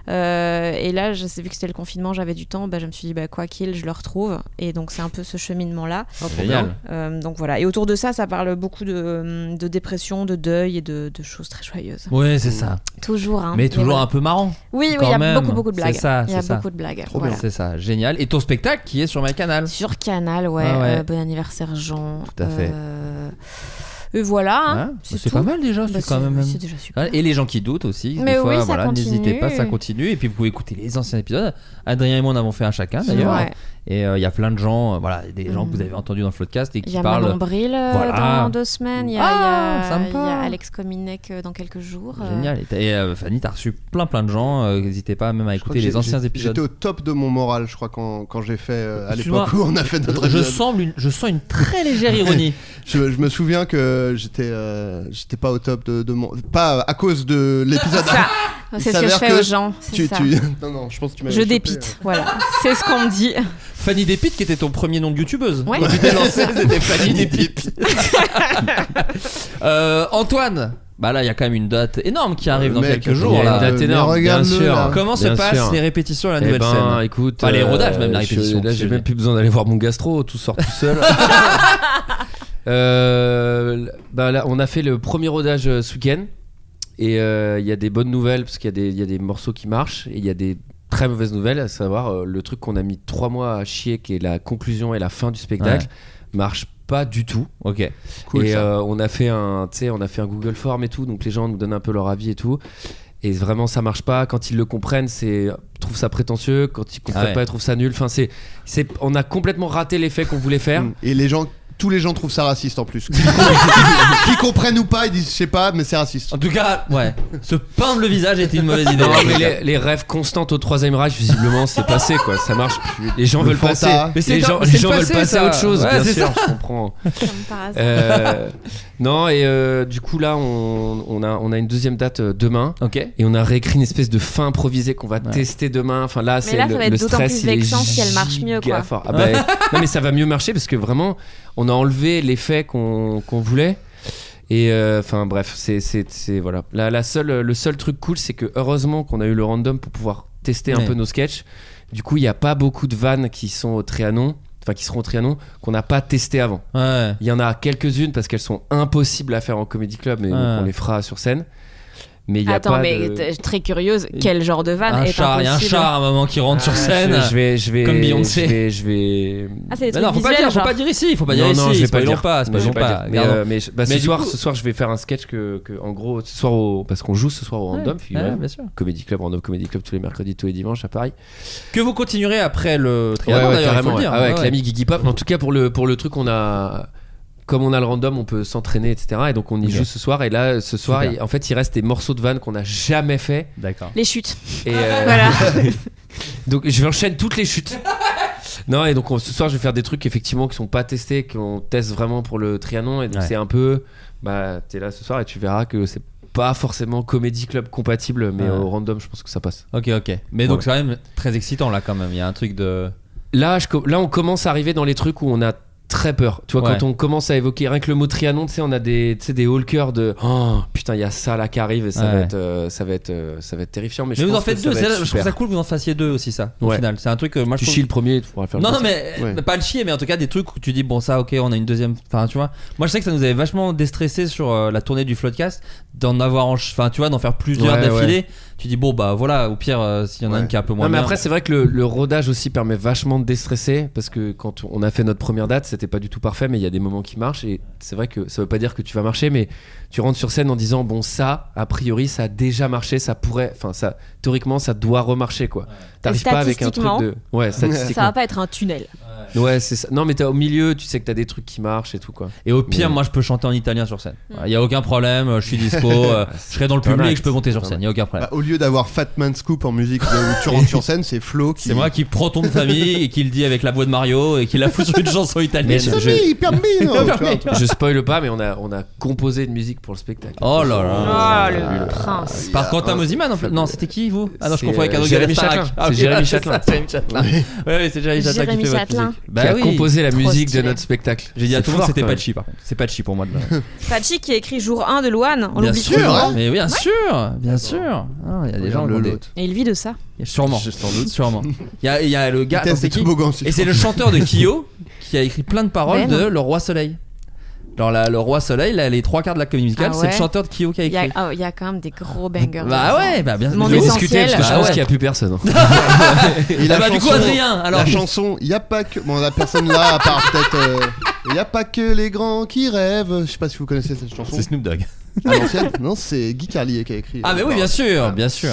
Et là, vu que c'était le confinement, j'avais du temps, je me suis dit, quoi qu'il, je le retrouve. Et donc c'est un peu ce cheminement-là. Génial. Donc voilà. Et autour de ça, ça parle beaucoup de dépression, de deuil et de choses très joyeuses. Ouais, c'est ça. Toujours. Hein, mais toujours un peu marrant. Oui, il y a beaucoup de blagues. C'est ça. Il y a beaucoup de blagues. Voilà. C'est ça, génial. Et ton spectacle qui est sur MyCanal. Sur Canal, ouais. Bon anniversaire Jean. Tout à fait. Et voilà. C'est pas mal déjà. C'est quand même. C'est déjà super. Et les gens qui doutent aussi. Mais des fois, oui, ça continue. N'hésitez pas, ça continue. Et puis vous pouvez écouter les anciens épisodes. Adrien et moi en avons fait un chacun d'ailleurs. Ouais. Et il y a plein de gens, des gens que vous avez entendus dans le podcast et qui parlent. Il y a Manon Bril dans 2 semaines. Il y a Alex Kominek dans quelques jours. Génial. Et Fanny, t'as reçu plein de gens. N'hésitez pas même à écouter les anciens épisodes. J'étais au top de mon moral, je crois, quand j'ai fait à l'époque où on a fait notre épisode. Je sens une très légère ironie. Je me souviens que j'étais pas au top de mon. Pas à cause de l'épisode. C'est ce que je fais aux gens. Non, je pense que tu m'as. Je dépite, voilà. C'est ce qu'on me dit. Fanny Dépite, qui était ton premier nom de youtubeuse. Ouais. Quand tu t'es lancée, c'était Fanny Dépite. Antoine, Bah là, il y a quand même une date énorme qui arrive dans mec, quelques jours. Il y a Là. une date énorme, bien sûr. là. Comment se Bien passent sûr. les répétitions à la nouvelle scène Écoute, les rodages, même la répétition. Là, j'ai même plus besoin d'aller voir mon gastro, tout sort tout seul. Là, on a fait le premier rodage ce week-end et il y a des bonnes nouvelles parce qu'il y a des morceaux qui marchent et il y a des très mauvaises nouvelles, à savoir le truc qu'on a mis 3 mois à chier, qui est la conclusion et la fin du spectacle, marche pas du tout. Ok. Cool, et ça. on a fait un Google Form et tout, donc les gens nous donnent un peu leur avis et tout. Et vraiment ça marche pas. Quand ils le comprennent, ils trouvent ça prétentieux. Quand ils comprennent pas, ils trouvent ça nul. Enfin, on a complètement raté l'effet qu'on voulait faire. Et tous les gens trouvent ça raciste en plus. Qu'ils comprennent ou pas, ils disent je sais pas, mais c'est raciste. En tout cas, se peindre le visage était une mauvaise idée. Non, mais les rêves constantes au Troisième Reich, visiblement, c'est passé quoi. Ça marche plus. Les gens veulent passer. Mais les gens veulent passer à autre chose. Bien sûr, je comprends. Non, et du coup là, on a une deuxième date demain. Ok. Et on a réécrit une espèce de fin improvisée qu'on va tester demain. Enfin là, Mais là, ça va être d'autant plus vexant si elle marche mieux, quoi. Ah bah, non, mais ça va mieux marcher parce que vraiment, on a enlevé l'effet qu'on voulait. Et enfin bref, c'est voilà. Le seul truc cool, c'est que heureusement qu'on a eu le random pour pouvoir tester un peu nos sketchs. Du coup, il y a pas beaucoup de vannes qui sont au Trianon. Enfin, qui seront au Trianon, qu'on n'a pas testé avant. Ouais. Il y en a quelques-unes parce qu'elles sont impossibles à faire en Comedy Club, mais donc on les fera sur scène. Mais il y a Attends, pas mais très curieuse, quel genre de vanne est impossible? Il y a un char à un moment qui rentre sur scène. Je vais comme Beyoncé. Je vais. Ah, c'est des trucs non, faut pas dire ici. Faut pas dire ici. Non, je vais pas dire. Pas. Mais ce soir, je vais faire un sketch que en gros, ce soir parce qu'on joue ce soir au Random, bien sûr. Comedy Club, Random Comedy Club tous les mercredis, tous les dimanches à Paris. Que vous continuerez après le Trianon d'ailleurs, il faut le dire. Avec l'ami Gigi Pop. En tout cas, pour le truc, comme on a le random, on peut s'entraîner, etc. Et donc on y joue ce soir. Et là, ce soir, en fait, il reste des morceaux de vannes qu'on n'a jamais fait. D'accord. Les chutes. Et voilà. Donc je vais enchaîner toutes les chutes. Non, et donc ce soir, je vais faire des trucs effectivement qui sont pas testés, qu'on teste vraiment pour le Trianon. Et donc c'est un peu, t'es là ce soir et tu verras que c'est pas forcément Comedy Club compatible, mais au random, je pense que ça passe. Ok. Mais donc c'est quand même très excitant là, quand même. Il y a un truc de. Là, on commence à arriver dans les trucs où on a très peur. Tu vois, quand on commence à évoquer rien que le mot Trianon, tu sais, on a des haulkers de putain, il y a ça là qui arrive et ça va être terrifiant. Mais vous en faites deux. Je trouve ça cool que vous en fassiez deux aussi, ça. Au final, c'est un truc que moi je trouve. Tu chies le premier, tu pourras le faire. Non, mais pas le chier, mais en tout cas des trucs où tu dis bon ça, ok, on a une deuxième. Enfin, tu vois. Moi, je sais que ça nous avait vachement déstressé sur la tournée du Floodcast d'en avoir, enfin, tu vois, d'en faire plusieurs d'affilée. Tu dis bon bah voilà, au pire s'il y en a une qui est un peu moins. Non, mais bien. après c'est vrai que le rodage aussi permet vachement de déstresser parce que quand on a fait notre première date, c'était pas du tout parfait, mais il y a des moments qui marchent et c'est vrai que ça veut pas dire que tu vas marcher, mais tu rentres sur scène en disant bon ça a priori ça a déjà marché, ça pourrait, enfin ça théoriquement ça doit remarcher quoi. T'arrives pas avec un truc de statistiquement. Ça va pas être un tunnel. Ouais, c'est ça. Non, mais t'es au milieu, tu sais que t'as des trucs qui marchent et tout quoi. Et au pire, moi je peux chanter en italien sur scène. Il y a aucun problème, je suis dispo, je serai dans le public, je peux monter sur scène, il y a aucun problème. Au lieu d'avoir Fat Man Scoop en musique où tu rentres sur scène, c'est Flo qui. C'est moi qui prends ton de famille et qui le dit avec la voix de Mario et qui la fout sur une chanson italienne. Je spoil pas, mais on a composé une musique pour le spectacle. Oh là là. Le prince. Par Quentin Mosiman en fait. Non, c'était qui vous? Ah non, je confonds avec un autre Jérémy Châtelain. C'est Jérémy Châtelain. Ouais, c'est Jérémy Châtelain qui fait votre musique. Qui a composé la musique de notre spectacle. J'ai dit à tout le monde que c'était Patchy par contre. C'est Patchy pour moi. Patchy qui a écrit jour 1 de Louane. On l'oublie toujours. toujours. Mais bien sûr, bien sûr. Il y a des gens Et il vit de ça. Sûrement. Il y a le gars. Et c'est le chanteur de Kyo qui a écrit plein de paroles de Le Roi Soleil. Alors le Roi Soleil, là, les 3 quarts de la comédie musicale, c'est le chanteur de Kyo qui a écrit. Il y a quand même des gros bangers. Bah ouais, bah bien sûr. Mon discuter parce que je pense qu'il n'y a plus personne. Et la du coup Adrien, alors la chanson, il y a pas que la personne là à part peut-être il y a pas que les grands qui rêvent. Je sais pas si vous connaissez cette chanson. C'est Snoop Dogg. À l'ancienne. Non, c'est Guy Carlier qui a écrit. Ah mais oui, bien sûr.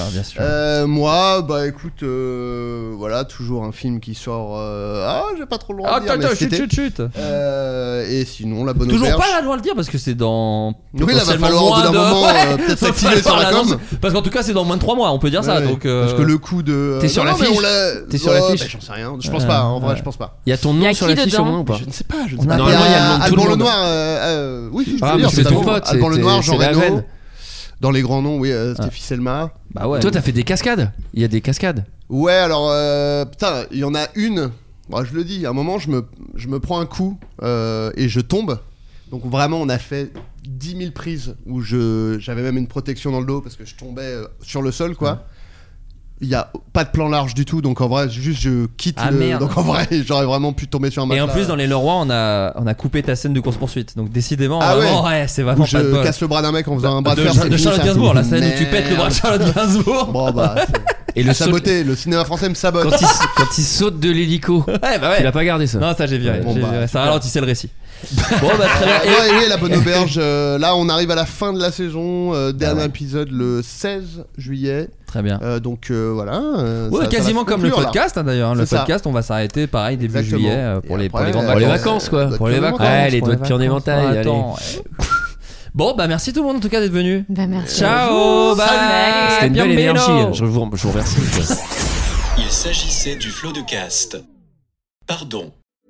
Moi, bah écoute, voilà, toujours un film qui sort. J'ai pas trop le droit de dire. Chut. Et sinon, La Bonne Toujours Auberge. pas la droit de le dire parce que c'est dans. Oui, là va falloir au bout d'un moment peut-être s'activer sur la com. Parce qu'en tout cas, c'est dans moins de 3 mois, on peut dire ça. Donc. Parce que le coup de. T'es sur l'affiche. T'es sur l'affiche. J'en sais rien. Je pense pas. En vrai, je pense pas. Il y a ton nom sur l'affiche au moins ou pas? Je ne sais pas. Normalement, il y a le nom de tout le monde. Alban Lenoir. Oui, je veux dire, c'est ton pote. Alban Lenoir, Jean Reno. Dans les grands noms, oui, Stéphie Selma. Bah ouais. Toi, t'as fait des cascades. Il y a des cascades. Ouais, alors, putain, il y en a une. Bon, je le dis, à un moment, je me prends un coup et je tombe. Donc vraiment, on a fait 10 000 prises où j'avais même une protection dans le dos parce que je tombais sur le sol, quoi. Il y a pas de plan large du tout, donc en vrai juste je quitte merde. donc en vrai j'aurais vraiment pu tomber sur un matelas. Et en plus dans les Leroy on a coupé ta scène de course poursuite, donc décidément ouais c'est vraiment où pas de bol. Je casse le bras d'un mec en faisant un bras de fer de Charlotte Gainsbourg, la scène où tu pètes le bras de Charlotte Gainsbourg. Bon bah et le saboté, le cinéma français me sabote. Quand il saute de l'hélico. Ouais. Tu l'as pas gardé ça. Non, ça j'ai viré. Ça ralentissait le récit. Bon bah très bien. Et la bonne auberge, là on arrive à la fin de la saison, dernier épisode le 16 juillet. Très bien. Donc voilà. Ouais, quasiment comme le podcast d'ailleurs. Le podcast, on va s'arrêter pareil début juillet pour les grandes vacances quoi. Pour les vacances. Ouais, les doigts de pied en éventail. Bon bah merci tout le monde en tout cas d'être venu. Bah merci. Ciao. Bye. C'était une belle énergie. Je vous remercie. Il s'agissait du flot de cast. Pardon.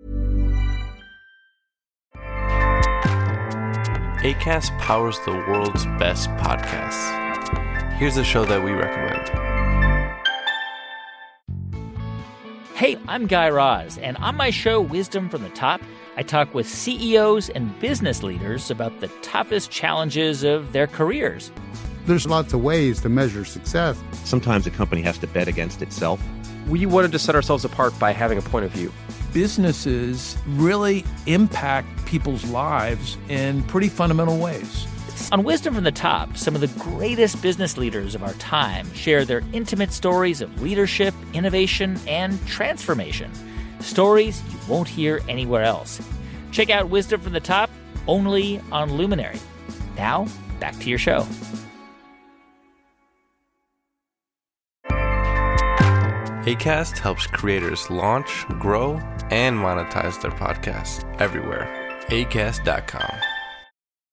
Acast powers the world's best podcasts. Here's a show that we recommend. Hey, I'm Guy Raz, and on my show, Wisdom from the Top, I talk with CEOs and business leaders about the toughest challenges of their careers. There's lots of ways to measure success. Sometimes a company has to bet against itself. We wanted to set ourselves apart by having a point of view. Businesses really impact people's lives in pretty fundamental ways. On Wisdom from the Top, some of the greatest business leaders of our time share their intimate stories of leadership, innovation, and transformation. Stories you won't hear anywhere else. Check out Wisdom from the Top only on Luminary. Now, back to your show. Acast helps creators launch, grow, and monetize their podcasts everywhere. Acast.com.